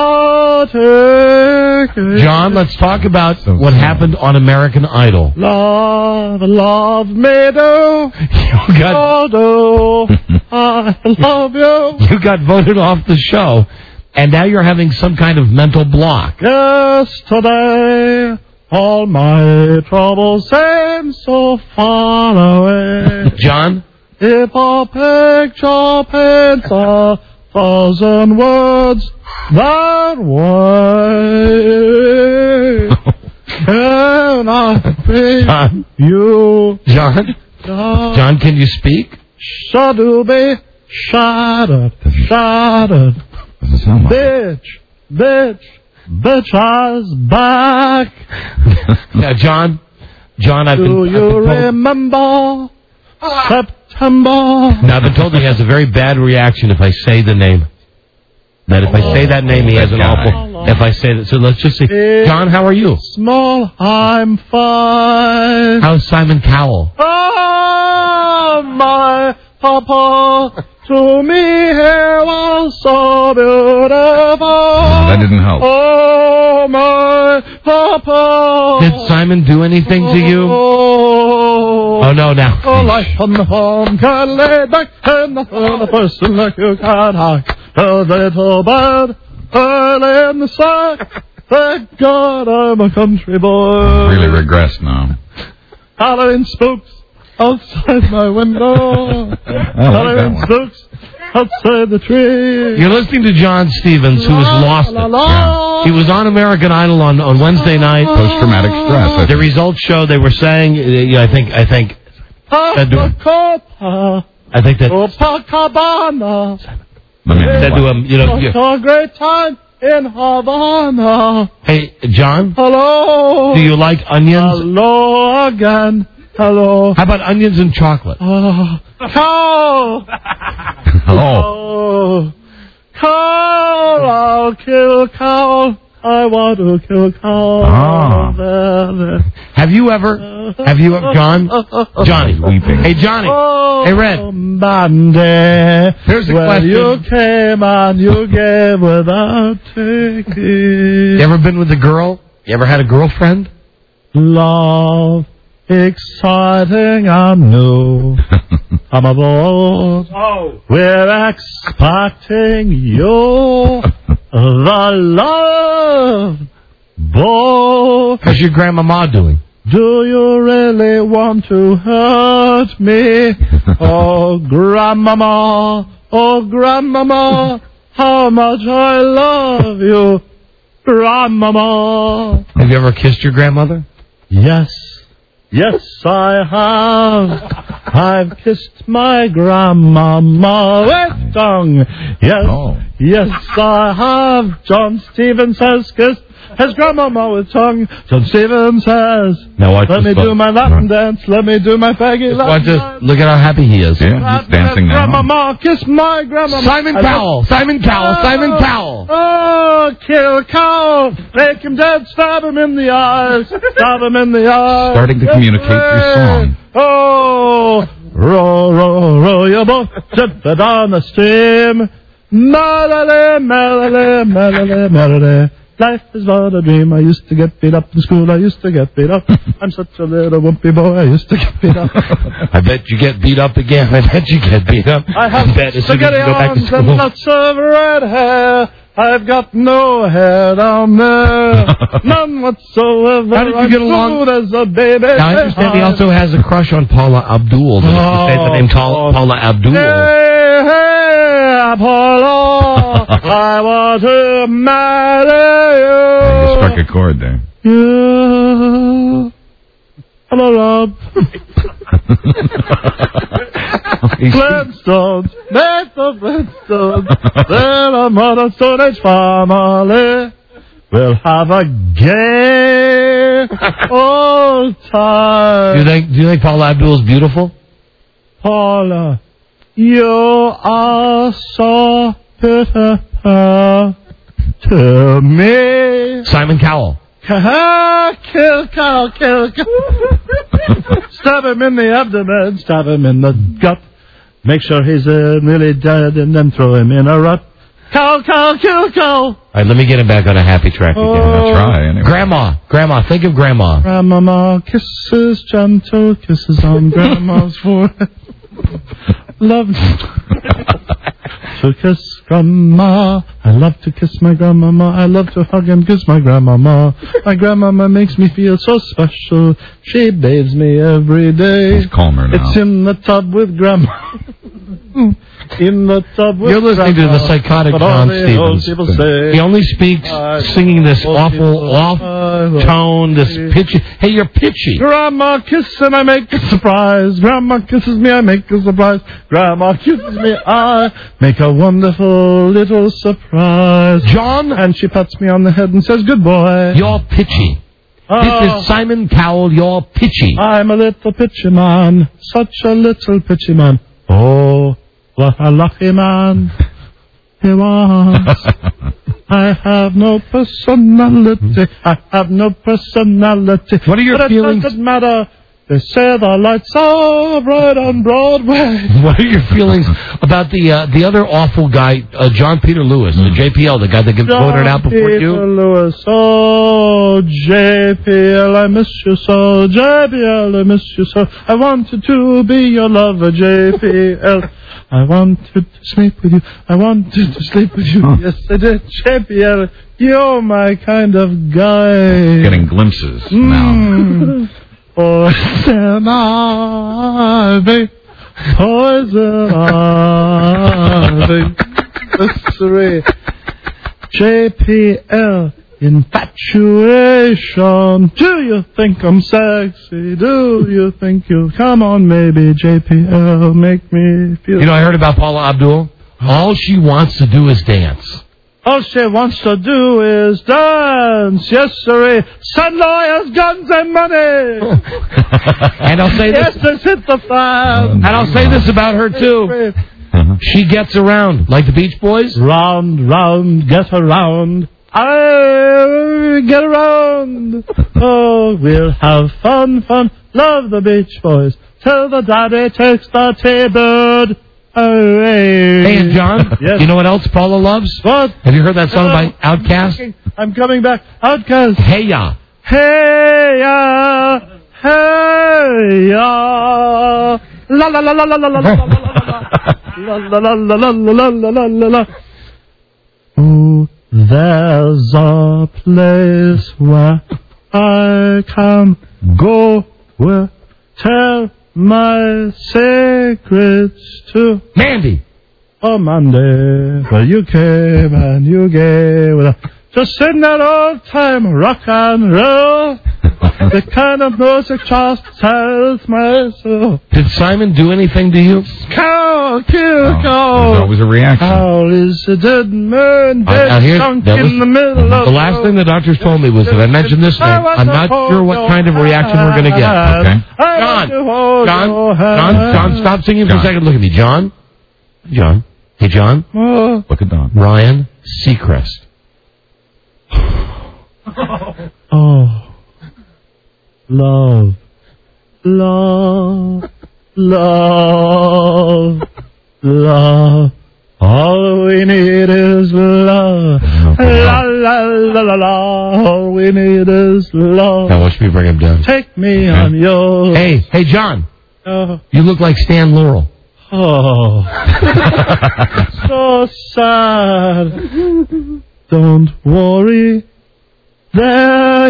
John, let's talk about so what sad. happened on American Idol. Love, love me do. You got, oh, do. I love you. You got voted off the show, and now you're having some kind of mental block. Yesterday, all my troubles seem so far away. John? If a picture paints a thousand words that way, can I be John? You? John? John, can you speak? Shadooby, shattered, shattered. Bitch, bitch, bitch, I's back. Now, John, John, I've Do been... Do you I've been told... remember September? Now, I've been told he has a very bad reaction if I say the name. That if I say that name, he has an awful... If I say that... So let's just say... John, how are you? Small, I'm fine. How's Simon Cowell? Oh, my papa to me he was so beautiful. That didn't help. Oh, my papa. Did Simon do anything to you? Oh, no, now. Oh, life on the farm can lay back and the person like you can hide. A little bird early in the sack. Thank God I'm a country boy. Really regress now. Halloween spooks outside my window. Halloween like spooks outside the tree. You're listening to John Stevens, who has lost la, it. la, Yeah. He was on American Idol on, on Wednesday night. Post-traumatic stress. The results show they were saying, uh, yeah, I think, I think, Papa, I think that. Copacabana. Said to him, you know, you, a great time in Havana. Hey, John? Hello? Do you like onions? Hello again. Hello. How about onions and chocolate? Oh. Cow! Oh. Cow! I'll kill cow. I want to kill cow. Ah. Have you ever, have you ever, John? Johnny. Weeping. Hey, Johnny. Oh, Hey, Red. Monday. Here's the when question. You came and you gave without taking. You ever been with a girl? You ever had a girlfriend? Love, exciting and new. I'm aboard. Oh. We're expecting you. The love boy. How's your grandmama doing? Do you really want to hurt me? Oh, grandmama, oh, grandmama, how much I love you, grandmama. Have you ever kissed your grandmother? Yes, Yes, I have. I've kissed my grandmama with tongue. Yes, Oh. yes, I have. John Stevens has kissed his grandmama with tongue. John Stevens has. Now watch Let this me fella. do my Latin dance. Let me do my faggy Just watch Latin this. dance. Look at how happy he is. Yeah, he's dancing now. Grandmama, kiss my grandmama. Simon I Cowell. love- Simon Cowell. Simon Oh, Cowell. Oh, kill a cow. Make him dead. Stab him in the eyes. Stab him in the eyes. Starting to communicate through song. Oh, row, row, row your boat. Tip it on the stream. Melody, melody, melody, melody. Life is but a dream. I used to get beat up in school. I used to get beat up. I'm such a little wimpy boy. I used to get beat up. I bet you get beat up again. I bet you get beat up. I have bet as soon as spaghetti you go back to arms and school. lots of red hair. I've got no hair down there. None whatsoever. How did you I'm get along? smooth as a baby. Now, I understand he also has a crush on Paula Abdul. Did Oh, you say the name Paula, Paula Abdul? Hey, hey, Apollo, I want to marry You you. struck a chord there. Yeah. Hello, Rob. Flintstones, make the Flintstones. They're a modern Stone Age family. We'll have a gay old time. Do you think? Do you think Paula Abdul is beautiful? Paula, you are so beautiful to me. Simon Cowell. Kill, kill, kill, kill. Stab him in the abdomen, stab him in the gut. Make sure he's uh, really dead and then throw him in a rut. Cow, cow, kill, cow. All right, let me get him back on a happy track again. Oh. I'll try anyway. Grandma, Grandma, think of Grandma. Grandmama kisses, gentle kisses on Grandma's forehead. Love to kiss Grandma. I love to kiss my grandmama. I love to hug and kiss my grandmama. My grandmama makes me feel so special. She bathes me every day. He's calmer now. It's in the tub with Grandma. In the tub with You're listening Grandma. to the psychotic But all John the old Stevens. people say, He only speaks I singing this old awful people, off I love tone, this you. pitchy. Hey, you're pitchy. Grandma kisses and I make a surprise. Grandma kisses me, I make a surprise. Grandma kisses me, I make a wonderful little surprise. John, and she pats me on the head and says, "Good boy." You're pitchy. Oh, This is Simon Cowell. You're pitchy. I'm a little pitchy man, such a little pitchy man. Oh, what a lucky man he was. I have no personality. I have no personality. What are your but feelings? It doesn't matter. They say the lights are bright on Broadway. What are your feelings about the uh, the other awful guy, uh, John Peter Lewis, the J P L, the guy that gets voted out before Peter you? Lewis. Oh, J P L, I miss you so. J P L, I miss you so. I wanted to be your lover, J P L. I wanted to sleep with you. I wanted to sleep with you. Yes, I did. J P L, you're my kind of guy. Getting glimpses now. Mm. Poison ivy, poison ivy, mystery. J P L, infatuation. Do you think I'm sexy? Do you think you come on, maybe J P L, make me feel. You know, I heard about Paula Abdul. All she wants to do is dance. All she wants to do is dance. Yes, sir. Send lawyers, guns, and money. And I'll say yes, this. just hit the fan. And I'll say this about her too. She gets around like the Beach Boys. Round, round, get around. I get around. Oh, we'll have fun, fun. Love the Beach Boys. Till the daddy takes the T-bird. Away. Hey, and John, yes. You know what else Paula loves? What? Have you heard that song Hello. by Outkast? I'm coming back. Outcast. Hey ya. Hey ya. Hey ya. La la la la la la la la la la la la la la la la la la. Oh, there's a place where I can go where tell my secrets to Mandy. Oh, Monday, well, you came and you gave. Well, just sing that old time rock and roll. The kind of music just tells my soul. Did Simon do anything to you? Cow, kill, Oh, cow. there's always a reaction. How is a dead man Uh, dead now here, sunk that was, in the middle of the last thing the doctors told me was that I mentioned this name. I'm not sure what kind of reaction we're going to get. Okay. John, John, John, John, stop singing for a second. Look at me, John. John. Hey, John. Look at Don. Ryan Seacrest. Oh. Love. Love. Love. Love. All we need is love. La la la la la. All we need is love. Now watch me bring him down. Take me on your. Hey, hey, John. Uh, You look like Stan Laurel. Oh. So sad. Don't worry. They're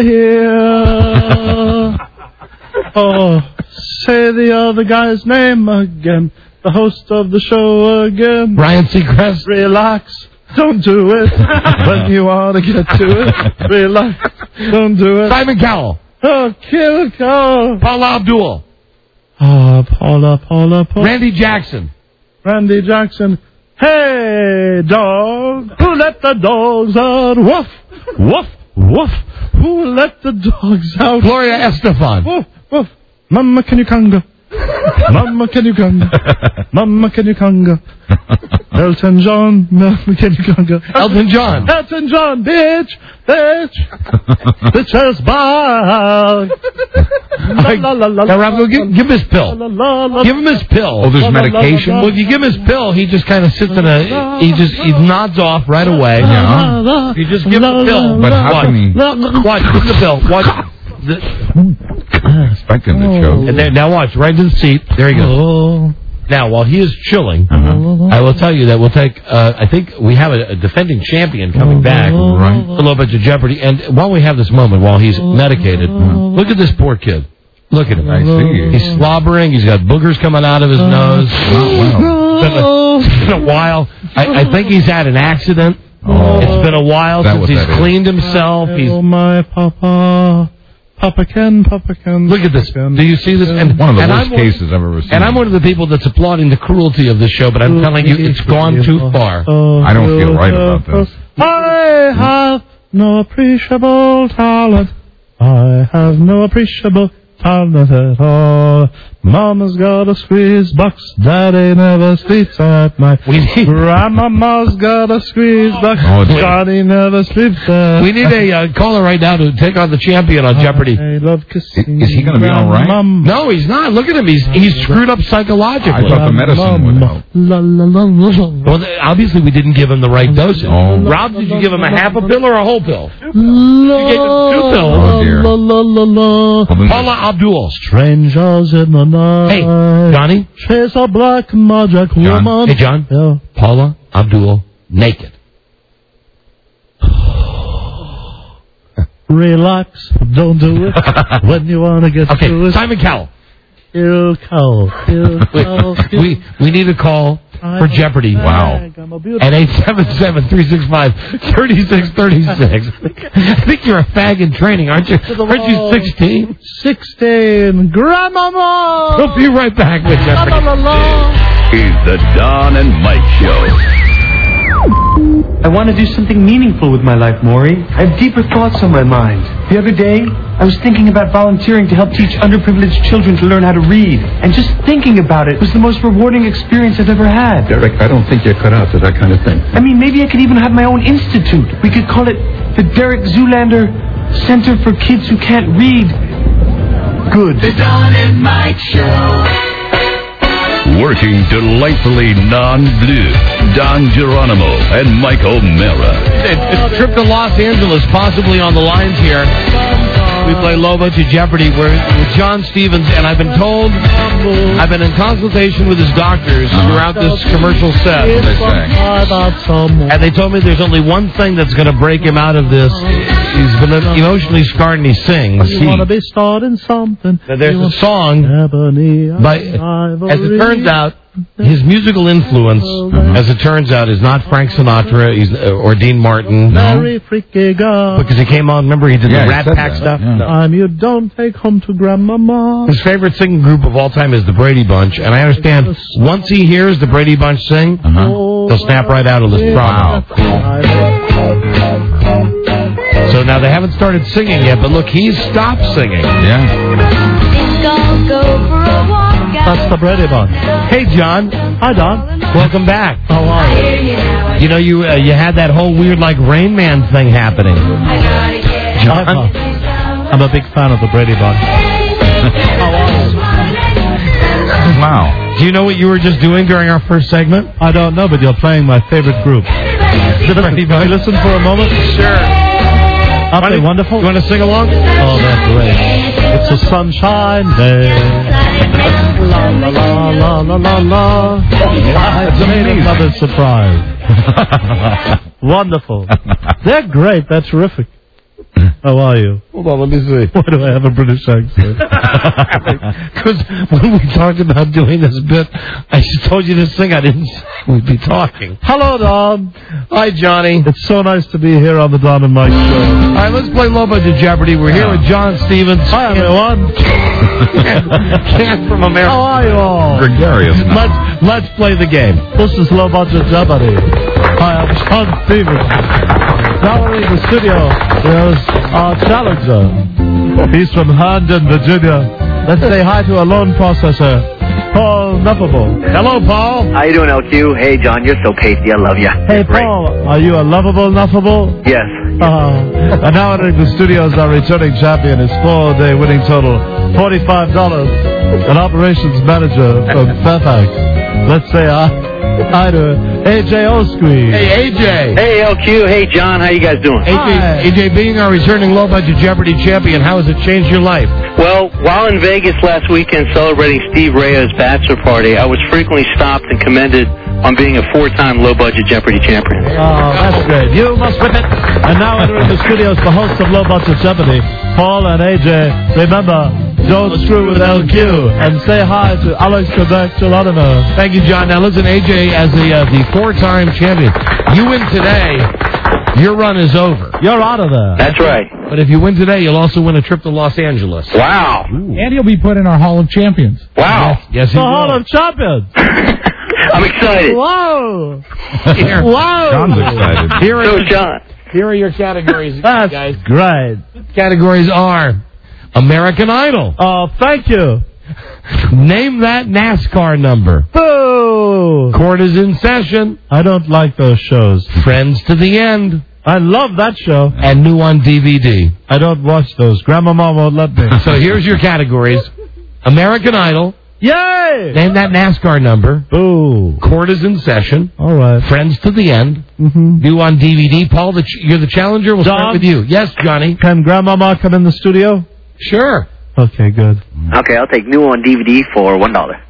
here. Oh, say the other guy's name again. The host of the show again. Ryan Seacrest. Relax. Don't do it. When you want to get to it. Relax. Don't do it. Simon Cowell. Oh, kill Cowell. Paula Abdul. Oh, Paula, Paula, Paula. Randy Jackson. Randy Jackson. Hey, dog. Who let the dogs out? Woof. Woof. Woof. Who let the dogs out? Gloria Estefan. Woof. Woof. Mama, can you conga? Mama, can you conga? Mama, can you conga? Elton John. Mama, can you conga? Elton John. Elton John, bitch. Bitch. Bitches back. La, la, la, la, Now, Rob, go give, give him his pill. la, la, la, Give him his pill. Oh, there's medication? Well, if you give him his pill, he just kind of sits in a. He just he nods off right away. Yeah. You just give him the pill. But how Watch. can he? Watch. Give him the pill. Watch. The- Expecting the show. and there, now watch. Right to the seat. There he goes. Now, while he is chilling, I will tell you that we'll take. Uh, I think we have a, a defending champion coming back. Right. A little bit of Jeopardy. And while we have this moment, while he's medicated, look at this poor kid. Look at him. I see. He's slobbering. He's got boogers coming out of his nose. Wow. It's been a, it's been a while. I, I think he's had an accident. Oh. It's been a while That since what he's that is. cleaned himself. He's Oh, my papa. Papa Ken, Papa Ken. Look at this. Do you see this? And, One of the and worst I'm cases I've ever seen. And I'm one of the people that's applauding the cruelty of this show, but I'm telling you, it's gone too far. I don't feel right about this. I have no appreciable talent. I have no appreciable talent at all. Mama's got a squeeze box. Daddy never sleeps at night. We need, Grandmama's got a squeeze box. Oh, it's- Johnny never sleeps at we need a uh, caller right now to take on the champion on Jeopardy. I love kissing. Is he gonna be all right? Grandmama. No, he's not. Look at him. He's he's screwed up I psychologically. thought the medicine would help. La, la, la, la, la. Well, th- obviously we didn't give him the right dosage. Oh. Rob, did you give him a half a pill or a whole pill? La, You gave him two pills. Oh, dear. La, la, la, la. Well, then- Paula Abdul. Strangers in the night. Hey, Johnny. Chase a black magic John. woman. Hey, John. Yeah. Paula Abdul naked. Relax. Don't do it. When you want to get Okay, to it. Simon Cowell. Kill cow. Kill cow. We, we we need a call for Jeopardy. Wow. At eight seven seven, three six five, three six three six. I think you're a fag in training, aren't you? Aren't you sixteen? sixteen. Grandmama. We'll be right back with La, la, Jeopardy. la, la. Is the Don and Mike Show. I want to do something meaningful with my life, Maury. I have deeper thoughts on my mind. The other day, I was thinking about volunteering to help teach underprivileged children to learn how to read. And just thinking about it was the most rewarding experience I've ever had. Derek, I don't think you're cut out for that kind of thing. I mean, maybe I could even have my own institute. We could call it the Derek Zoolander Center for Kids Who Can't Read. Good. The Don and Mike Show. Working delightfully non-blue, Don Geronimo and Mike O'Mara. It's a trip to Los Angeles, possibly on the lines here. We play Loba to Jeopardy. We're with John Stevens, and I've been told, I've been in consultation with his doctors throughout this commercial set. And they told me there's only one thing that's going to break him out of this. He's been emotionally scarred and he sings. You want to be starting something. Now, there's a song, Ebony, but as it turns out, his musical influence, as it turns out, is not Frank Sinatra he's, uh, or Dean Martin. Very freaky girl. Because he came on, remember he did Yeah, the he Rat said Pack that, stuff? yeah. No. I'm you don't take home to grandmama. His favorite singing group of all time is the Brady Bunch, and I understand once he hears the Brady Bunch sing, uh-huh. he'll snap right out of this problem. So now they haven't started singing yet, but look, he's stopped singing. Yeah. That's the Brady Bunch. Hey, John. Hi, Don. Welcome back. How are you? You know, you uh, you had that whole weird, like, Rain Man thing happening. John? I'm a, I'm a big fan of the Brady Bunch. How are you? Wow. Do you know what you were just doing during our first segment? I don't know, but you're playing my favorite group. Listen, can we listen for a moment? Sure. Aren't they wonderful? You want to sing along? Oh, that's great. It's a sunshine day. La la la la la la la. It's amazing. Another surprise. Wonderful. They're great. They're terrific. How are you? Hold on, let me see. Why do I have a British accent? Because when we talked about doing this bit, I just told you to sing. I didn't say we'd be talking. Hello, Don. Hi, Johnny. It's so nice to be here on the Don and Mike show. All right, let's play Low Budget Jeopardy. We're here with John Stevens. Hi, everyone. Ken from America. How are you all? Gregarious. Let's, let's play the game. This is Low Budget Jeopardy. Hi, I'm John Stevens. Now we're in the studio. There's our challenger. He's from Herndon, Virginia. Let's say hi to a loan processor, Paul Nuffable. Hello, Paul. How you doing, L Q? Hey, John, you're so pasty. I love you. Hey, Paul, are you a lovable Nuffable? Yes. Uh, and now entering the studios, our returning champion, his four-day winning total, forty-five dollars, an operations manager from Fairfax. Let's say hi, hi to A J Osquee. Hey, A J. Hey, L Q. Hey, John. How you guys doing? A J, A J, being our returning Low Budget Jeopardy champion, how has it changed your life? Well, while in Vegas last weekend celebrating Steve Raya's bachelor party, I was frequently stopped and commended on being a four-time low-budget Jeopardy champion. Oh, that's great. You must whip it. And now entering the studios, the hosts of Low Budget Jeopardy, Paul and A J. Remember, don't screw with L Q. And say hi to Alex Quebec Geronimo. Thank you, John. Now listen, A J, as the uh, the four-time champion, you win today, your run is over. You're out of there. That's right. But if you win today, you'll also win a trip to Los Angeles. Wow. And he'll be put in our Hall of Champions. Wow. Yes, he The will. Hall of Champions. I'm excited. Wow. Here. Wow. John's excited. Here are, So, your, John. here are your categories, That's guys. great. Categories are American Idol. Oh, thank you. Name that NASCAR number. Boo. Court is in session. I don't like those shows. Friends to the end. I love that show. And new on D V D. I don't watch those. Grandmama won't let me. So here's your categories. American Idol. Yay! Name that NASCAR number. Boo. Court is in session. All right. Friends to the end. Mm-hmm. New on D V D. Paul, the ch- you're the challenger. We'll John? start with you. Yes, Johnny. Can Grandmama come in the studio? Sure. Okay, good. Okay, I'll take new on D V D for one dollar.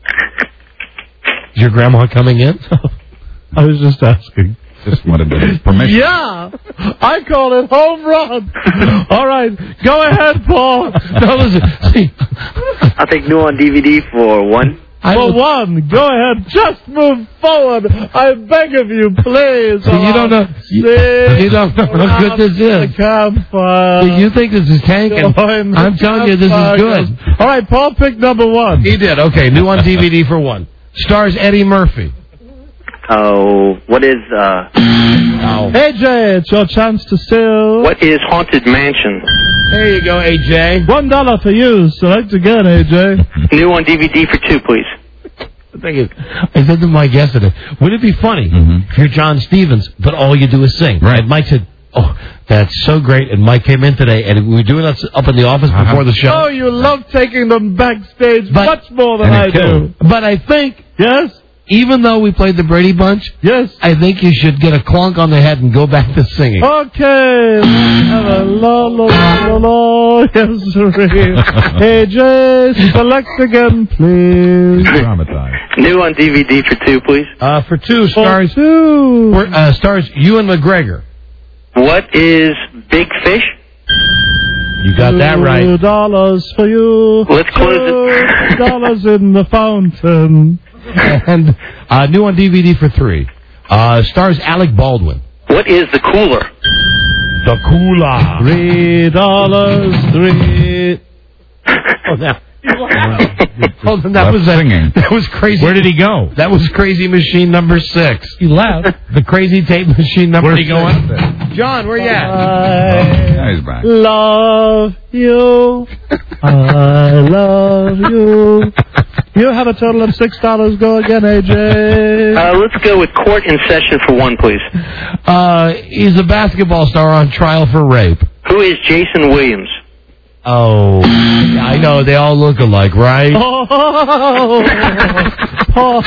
Is your grandma coming in? I was just asking. Just wanted to permission. Yeah! I call it home run! All right, go ahead, Paul. No, listen. See, I'll take new on D V D for one. I For will- one, go ahead. Just move forward. I beg of you, please. See, you don't know. You, Sit you don't know how good this the is. campfire. See, you think this is tanking. Join the I'm telling you, this is campfire. good. All right, Paul picked number one. He did. Okay, new on D V D for one. Stars Eddie Murphy. Oh, what is, uh... A J, it's your chance to steal. What is Haunted Mansion? There you go, A J. One dollar for you. Select again, A J. New on D V D for two, please. The thing is, I said to Mike yesterday, would it be funny Mm-hmm. if you're John Stevens, but all you do is sing? Right. And Mike said, oh, that's so great. And Mike came in today, and we were doing that up in the office Uh-huh. before the show. Oh, you love taking them backstage But- much more than And I it killed. do. But I think, Yes? even though we played the Brady Bunch, Yes. I think you should get a clonk on the head and go back to singing. Okay. La la la la la. Yes, sir. A J, select again, please. Traumatized. New on D V D for two, please. Uh, for two stars, Two. for, uh, stars Ewan McGregor. What is Big Fish? You got that right. Two dollars for you. Let's close it. Two dollars in the fountain. And uh, new on D V D for three. Uh, stars Alec Baldwin. What is the cooler? The cooler. Three dollars, three. Oh, now. Oh, that was singing. That was crazy. Where did he go? That was Crazy Machine number six. He left. The Crazy Tape Machine number Where'd he go six. in? John, where you at? I Now he's back. love you. I love you. You have a total of six dollars. Go again, A J. Uh, let's go with court in session for one, please. Uh, he's a basketball star on trial for rape. Who is Jason Williams? Oh, I know. They all look alike, right? Oh, oh,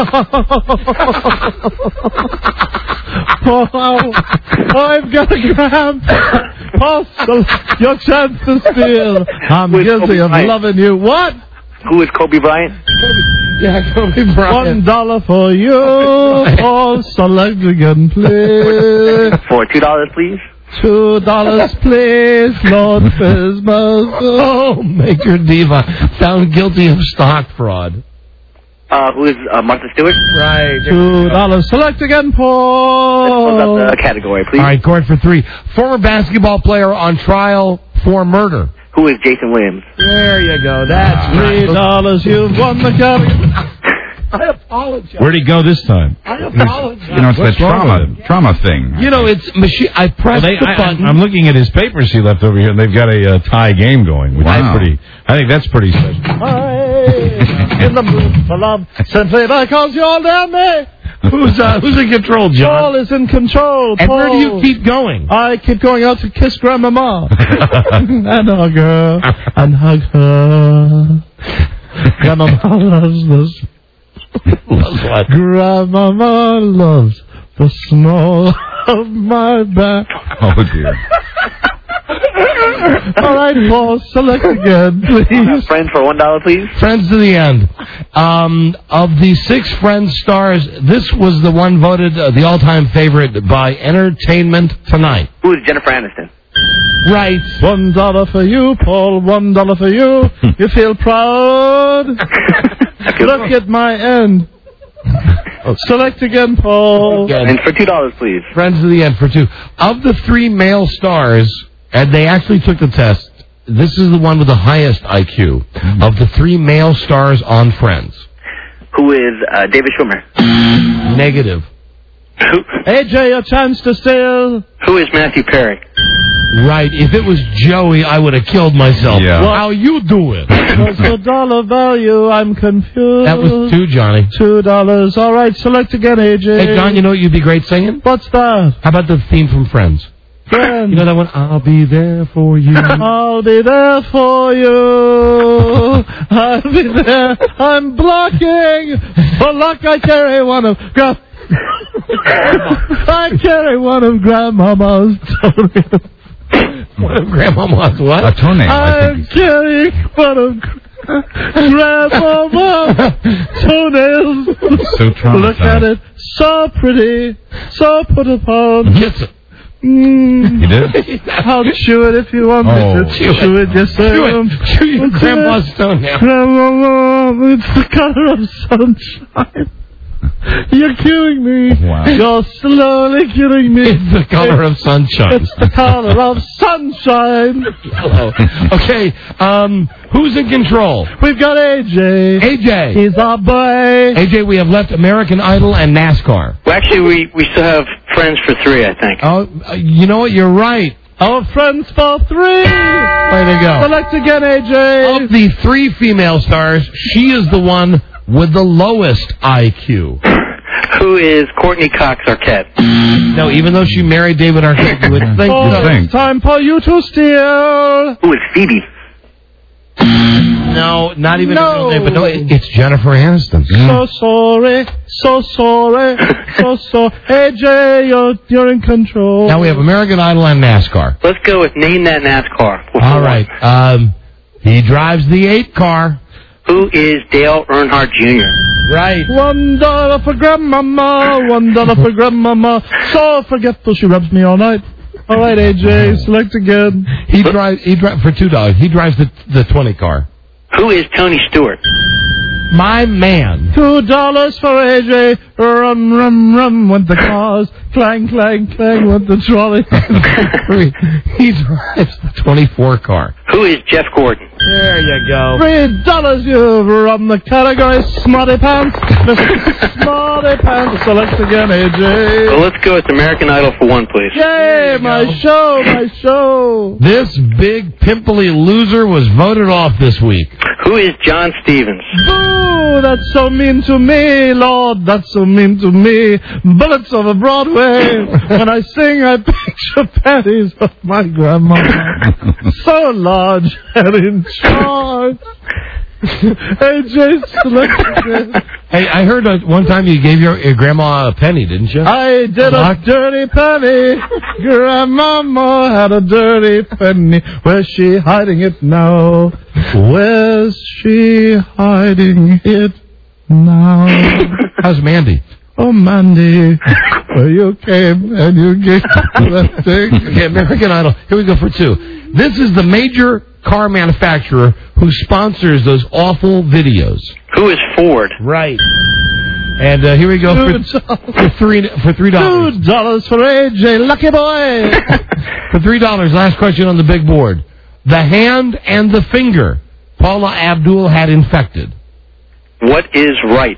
oh, I've got a grab. Postal, your chance to steal. I'm With guilty Kobe of Bryant. loving you. What? Who is Kobe Bryant? Yeah, Kobe Bryant. One dollar for you. All select again, please. For two dollars, please. Two dollars, please, Lord Christmas. Oh, Maker Diva found guilty of stock fraud. Uh, who is uh, Martha Stewart? Right. Two dollars. Select again, Paul. Close up the category, please. All right, court for three. Former basketball player on trial for murder. Who is Jason Williams? There you go. That's Three dollars. You've won the category. I apologize. Where'd he go this time? I apologize. You know, it's What's the wrong trauma with him? trauma thing. You know, it's machine. I pressed Well, they, the I, button. I'm looking at his papers he left over here, and they've got a uh, tie game going, which Wow. is pretty. I think that's pretty special. I'm in the mood for love, simply because you're near me. Who's uh, who's in control, John? Paul is in control. And Paul. where do you keep going? I keep going out to kiss Grandmama and hug her and hug her. Grandmama loves this. Loves what? Grandmama loves the small of my back. Oh dear. All right, Paul, select again, please. Friends for one dollar, please. Friends to the end. Um, of the six Friends stars, this was the one voted uh, the all-time favorite by Entertainment Tonight. Who is Jennifer Aniston? Right. One dollar for you, Paul. One dollar for you. You feel proud? Look at my end. Select again, Paul. Again. And for two dollars, please. Friends to the end for two. Of the three male stars, and they actually took the test, this is the one with the highest I Q. Mm-hmm. Of the three male stars on Friends. Who is uh, David Schwimmer? Negative. Who, A J, a chance to steal. who is Matthew Perry? Right. If it was Joey, I would have killed myself. Yeah. Well, how you doing? What's the dollar value? I'm confused. That was two, Johnny. Two dollars. All right, select again, A J. Hey, John, you know what you'd be great singing? What's that? How about the theme from Friends? Friend. You know that one? I'll be there for you. I'll be there for you. I'll be there. I'm blocking. For luck, I carry one of... Gra- I carry one of Grandmama's toenails. One of Grandmama's what? A toenail. I I'm think. carrying one of Grandmama's toenails. So traumatized. Look at it. So pretty. So put upon. Kiss it. Mm. You did? I'll chew it if you want me Oh. to. Chew, chew it, yes, sir. Chew it. Chew your Okay. grandpa's toenail. Grandmama, it's the color of sunshine. You're killing me. Wow. You're slowly killing me. It's the color of sunshine. It's the color of sunshine. Yellow. Okay, um, who's in control? We've got A J. A J. He's our boy. A J, we have left American Idol and NASCAR. Well, actually, we, we still have Friends for three, I think. Oh, uh, you know what? You're right. Our friends for three. Way to go. Select again, A J. Of the three female stars, she is the one with the lowest I Q. Who is Courtney Cox Arquette? No, even though she married David Arquette, you would think Oh, so. it's time for you to steal. Who is Phoebe? No, not even No. a real name, but no, it- it's Jennifer Aniston. So sorry, so sorry, so sorry. A J, you're, you're in control. Now we have American Idol and NASCAR. Let's go with Name That NASCAR. We'll All put right. one. Um, he drives the eight car. Who is Dale Earnhardt Junior? Right. One dollar for Grandmama, one dollar for Grandmama. So forgetful, she rubs me all night. All right, A J, select again. He drives. He drives for two dollars. He drives the the twenty car. Who is Tony Stewart? my man. Two dollars for A J. Rum, rum, rum went the cars. Clang, clang, clang went the trolley. He drives the twenty-four car. Who is Jeff Gordon? There you go. Three dollars you've run the category Smarty Pants. Mister Smarty Pants selects again, A J. Well, let's go with American Idol for one, please. Yay, my show, my show. This big pimply loser was voted off this week. Who is John Stevens? Boo, that's so mean to me, Lord, that's so mean to me. Bullets over Broadway. When I sing, I picture panties of my grandma. So large and in charge. A J selected. Hey, I heard uh, one time you gave your, your grandma a penny, didn't you? I did a dirty penny. Grandmama had a dirty penny. Where's she hiding it now? Where's she hiding it now? How's Mandy? Oh, Mandy, well, you came and you gave that thing. Okay, American Idol. Here we go for two. This is the major car manufacturer who sponsors those awful videos. Who is Ford? Right. And uh, here we go for, for three for three dollars. Two dollars for A J, lucky boy. For three dollars. Last question on the big board. The hand and the finger Paula Abdul had infected. What is right?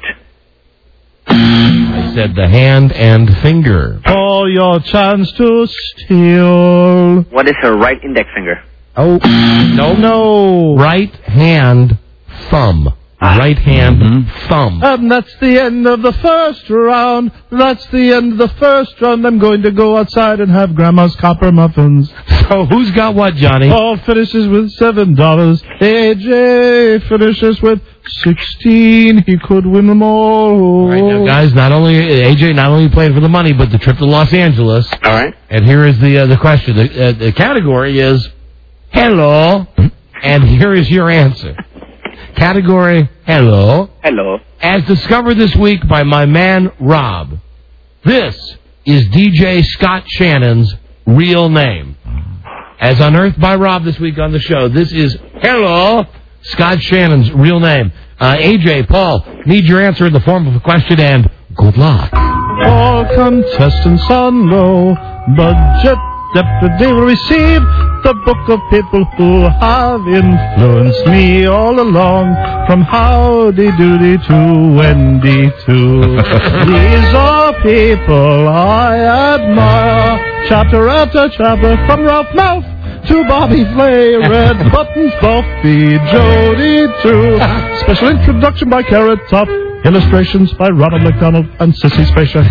I said the hand and finger. For your chance to steal. What is her right index finger? Oh, no, no. Right hand thumb. Right hand mm-hmm. thumb. And that's the end of the first round. That's the end of the first round. I'm going to go outside and have Grandma's copper muffins. So who's got what, Johnny? Paul finishes with seven dollars. A J finishes with sixteen. He could win them all. All right, now, guys, not only A J not only playing for the money, but the trip to Los Angeles. All right. And here is the uh, the question. The, uh, the category is hello, and here is your answer. Category, hello. Hello. As discovered this week by my man, Rob. This is D J Scott Shannon's real name. As unearthed by Rob this week on the show, this is, hello, Scott Shannon's real name. Uh, A J, Paul, need your answer in the form of a question, and good luck. All contestants on low budget deputy will receive the book of people who have influenced me all along, from Howdy Doody to Wendy too. These are people I admire, chapter after chapter, from Ralph Mouth to Bobby Flay, Red Buttons, Buffy, Jody too. Special introduction by Carrot Top, illustrations by Ronald McDonald and Sissy Spacek.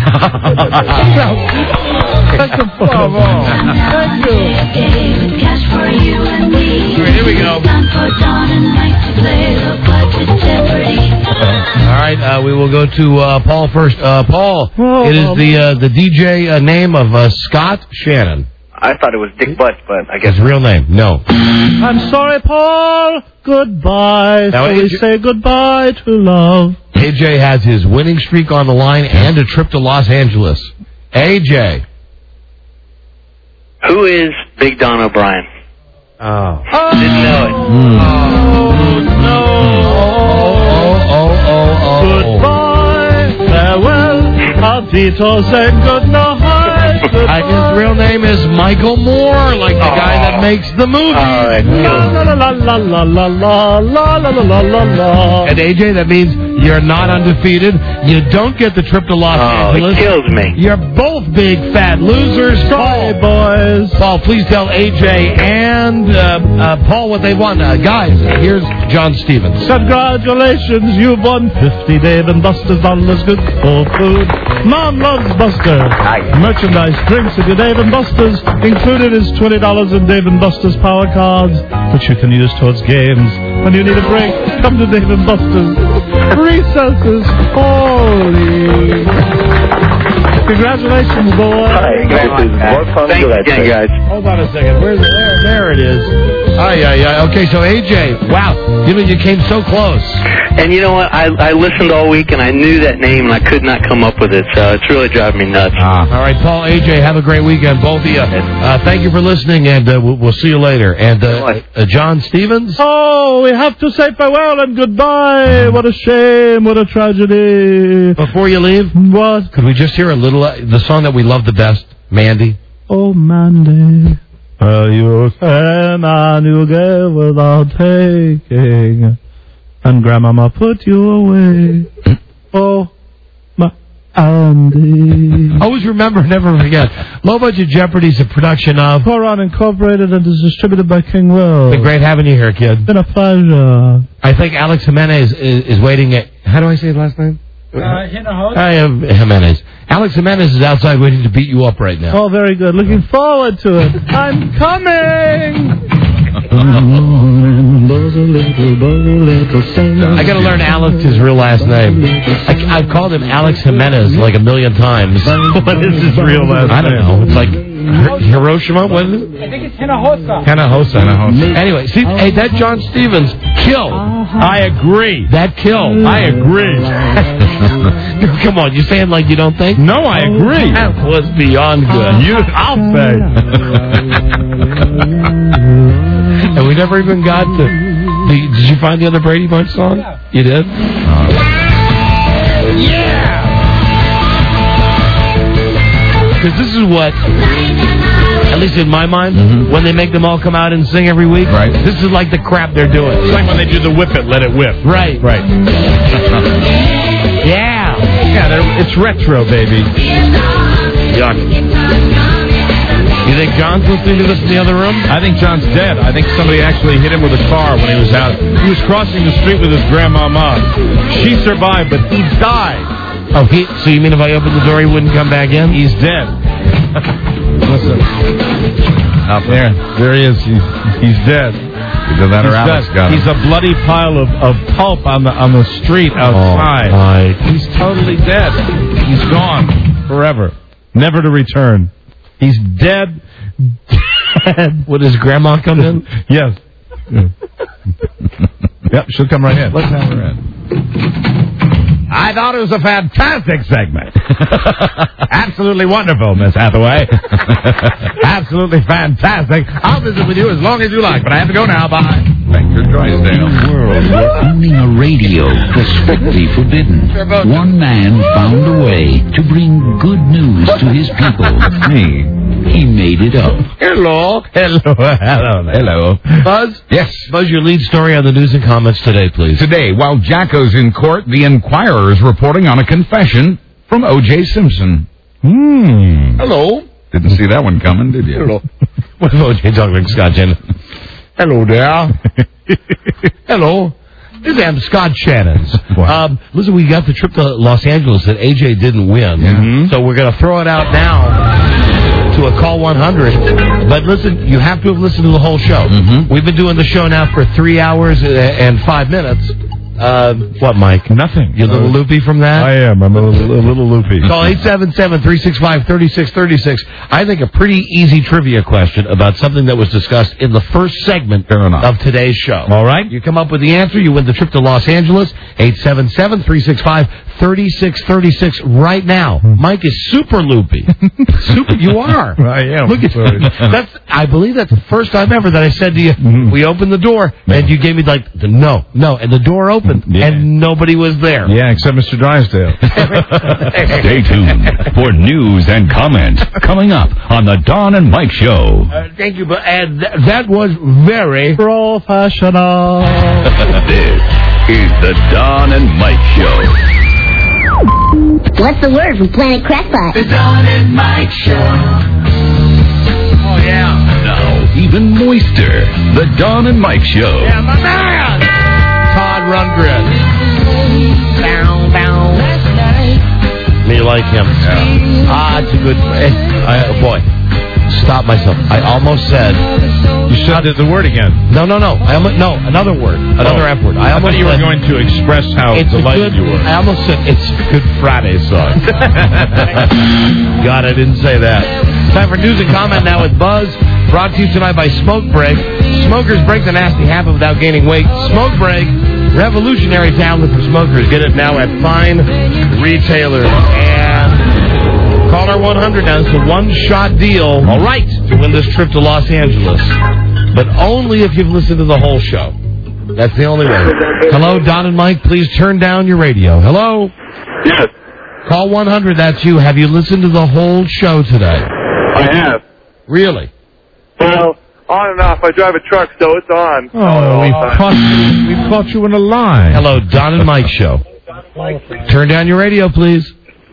Thank you. Thank you. Cash for you and me. Here we go. Time for Don and Mike to play the budget Jeopardy. All right, uh, we will go to uh, Paul first. Uh, Paul, oh, it is um, the uh, the D J uh, name of uh, Scott Shannon. I thought it was Dick Butt, but I guess his real name. No. I'm sorry, Paul. Goodbye. Now, so we J- say goodbye to love. A J has his winning streak on the line and a trip to Los Angeles. A J. Who is Big Don O'Brien? Oh. Didn't know it. Mm. Oh, no. Oh, oh, oh, oh. Goodbye. Farewell. Aditos and good night. Uh, his real name is Michael Moore, like the oh. guy that makes the movie. Uh, la la la la la la la la la la la la. And A J, that means you're not undefeated. You don't get the trip to Los oh, Angeles. It kills me. You're both big fat losers. Sorry, boys. Paul, please tell A J and uh, uh, Paul what they won. Uh, guys, here's John Stevens. Congratulations, you've won fifty Dave and Buster's dollars good for food. Mom loves Buster. Nice. Merchandise, drinks at your Dave and Buster's. Included is twenty dollars in Dave and Buster's power cards, which you can use towards games. When you need a break, come to Dave and Buster's. Recesses, holy. Congratulations, boy. Thank you again, guys. Hold on a second. Where's it? There, there it is. Aye, aye, aye. Okay, so A J, wow, you know, you came so close. And you know what? I I listened all week and I knew that name and I could not come up with it. So it's really driving me nuts. All right, Paul, A J, have a great weekend, both of you. Uh, thank you for listening, and uh, we'll, we'll see you later. And uh, uh, John Stevens. Oh, we have to say farewell and goodbye. What a shame. What a tragedy. Before you leave, what? Could we just hear a little uh, the song that we love the best, Mandy? Oh, Mandy. Uh, you came and you gave without taking, and Grandmama put you away. Oh, my Andy. Always remember, never forget. Low Budget Jeopardy is a production of Coron Incorporated and is distributed by King Will. It's been great having you here, kid. It's been a pleasure. I think Alex Jimenez is, is waiting at. How do I say his last name? Uh, Hinojosa? I am Jimenez. Alex Jimenez is outside waiting to beat you up right now. Oh, very good. Looking forward to it. I'm coming. I got to learn Alex's real last name. I, I've called him Alex Jimenez like a million times. What is his real last name? I don't know. It's like Hiroshima. What is it? I think it's Hinojosa. Hinojosa. Anyway, see, hey, that John Stevens kill. I agree. That kill. I agree. Come on, you're saying like you don't think? No, I agree. That was beyond good. You, I'll say. And we never even got to. The, did you find the other Brady Bunch song? Yeah. You did? Uh, yeah! Because this is what, at least in my mind, mm-hmm. when they make them all come out and sing every week, right. This is like the crap they're doing. It's like when they do the whip it, let it whip. Right. Right. Yeah. Yeah, it's retro, baby. Yuck. You think John's listening to this in the other room? I think John's dead. I think somebody actually hit him with a car when he was out. He was crossing the street with his grandmama. She survived, but he died. Oh, he, so you mean if I opened the door, he wouldn't come back in? He's dead. Listen. Out there. There he is. He's, he's dead. Either that or Alex got him. He's a bloody pile of, of pulp on the on the street outside. Oh, my. He's totally dead. He's gone forever. Never to return. He's dead. Dead. Would his grandma come in? Yes. Yep, she'll come right in. Let's have her in. I thought it was a fantastic segment. Absolutely wonderful, Miss Hathaway. Absolutely fantastic. I'll visit with you as long as you like, but I have to go now. Bye. Victor Drysdale. World where owning a radio was strictly forbidden. One man found a way to bring good news to his people. Me. He made it up. Hello. Hello. Hello. Hello. Buzz? Yes. Buzz, your lead story on the news and comments today, please. Today, while Jacko's in court, the Enquirer is reporting on a confession from O J. Simpson. Hmm. Hello. Didn't see that one coming, did you? Hello. What if O J talking like Scott Shannon? Hello there. Hello. These damn Scott Shannons. Um, listen, we got the trip to Los Angeles that A J didn't win. Mm-hmm. So we're going to throw it out now to a call one hundred. But listen, you have to have listened to the whole show. Mm-hmm. We've been doing the show now for three hours and five minutes. Uh, what, Mike? Nothing. You a little loopy from that? I am. I'm a little, a little loopy. Call eight seven seven, three six five, three six three six. I think a pretty easy trivia question about something that was discussed in the first segment of today's show. All right. You come up with the answer, you win the trip to Los Angeles. eight seven seven, three six five, three six three six right now. Mike is super loopy. Super, you are. I am. Look at that's. I believe that's the first time ever that I said to you, mm-hmm. we opened the door, and you gave me like, the no, no, and the door opened. Yeah. And nobody was there. Yeah, except Mister Drysdale. Stay tuned for news and comment coming up on the Don and Mike Show. Uh, thank you, but and th- that was very professional. This is the Don and Mike Show. What's the word from Planet Crackpot? The Don and Mike Show. Oh, yeah. Now, even moister, the Don and Mike Show. Yeah, my man! Todd Rundgren. Bow, bow. Me like him. Yeah. Ah, it's a good... I, oh, boy. Stop myself. I almost said... You should have the word again. No, no, no. I almost, no, another word. Another oh. F word. I, I almost thought you said, were going to express how it's delighted good, you were. I almost said it's a Good Friday song. God, I didn't say that. Time for news and comment now with Buzz. Brought to you tonight by Smoke Break. Smokers break the nasty habit without gaining weight. Smoke Break. Revolutionary tablet for smokers. Get it now at fine retailers. And caller one hundred now. It's a one-shot deal. All right. To win this trip to Los Angeles. But only if you've listened to the whole show. That's the only way. Hello, Don and Mike. Please turn down your radio. Hello? Yes. Call one hundred. That's you. Have you listened to the whole show today? I have. Really? Well, on and off. I drive a truck, so it's on. Oh, we've caught, you, we've caught you in a lie. Hello, Don and Mike show. Turn down your radio, please.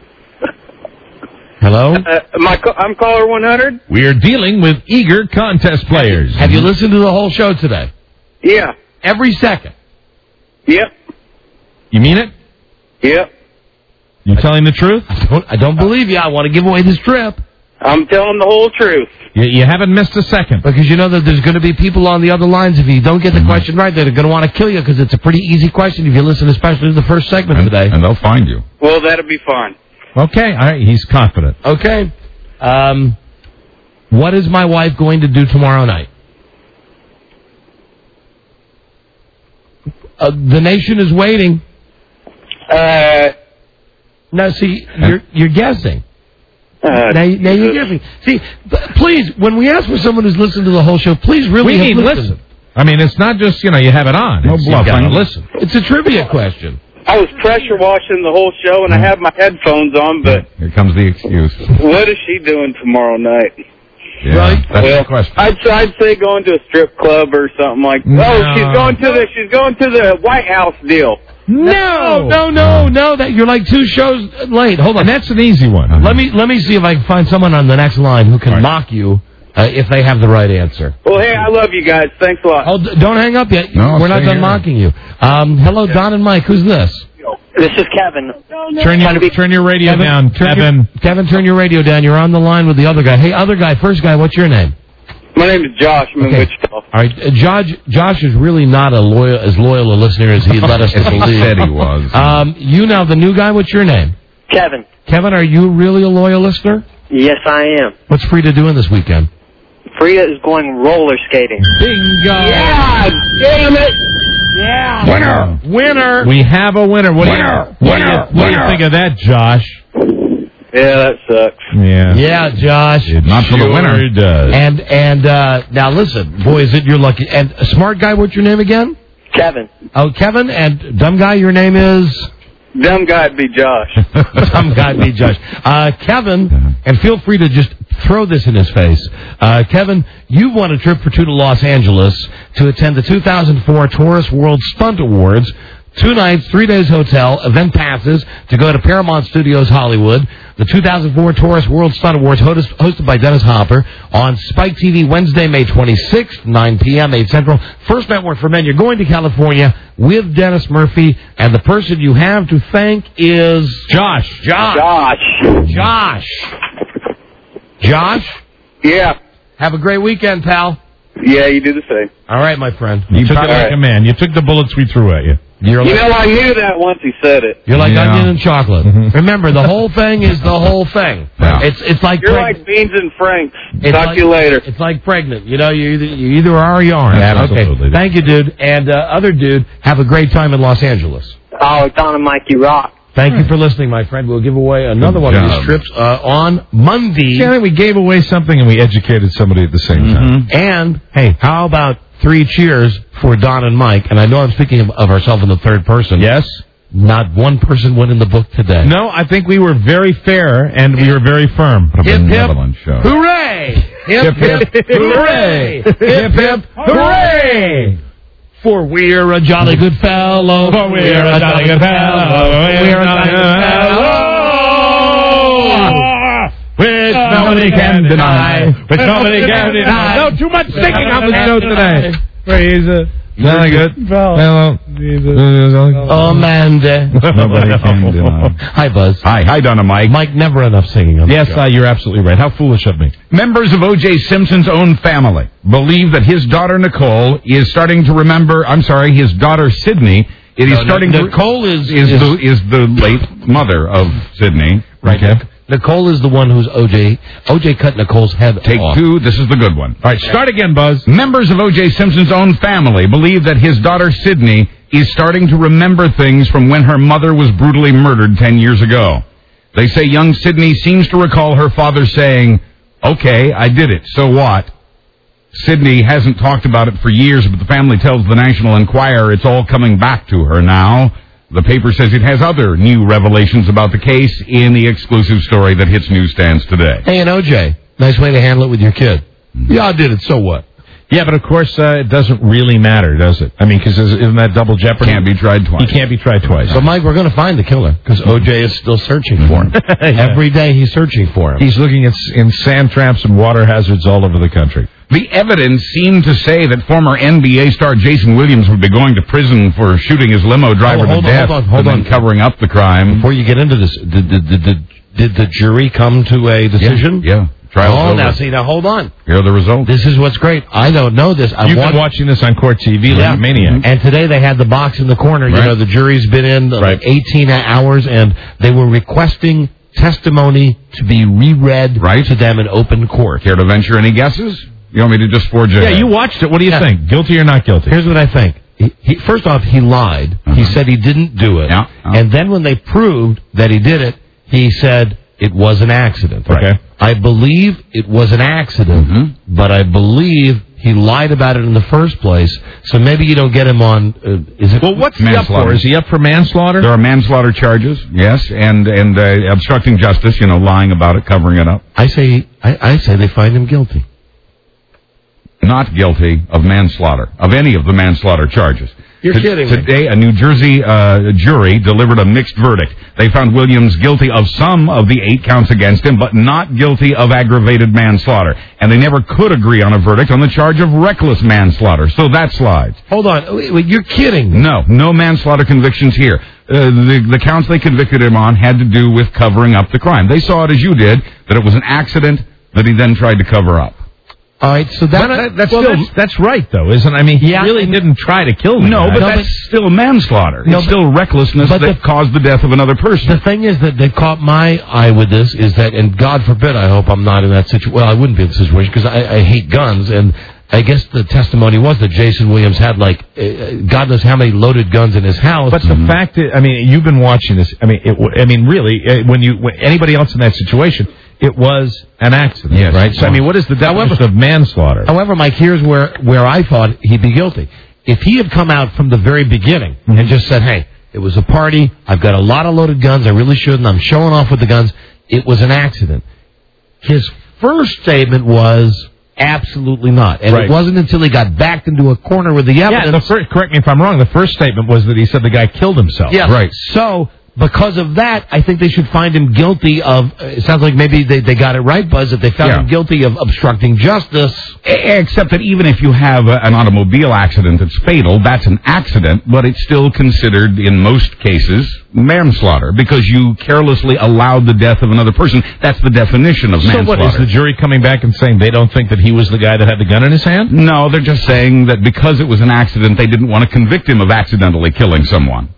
Hello? Uh, my, I'm caller one hundred? We are dealing with eager contest players. Have you listened to the whole show today? Yeah. Every second? Yep. You mean it? Yep. You telling the truth? I don't, I don't believe you. I want to give away this trip. I'm telling the whole truth. You, you haven't missed a second. Because you know that there's going to be people on the other lines. If you don't get the mm-hmm. question right, they're going to want to kill you because it's a pretty easy question if you listen especially to the first segment and, today. And they'll find you. Well, that'll be fine. Okay. All right. He's confident. Okay. Um, what is my wife going to do tomorrow night? Uh, the nation is waiting. Uh, now, see, you're, you're guessing. Uh, now, now you're guessing. See, please, when we ask for someone who's listened to the whole show, please really we need listen. listen. I mean, it's not just, you know, you have it on. No it's, bluffing. Listen. It's a trivia question. I was pressure washing the whole show, and I have my headphones on, but... Here comes the excuse. What is she doing tomorrow night? Yeah, right? That's well, the question. I'd, I'd say going to a strip club or something like that. No. Oh, she's going to the she's going to the White House deal. No, no, no, no. That you're like two shows late. Hold on. And that's an easy one. Uh-huh. Let me let me see if I can find someone on the next line who can right. mock you uh, if they have the right answer. Well, hey, I love you guys. Thanks a lot. Oh, d- don't hang up yet. No, We're not done here. mocking you. Um, hello, yeah. Don and Mike. Who's this? This is Kevin. Turn your, turn your radio Kevin, down, turn Kevin. Your, Kevin, turn your radio down. You're on the line with the other guy. Hey, other guy, first guy, what's your name? My name is Josh. I'm okay. in Wichita. All right, uh, Josh, Josh is really not a loyal, as loyal a listener as he led us to believe. He said he was. Um, you now, the new guy, what's your name? Kevin. Kevin, are you really a loyal listener? Yes, I am. What's Frida doing this weekend? Frida is going roller skating. Bingo! Yeah, damn it! Yeah! Winner! Winner! We have a winner. What winner! Do you, winner! What do you, what do you think of that, Josh? Yeah, that sucks. Yeah. Yeah, Josh. It not for sure the winner. It does. And, and, uh, now listen, boy, is it you're lucky. And a smart guy, what's your name again? Kevin. Oh, Kevin. And dumb guy, your name is? Dumb guy'd be Josh. Dumb guy'd be Josh. Uh, Kevin, and feel free to just throw this in his face. Uh, Kevin, you won a trip for two to Los Angeles to attend the two thousand four Taurus World Stunt Awards. Two nights, three days hotel, event passes to go to Paramount Studios Hollywood. The two thousand four Taurus World Stunt Awards host, hosted by Dennis Hopper on Spike T V Wednesday, May twenty-sixth, nine p.m., eight Central. First network for men. You're going to California with Dennis Murphy, and the person you have to thank is... Josh. Josh. Josh. Josh. Josh? Yeah. Have a great weekend, pal. Yeah, you do the same. All right, my friend. You took it like right. a man. You took the bullets we threw at you. You're you like, know, I knew that once he said it. You're like yeah. onion and chocolate. Mm-hmm. Remember, the whole thing is the whole thing. Yeah. It's it's like You're preg- like Beans and Franks. it's Talk like, to you later. It's like pregnant. You know, you either, you either are or you aren't. Absolutely. Okay. Thank you, dude. And uh, other dude, have a great time in Los Angeles. Oh, Don and Mike, you rock. Thank you for listening, my friend. We'll give away another Good one job. of these trips uh, on Monday. See, I think we gave away something and we educated somebody at the same Mm-hmm. time. And, hey, how about three cheers for Don and Mike? And I know I'm speaking of, of ourselves in the third person. Yes. Not one person went in the book today. No, I think we were very fair and we were very firm. Hip, hip, show. hooray! Hip, hip, hooray! Hip, hip, hooray! For we're a jolly good fellow. For we're a jolly good fellow. We're a jolly good fellow. Which nobody can deny. Which nobody can deny. No, too much singing on the show today. Praise it. Very good. Hello. Amanda. Nobody can deny. Hi, Buzz. Hi. Hi, Donna Mike. Mike, never enough singing on the Yes, show. uh, you're absolutely right. How foolish of me. Members of O J. Simpson's own family believe that his daughter Nicole is starting to remember. I'm sorry, his daughter Sydney. It is No, no, starting. Nicole to, is is is, the is the late mother of Sydney. right. Okay. Nicole is the one who's O J. O J cut Nicole's head Take off. two. This is the good one. All right, start again, Buzz. Members of O J. Simpson's own family believe that his daughter Sydney is starting to remember things from when her mother was brutally murdered ten years ago. They say young Sydney seems to recall her father saying, "Okay, I did it, so what?" Sydney hasn't talked about it for years, but the family tells the National Enquirer it's all coming back to her now. The paper says it has other new revelations about the case in the exclusive story that hits newsstands today. Hey, and O J, nice way to handle it with your kid. Mm-hmm. Yeah, I did it, so what? Yeah, but of course, uh, it doesn't really matter, does it? I mean, because isn't that double jeopardy? Can't be tried twice. He can't be tried twice. So, Mike, we're going to find the killer, because O J is still searching for him. Yeah. Every day he's searching for him. He's looking at, in sand traps and water hazards all over the country. The evidence seemed to say that former N B A star Jason Williams would be going to prison for shooting his limo driver oh, hold to on, death hold on, hold and on. then covering up the crime. Before you get into this, did, did, did, did, did the jury come to a decision? Yeah. yeah. Trial's oh, over. now see, now hold on. Here are the results. This is what's great. I don't know this. I've You've watched, been watching this on Court T V like yeah. a maniac. And today they had the box in the corner. Right. You know, the jury's been in uh, right. like eighteen hours, and they were requesting testimony to be reread right. to them in open court. Care to venture any guesses? You want me to just forge ahead? Yeah, you watched it. What do you Yeah. think? Guilty or not guilty? Here's what I think. He, he, first off, he lied. Uh-huh. He said he didn't do it. Yeah. Oh. And then when they proved that he did it, he said it was an accident. Okay. I believe it was an accident, Mm-hmm. but I believe he lied about it in the first place. So maybe you don't get him on. Uh, is it? Well, what's he up manslaughter? for? Is he up for manslaughter? There are manslaughter charges, yes, and and uh, obstructing justice. You know, lying about it, covering it up. I say, I, I say they find him guilty. Not guilty of manslaughter, of any of the manslaughter charges. You're T- kidding me. Today, a New Jersey uh, jury delivered a mixed verdict. They found Williams guilty of some of the eight counts against him, but not guilty of aggravated manslaughter. And they never could agree on a verdict on the charge of reckless manslaughter. So that slides. Hold on. Wait, wait, you're kidding me. No, no manslaughter convictions here. Uh, the, the counts they convicted him on had to do with covering up the crime. They saw it as you did, that it was an accident that he then tried to cover up. All right, so that, Well, that- that's well, still that's- that's right though, isn't it? I mean, he Yeah, really and- didn't try to kill the No, guy. but No, that's but- still manslaughter. No, it's but- still recklessness but that the- caused the death of another person. The thing is that, that caught my eye with this is that, and God forbid, I hope I'm not in that situation. Well, I wouldn't be in the situation because I, I hate guns, and I guess the testimony was that Jason Williams had like uh, God knows how many loaded guns in his house. But the fact that I mean, you've been watching this. I mean, it, w- I mean, really, uh, when you when anybody else in that situation, it was an accident, Yes. right? So I mean, what is the definition However- of manslaughter? However, Mike, here's where, where I thought he'd be guilty. If he had come out from the very beginning Mm-hmm. and just said, hey, it was a party, I've got a lot of loaded guns, I really shouldn't, I'm showing off with the guns, it was an accident. His first statement was absolutely not. And Right. it wasn't until he got backed into a corner with the Yeah, evidence. the first, correct me if I'm wrong. The first statement was that he said the guy killed himself. Yeah, Right. So, because of that, I think they should find him guilty of, uh, it sounds like maybe they, they got it right, Buzz, that they found Yeah. him guilty of obstructing justice. Except that even if you have a, an automobile accident that's fatal, that's an accident, but it's still considered, in most cases, manslaughter, because you carelessly allowed the death of another person. That's the definition of So manslaughter. what, is the jury coming back and saying they don't think that he was the guy that had the gun in his hand? No, they're just saying that because it was an accident, they didn't want to convict him of accidentally killing someone.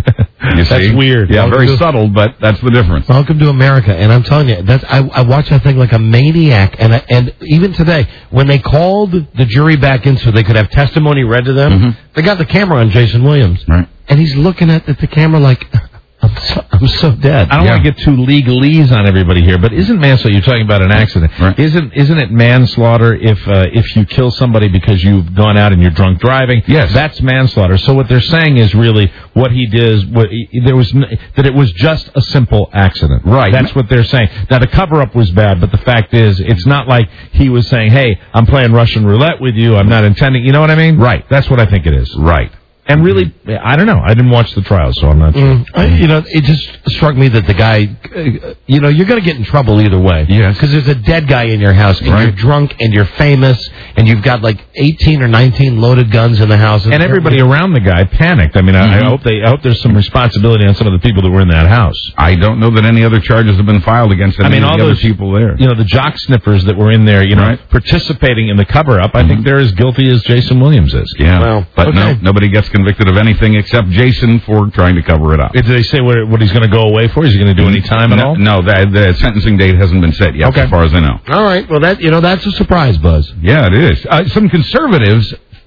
You That's see? weird. Yeah, Welcome very to- subtle, but that's the difference. Welcome to America, and I'm telling you, that's I, I watched that thing like a maniac, and I, and even today, when they called the jury back in so they could have testimony read to them, Mhm. they got the camera on Jason Williams, Right. and he's looking at, at the camera like, I'm so, I'm so dead. I don't Yeah. want to get too legalese on everybody here, but isn't manslaughter? You're talking about an accident. Right. Isn't isn't it manslaughter if uh, if you kill somebody because you've gone out and you're drunk driving? Yes. That's manslaughter. So what they're saying is really what he did is what he, there was n- that it was just a simple accident. Right. That's what they're saying. Now the cover up was bad, but the fact is it's not like he was saying, "Hey, I'm playing Russian roulette with you. I'm not intending." You know what I mean? Right. That's what I think it is. Right. And really, I don't know. I didn't watch the trial, so I'm not sure. Mm, I, you know, it just struck me that the guy, uh, you know, you're going to get in trouble either way. Yes. Because there's a dead guy in your house, and Right. you're drunk, and you're famous, and you've got like eighteen or nineteen loaded guns in the house. And everybody around the guy panicked. I mean, I, I Mhm. hope they. I hope there's some responsibility on some of the people that were in that house. I don't know that any other charges have been filed against any I mean, of all the other those people there. You know, the jock sniffers that were in there, you know, Right. participating in the cover up. I think they're as guilty as Jason Williams is. Yeah, Well, but no, okay. nobody gets convicted of anything except Jason for trying to cover it up. Did they say what, what he's going to go away for? Is he going to do any time at no, all? No, the, the sentencing date hasn't been set yet, Okay. as far as I know. All right. Well, that you know, that's a surprise, Buzz. Yeah, it is. Uh, some conservatives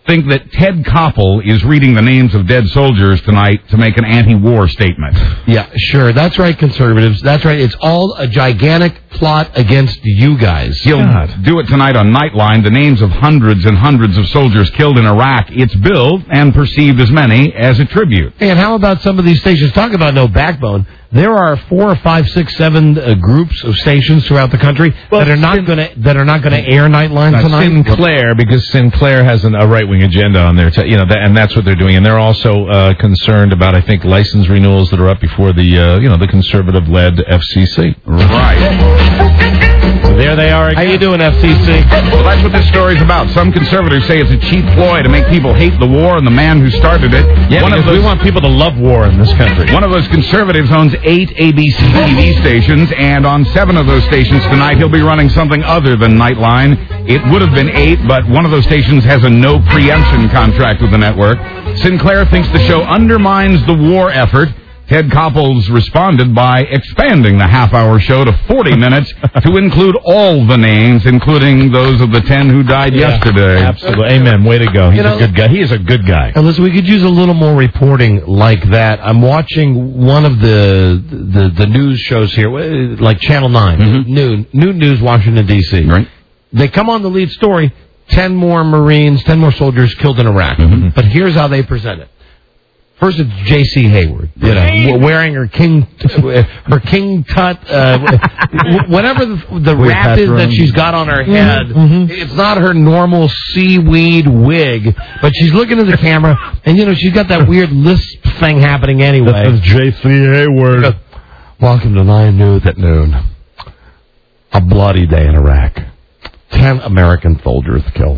think that Ted Koppel is reading the names of dead soldiers tonight to make an anti-war statement. Yeah, sure. That's right, conservatives. That's right. It's all a gigantic plot against you guys. He'll God. do it tonight on Nightline. The names of hundreds and hundreds of soldiers killed in Iraq. It's billed and perceived as many as a tribute. And how about some of these stations? Talk about no backbone. There are four or five, six, seven uh, groups of stations throughout the country well, that are not going to that are not going to air Nightline tonight. Sinclair, because Sinclair has an, a right-wing agenda on there, to, you know, that, and that's what they're doing. And they're also uh, concerned about, I think, license renewals that are up before the, uh, you know, the conservative-led F C C. Right. There they are again. How you doing, F C C? Well, that's what this story's about. Some conservatives say it's a cheap ploy to make people hate the war and the man who started it. Yeah, one of those, we want people to love war in this country. One of those conservatives owns eight A B C T V stations, and on seven of those stations tonight, he'll be running something other than Nightline. It would have been eight, but one of those stations has a no preemption contract with the network. Sinclair thinks the show undermines the war effort. Ted Koppel's responded by expanding the half-hour show to forty minutes to include all the names, including those of the ten who died yeah, yesterday. Absolutely. Amen. Way to go. He's you know, a good guy. He is a good guy. And listen, we could use a little more reporting like that. I'm watching one of the the, the news shows here, like Channel nine, mm-hmm. Noon, Noon News, Washington, D C Right. They come on the lead story, ten more Marines, ten more soldiers killed in Iraq. Mm-hmm. But here's how they present it. First, it's J C Hayward, you know, wearing her king, her king tut, uh, whatever the, the wrap is that she's got on her head. Mm-hmm. It's not her normal seaweed wig, but she's looking at the camera, and you know she's got that weird lisp thing happening anyway. This is J C Hayward. Goes, welcome to Nine News at noon. A bloody day in Iraq. Ten American soldiers killed.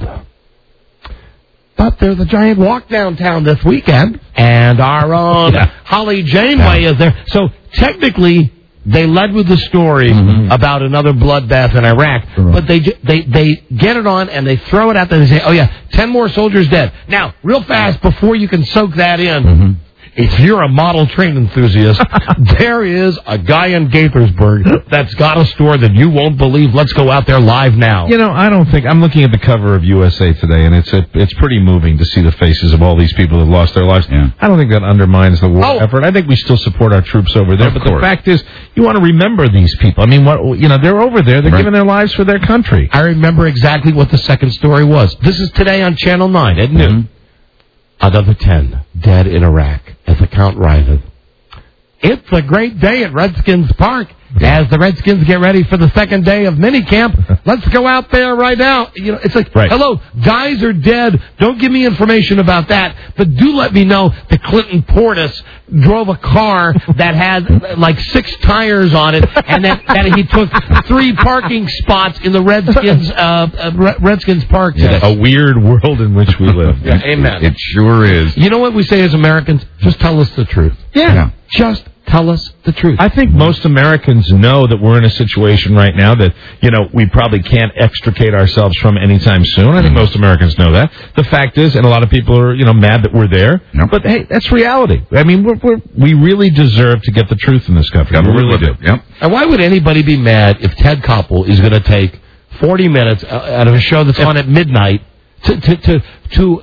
But there's a giant walk downtown this weekend, and our own yeah. Holly Janeway yeah. is there. So technically, they led with the story mm-hmm. about another bloodbath in Iraq, right. but they they they get it on and they throw it out there and they say, "Oh yeah, ten more soldiers dead." Now, real fast before you can soak that in. Mm-hmm. If you're a model train enthusiast, there is a guy in Gaithersburg that's got a store that you won't believe. Let's go out there live now. You know, I don't think... I'm looking at the cover of U S A Today, and it's a, it's pretty moving to see the faces of all these people that have lost their lives. Yeah. I don't think that undermines the war oh. effort. I think we still support our troops over there. Of but course. The fact is, you want to remember these people. I mean, what you know, they're over there. They're right. giving their lives for their country. I remember exactly what the second story was. This is today on Channel nine at noon. Mm-hmm. Another ten dead in Iraq as the count rises. It's a great day at Redskins Park as the Redskins get ready for the second day of minicamp. Let's go out there right now. You know, it's like, right. hello, guys are dead. Don't give me information about that, but do let me know that Clinton Portis drove a car that had like six tires on it, and that, that he took three parking spots in the Redskins uh, uh, Redskins Park today. Yeah, a weird world in which we live. Yeah, amen. It sure is. You know what we say as Americans? Just tell us the truth. Yeah. yeah. Just tell us the truth. I think most Americans know that we're in a situation right now that, you know, we probably can't extricate ourselves from anytime soon. I think most Americans know that. The fact is, and a lot of people are, you know, mad that we're there. Yep. But, hey, that's reality. I mean, we're, we're, we really deserve to get the truth in this country. We really do. Yep. And why would anybody be mad if Ted Koppel is going to take forty minutes out of a show that's on at midnight to to to, to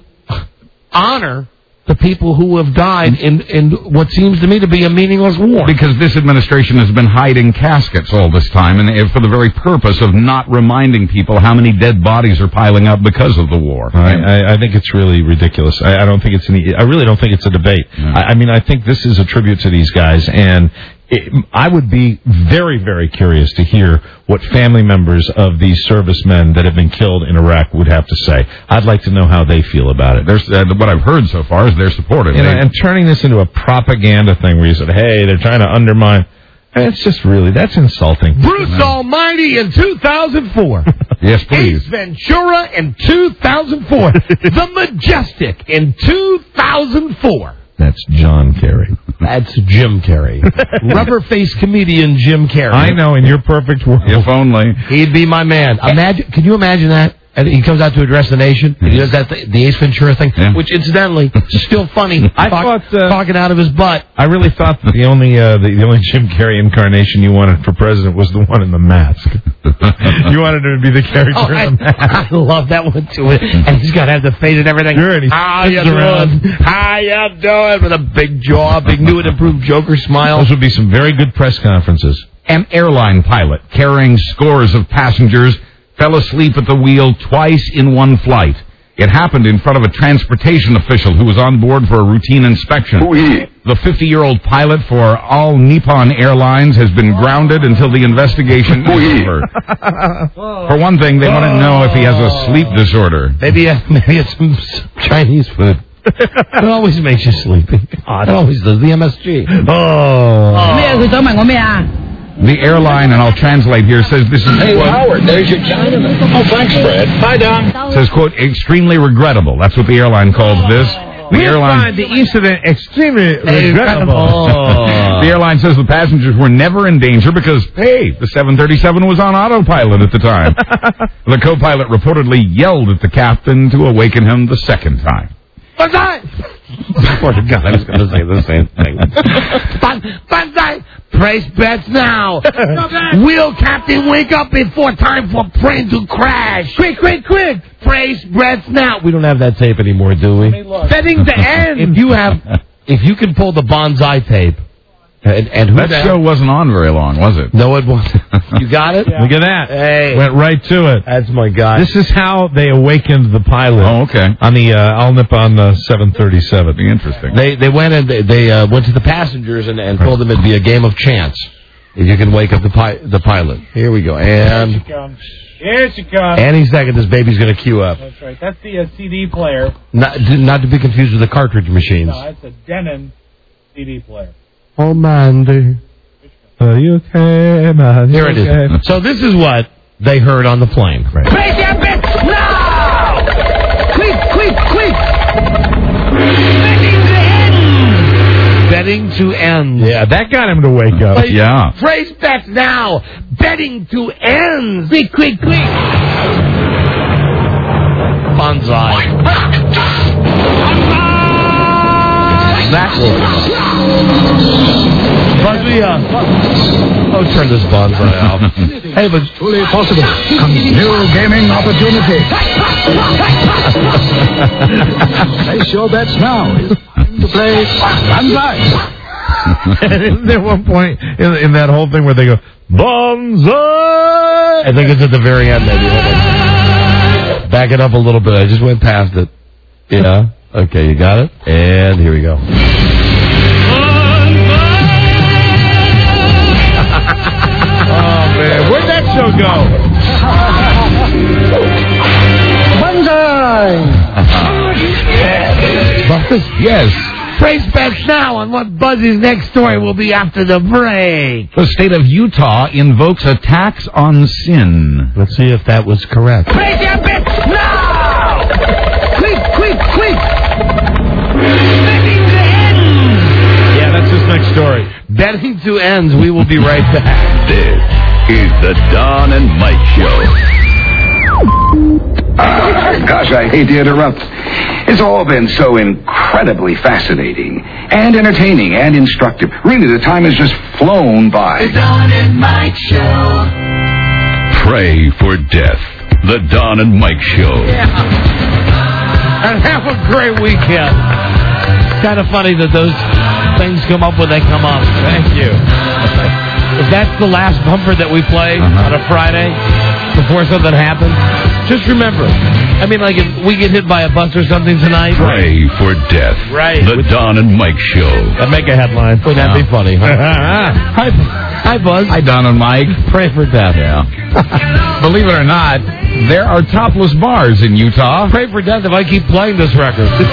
honor the people who have died in, in what seems to me to be a meaningless war? Because this administration has been hiding caskets all this time, and for the very purpose of not reminding people how many dead bodies are piling up because of the war. I, I, I think it's really ridiculous. I, I don't think it's any. I really don't think it's a debate. Yeah. I, I mean, I think this is a tribute to these guys, and it, I would be very, very curious to hear what family members of these servicemen that have been killed in Iraq would have to say. I'd like to know how they feel about it. There's, uh, what I've heard so far is they're supportive. You know, and turning this into a propaganda thing where you said, hey, they're trying to undermine. It's just really, that's insulting. Bruce Man. Almighty in two thousand four. Yes, please. Ace Ventura in two thousand four. The Majestic in two thousand four. That's John Kerry. That's Jim Carrey. Rubber-faced comedian Jim Carrey. I know, in your perfect world. If only. He'd be my man. Imagine, can you imagine that? And he comes out to address the nation. And he does that th- the Ace Ventura thing, Yeah. which incidentally is still funny. I talk, thought, uh, talking out of his butt. I really thought that the only uh, the, the only Jim Carrey incarnation you wanted for president was the one in the mask. You wanted him to be the character Oh, I, in the mask. I love that one too. And he's got to have the face and everything. Sure, and he How you spins around. doing? How you doing? With a big jaw, big new and improved Joker smile. Those would be some very good press conferences. An airline pilot carrying scores of passengers fell asleep at the wheel twice in one flight. It happened in front of a transportation official who was on board for a routine inspection. The fifty-year-old pilot for All Nippon Airlines has been grounded until the investigation is over. For one thing, they want to know if he has a sleep disorder. Maybe uh, maybe it's some s- Chinese food. It always makes you sleepy. God, it always does. The M S G. Oh. The airline, and I'll translate here, says this is... Hey, Howard, there's your Chinaman. Oh, thanks, Fred. Hi, Don. Says, quote, extremely regrettable. That's what the airline calls this. The We airline... find the incident extremely regrettable. The airline says the passengers were never in danger because, hey, the seven thirty-seven was on autopilot at the time. The co-pilot reportedly yelled at the captain to awaken him the second time. Banzai! Swear to God, I was going to say the same thing. Ban- Banzai! Praise bets now! Will Captain wake up before time for plane to crash? Quick, quick, quick! Praise bets now! We don't have that tape anymore, do we? Betting to end! If you have, if you can pull the Bonsai tape, and, and who That the- show wasn't on very long, was it? No, it wasn't. You got it? Look at that. Hey. Went right to it. That's my guy. This is how they awakened the pilot. Oh, okay. On the uh, All Nippon uh, seven thirty-seven. Be interesting. They they went and they, they uh, went to the passengers and, and told them it'd be a game of chance if you can wake up the pi- the pilot. Here we go. And Here she comes. any second, this baby's going to queue up. That's right. That's the uh, C D player. Not not to be confused with the cartridge machines. No, that's a Denon C D player. Oh man, Are you okay, man? here it Okay. is. So this is what they heard on the plane. Right. Raise your bitch now! Quick, quick, quick! Betting to end! Betting to end. Yeah, that got him to wake up. Place- Yeah. Phrase bets now. Betting to end. Quick, quick, quick. Bonsai. Exactly. Buzzy, uh, oh, turn this bonsai off. Hey, but Truly possible. Comes new gaming opportunity. Place your bets now. It's time to play Banzai. And isn't there one point in, in that whole thing where they go, Bonsai? I think it's at the very end, maybe. Hold on. Back it up a little bit. I just went past it. Yeah. Okay, you got it? And here we go. Oh, man. Where'd that show go? Buzz? Yes. Praise bets now on what Buzzy's next story will be after the break. The state of Utah invokes a tax on sin. Let's see if that was correct. Raise your bitch now! Quick, quick, quick! Betting to end! Yeah, that's his next story. Betting to ends. We will be right back. This is the Don and Mike Show. Ah, gosh, I hate to interrupt. It's all been so incredibly fascinating and entertaining and instructive. Really, the time has just flown by. The Don and Mike Show. Pray for death. The Don and Mike Show. And have a great weekend. Kind of funny that those things come up when they come up. Thank you. If that's the last bumper that we play Uh-huh. on a Friday before something happens, just remember. I mean, like if we get hit by a bus or something tonight. Pray for death. Right. The Don and Mike Show. That'd make a headline. Wouldn't that be funny? Huh? Hi, hi, Buzz. Hi, Don and Mike. Pray for death. Yeah. Believe it or not, there are topless bars in Utah. Pray for death if I keep playing this record. It's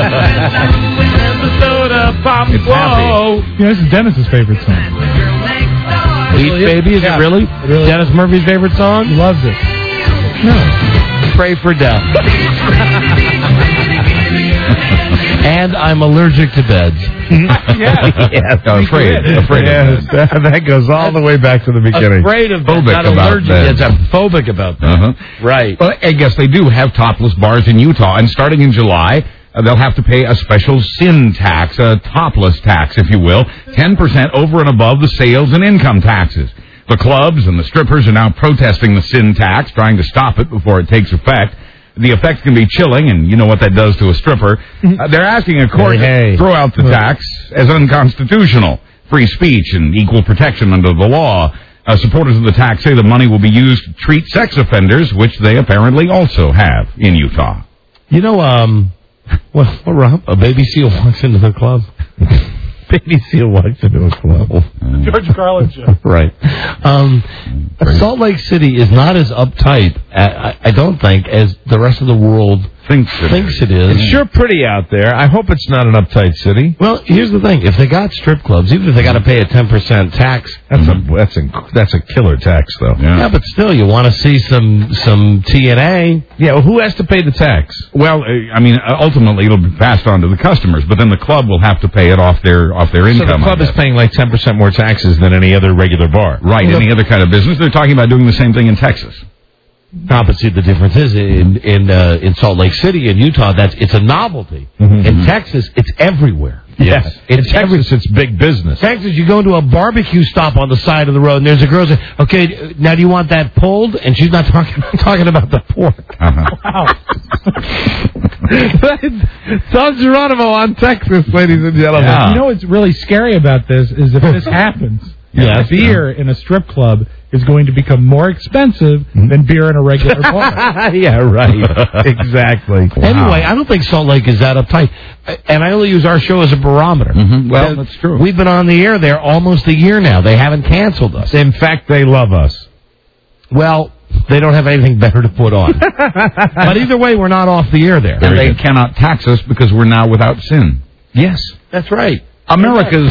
happy. Yeah, this is Dennis's favorite song. Beat Baby, is Yeah. it really? It really Dennis Murphy's favorite song? He loves it. No. Pray for death. And I'm allergic to beds. yeah. yeah, I'm afraid. Afraid yeah, of that, that goes all the way back to the beginning. Afraid of beds, Phobic not about allergic. beds. Yes, I'm phobic about that. Uh-huh. Right. Well, I guess they do have topless bars in Utah, and starting in July, uh, they'll have to pay a special sin tax, a topless tax, if you will, ten percent over and above the sales and income taxes. The clubs and the strippers are now protesting the sin tax, trying to stop it before it takes effect. The effect can be chilling, and you know what that does to a stripper. Uh, they're asking a court Hey, hey. to throw out the tax as unconstitutional. Free speech and equal protection under the law. Uh, supporters of the tax say the money will be used to treat sex offenders, which they apparently also have in Utah. You know, um, what, what, Rob? A baby seal walks into the club. Baby seal walks into a club. George Carlin show. Right. Um, Salt Lake City is not as uptight, I, I don't think, as the rest of the world thinks it thinks is. it is. It's sure pretty out there. I hope it's not an uptight city. Well, here's the thing: if they got strip clubs, even if they got to pay a ten percent tax, that's a that's a that's a killer tax, though. Yeah, yeah but still, you want to see some some T N A. Yeah, well, who has to pay the tax? Well, uh, I mean, uh, ultimately it'll be passed on to the customers, but then the club will have to pay it off their off their income. So the club is paying like ten percent more taxes than any other regular bar. Right, well, any other kind of business. They're talking about doing the same thing in Texas. No, but see, the difference is in in uh, in Salt Lake City, in Utah, that's it's a novelty. Mm-hmm. In Texas, it's everywhere. Yes, in Texas, every, it's big business. Texas, you go to a barbecue stop on the side of the road, and there's a girl saying, "Okay, now do you want that pulled?" And she's not talking talking about the pork. Uh-huh. Wow. Tom Geronimo on Texas, ladies and gentlemen. Yeah. You know what's really scary about this is if this happens, Yeah, beer in a strip club is going to become more expensive than beer in a regular bar. Yeah, right. Exactly. Wow. Anyway, I don't think Salt Lake is that uptight. And I only use our show as a barometer. Mm-hmm. Well, that's true. We've been on the air there almost a year now. They haven't canceled us. In fact, they love us. Well, they don't have anything better to put on. But either way, we're not off the air there. And they cannot tax us because we're now without sin. Yes, that's right. America's...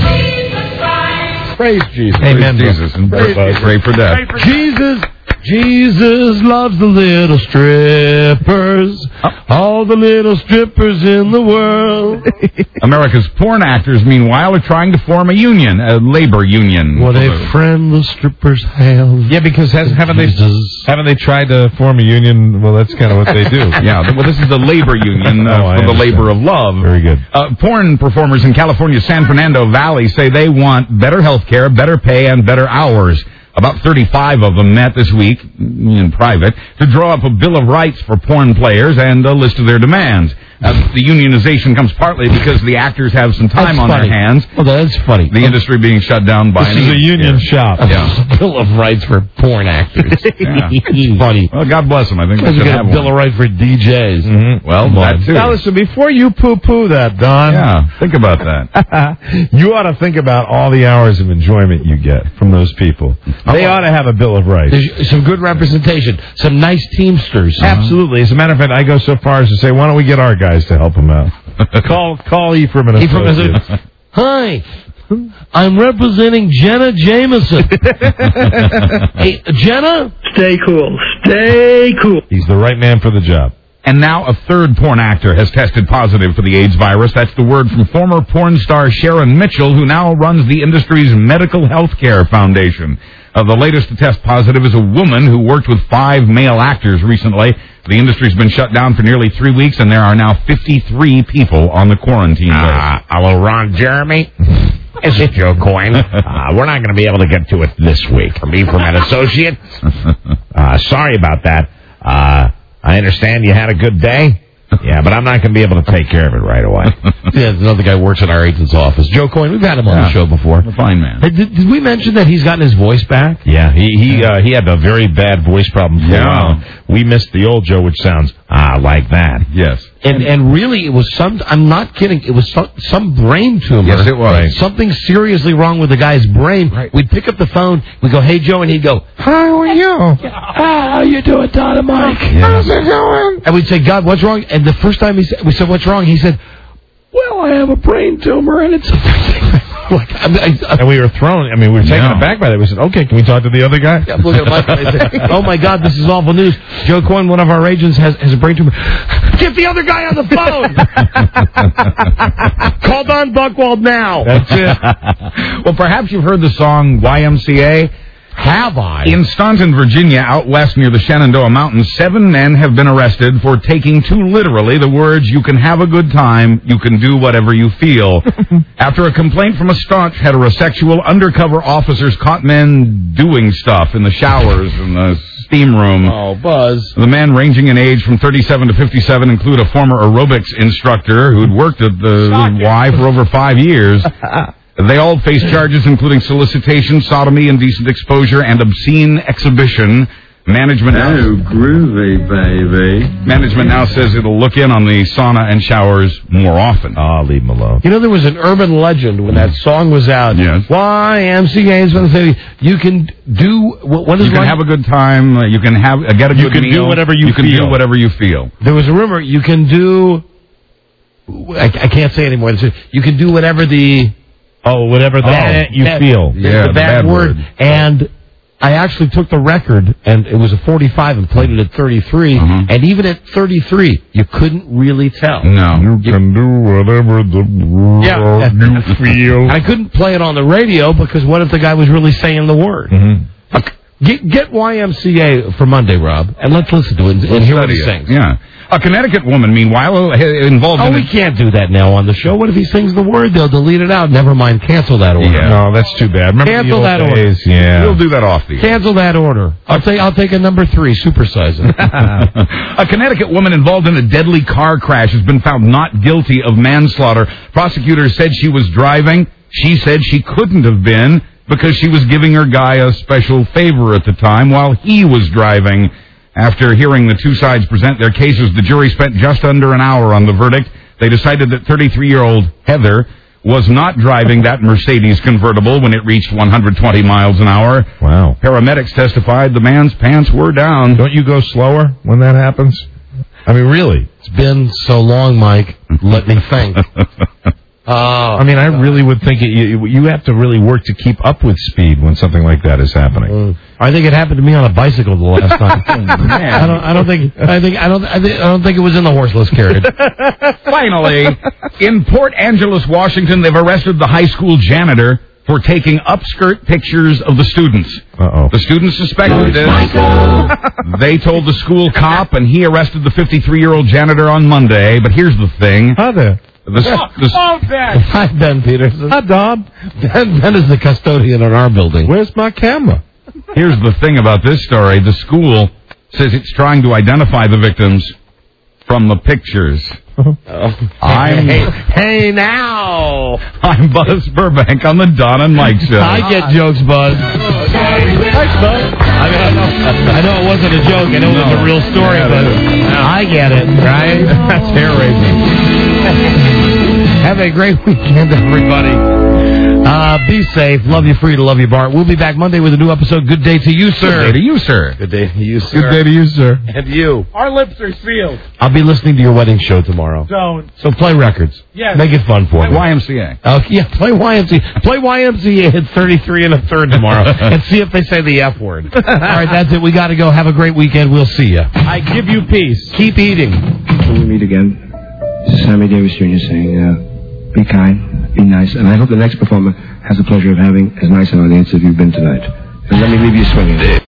Praise Jesus. Amen. Praise Jesus. And pray, pray for death. Jesus, Jesus loves the little strippers. All the little strippers in the world. America's porn actors, meanwhile, are trying to form a union, a labor union. What a friend the strippers have. Yeah, because has, haven't they haven't they tried to form a union? Well, that's kind of what they do. Yeah, well, this is the labor union uh, oh, for the labor of love. Very good. Uh, porn performers in California's San Fernando Valley say they want better health care, better pay, and better hours. About thirty-five of them met this week, in private, to draw up a Bill of Rights for porn players and a list of their demands. Uh, the unionization comes partly because the actors have some time that's on funny. their hands. Well, that's funny. The industry being shut down by... This is a union yeah. shop. Yeah. Bill of Rights for porn actors. Yeah. It's funny. Well, God bless them. I think we Let's should get have a Bill one. of Rights for D Js. Mm-hmm. Well, that too. Now, listen, before you poo-poo that, Don. Yeah, think about that. You ought to think about all the hours of enjoyment you get from those people. They ought to have a Bill of Rights. There's some good representation. Some nice Teamsters. Uh-huh. Absolutely. As a matter of fact, I go so far as to say, why don't we get our guys to help them out? call call Ephraim and Ephraim Associates. Associates. Hi. I'm representing Jenna Jameson. Hey, Jenna? Stay cool. Stay cool. He's the right man for the job. And now a third porn actor has tested positive for the AIDS virus. That's the word from former porn star Sharon Mitchell, who now runs the industry's Medical Health Care Foundation. Uh, the latest to test positive is a woman who worked with five male actors recently. The industry's been shut down for nearly three weeks, and there are now fifty-three people on the quarantine list. Uh, hello, Ron Jeremy. Is it Joe Coyne? Uh, we're not going to be able to get to it this week. From Ephraim and Associates. Uh, sorry about that. Uh, I understand you had a good day. Yeah, but I'm not going to be able to take care of it right away. Yeah, another guy works in our agent's office. Joe Coyne, we've had him on Yeah. the show before. A fine man. Hey, did, did we mention that he's gotten his voice back? Yeah, he he uh, he had a very bad voice problem for Yeah. a while. We missed the old Joe, which sounds ah like that. Yes. And and really, it was some, I'm not kidding, it was some, some brain tumor. Yes, it was. Something seriously wrong with the guy's brain. Right. We'd pick up the phone, we'd go, hey, Joe, and he'd go, how are you? Ah, how you doing, Don and Mike? How's it going? And we'd say, God, what's wrong? And the first time he said, we said, what's wrong? He said, well, I have a brain tumor, and it's... like, I mean, I, I, And we were thrown. I mean, we were taken Yeah. aback by that. We said, "Okay, can we talk to the other guy?" Yeah, look at Mike and I said, oh, my God, this is awful news. Joe Coyne, one of our agents, has, has a brain tumor. Get the other guy on the phone. Call Don Buchwald now. That's it. Well, perhaps you've heard the song Y M C A. Have I? In Staunton, Virginia, out west near the Shenandoah Mountains, seven men have been arrested for taking too literally the words, "You can have a good time, you can do whatever you feel." After a complaint from a staunch heterosexual, undercover officers caught men doing stuff in the showers and the steam room. Oh, Buzz. The men, ranging in age from thirty-seven to fifty-seven, include a former aerobics instructor who'd worked at the Y for over five years. They all face charges including solicitation, sodomy, indecent exposure, and obscene exhibition. Management now, Oh, groovy, baby. management now says it'll look in on the sauna and showers more often. Ah, leave them alone. You know, there was an urban legend when that song was out. Yes. Y M C A is going to say, you can do, what, what is You can like? have a good time. uh, You can have uh, get a You good can do meal. whatever you You can feel. do whatever you feel. There was a rumor, you can do, I, I can't say anymore. You can do whatever the... Oh, whatever that you bad, feel. The, Yeah, the the bad, bad word. word. And I actually took the record, and it was a forty-five, and played it at thirty-three. Mhm. And even at thirty-three, you couldn't really tell. No. You can do whatever the Yeah. you feel. I couldn't play it on the radio because what if the guy was really saying the word? Mhm. Okay. Get, get Y M C A for Monday, Rob, and let's listen to it and, and hear what he Study it. sings. Yeah. A Connecticut woman, meanwhile, uh, involved Oh, in we a... can't do that now on the show. What if he sings the word? They'll delete it out. Never mind. Cancel that order. Yeah. No, that's too bad. Remember Cancel the that old order. days? Yeah. We'll do that off the air. Cancel that order. I'll take. I'll take a number three. Supersize it. A Connecticut woman involved in a deadly car crash has been found not guilty of manslaughter. Prosecutors said she was driving. She said she couldn't have been because she was giving her guy a special favor at the time while he was driving. After hearing the two sides present their cases, the jury spent just under an hour on the verdict. They decided that thirty-three-year-old Heather was not driving that Mercedes convertible when it reached one hundred twenty miles an hour. Wow. Paramedics testified the man's pants were down. Don't you go slower when that happens? I mean, really. It's been so long, Mike. Let me think. Oh, I mean, I really would think it, you, you have to really work to keep up with speed when something like that is happening. Mm. I think it happened to me on a bicycle the last time. I don't. I don't think. I think. I don't. I, think, I don't think it was in the horseless carriage. Finally, in Port Angeles, Washington, they've arrested the high school janitor for taking upskirt pictures of the students. Uh-oh. The students suspected this. They told the school cop, and he arrested the fifty-three-year-old janitor on Monday. But here's the thing. Hi there. The, the, Oh, Ben. Hi, Ben Peterson. Hi, Don. Ben, Ben is the custodian in our building. Where's my camera? here's the thing about this story. The school says it's trying to identify the victims from the pictures. Oh. I'm Hey, hey, now. I'm Buzz Burbank on the Don and Mike show. I get jokes, Buzz. Thanks, Buzz. I mean, I know, I know it wasn't a joke. I know it was a real story, Yeah, but it is. I get it, right? That's hair raising. Have a great weekend, everybody. Uh, be safe. Love you, Frida. Love you, Bart. We'll be back Monday with a new episode. Good day to you, sir. Good day to you, sir. Good day to you, sir. Good day to you, sir. And you. Our lips are sealed. I'll be listening to your wedding show tomorrow. Don't. So play records. Yes. Make it fun for me. Y M C A. Oh, yeah, play Y M C A. Play Y M C A at thirty-three and a third tomorrow and see if they say the F word. All right, that's it. We got to go. Have a great weekend. We'll see you. I give you peace. Keep eating. When we meet again, this is Sammy Davis Junior saying, uh, be kind, be nice, and I hope the next performer has the pleasure of having as nice an audience as you've been tonight. And let me leave you swinging.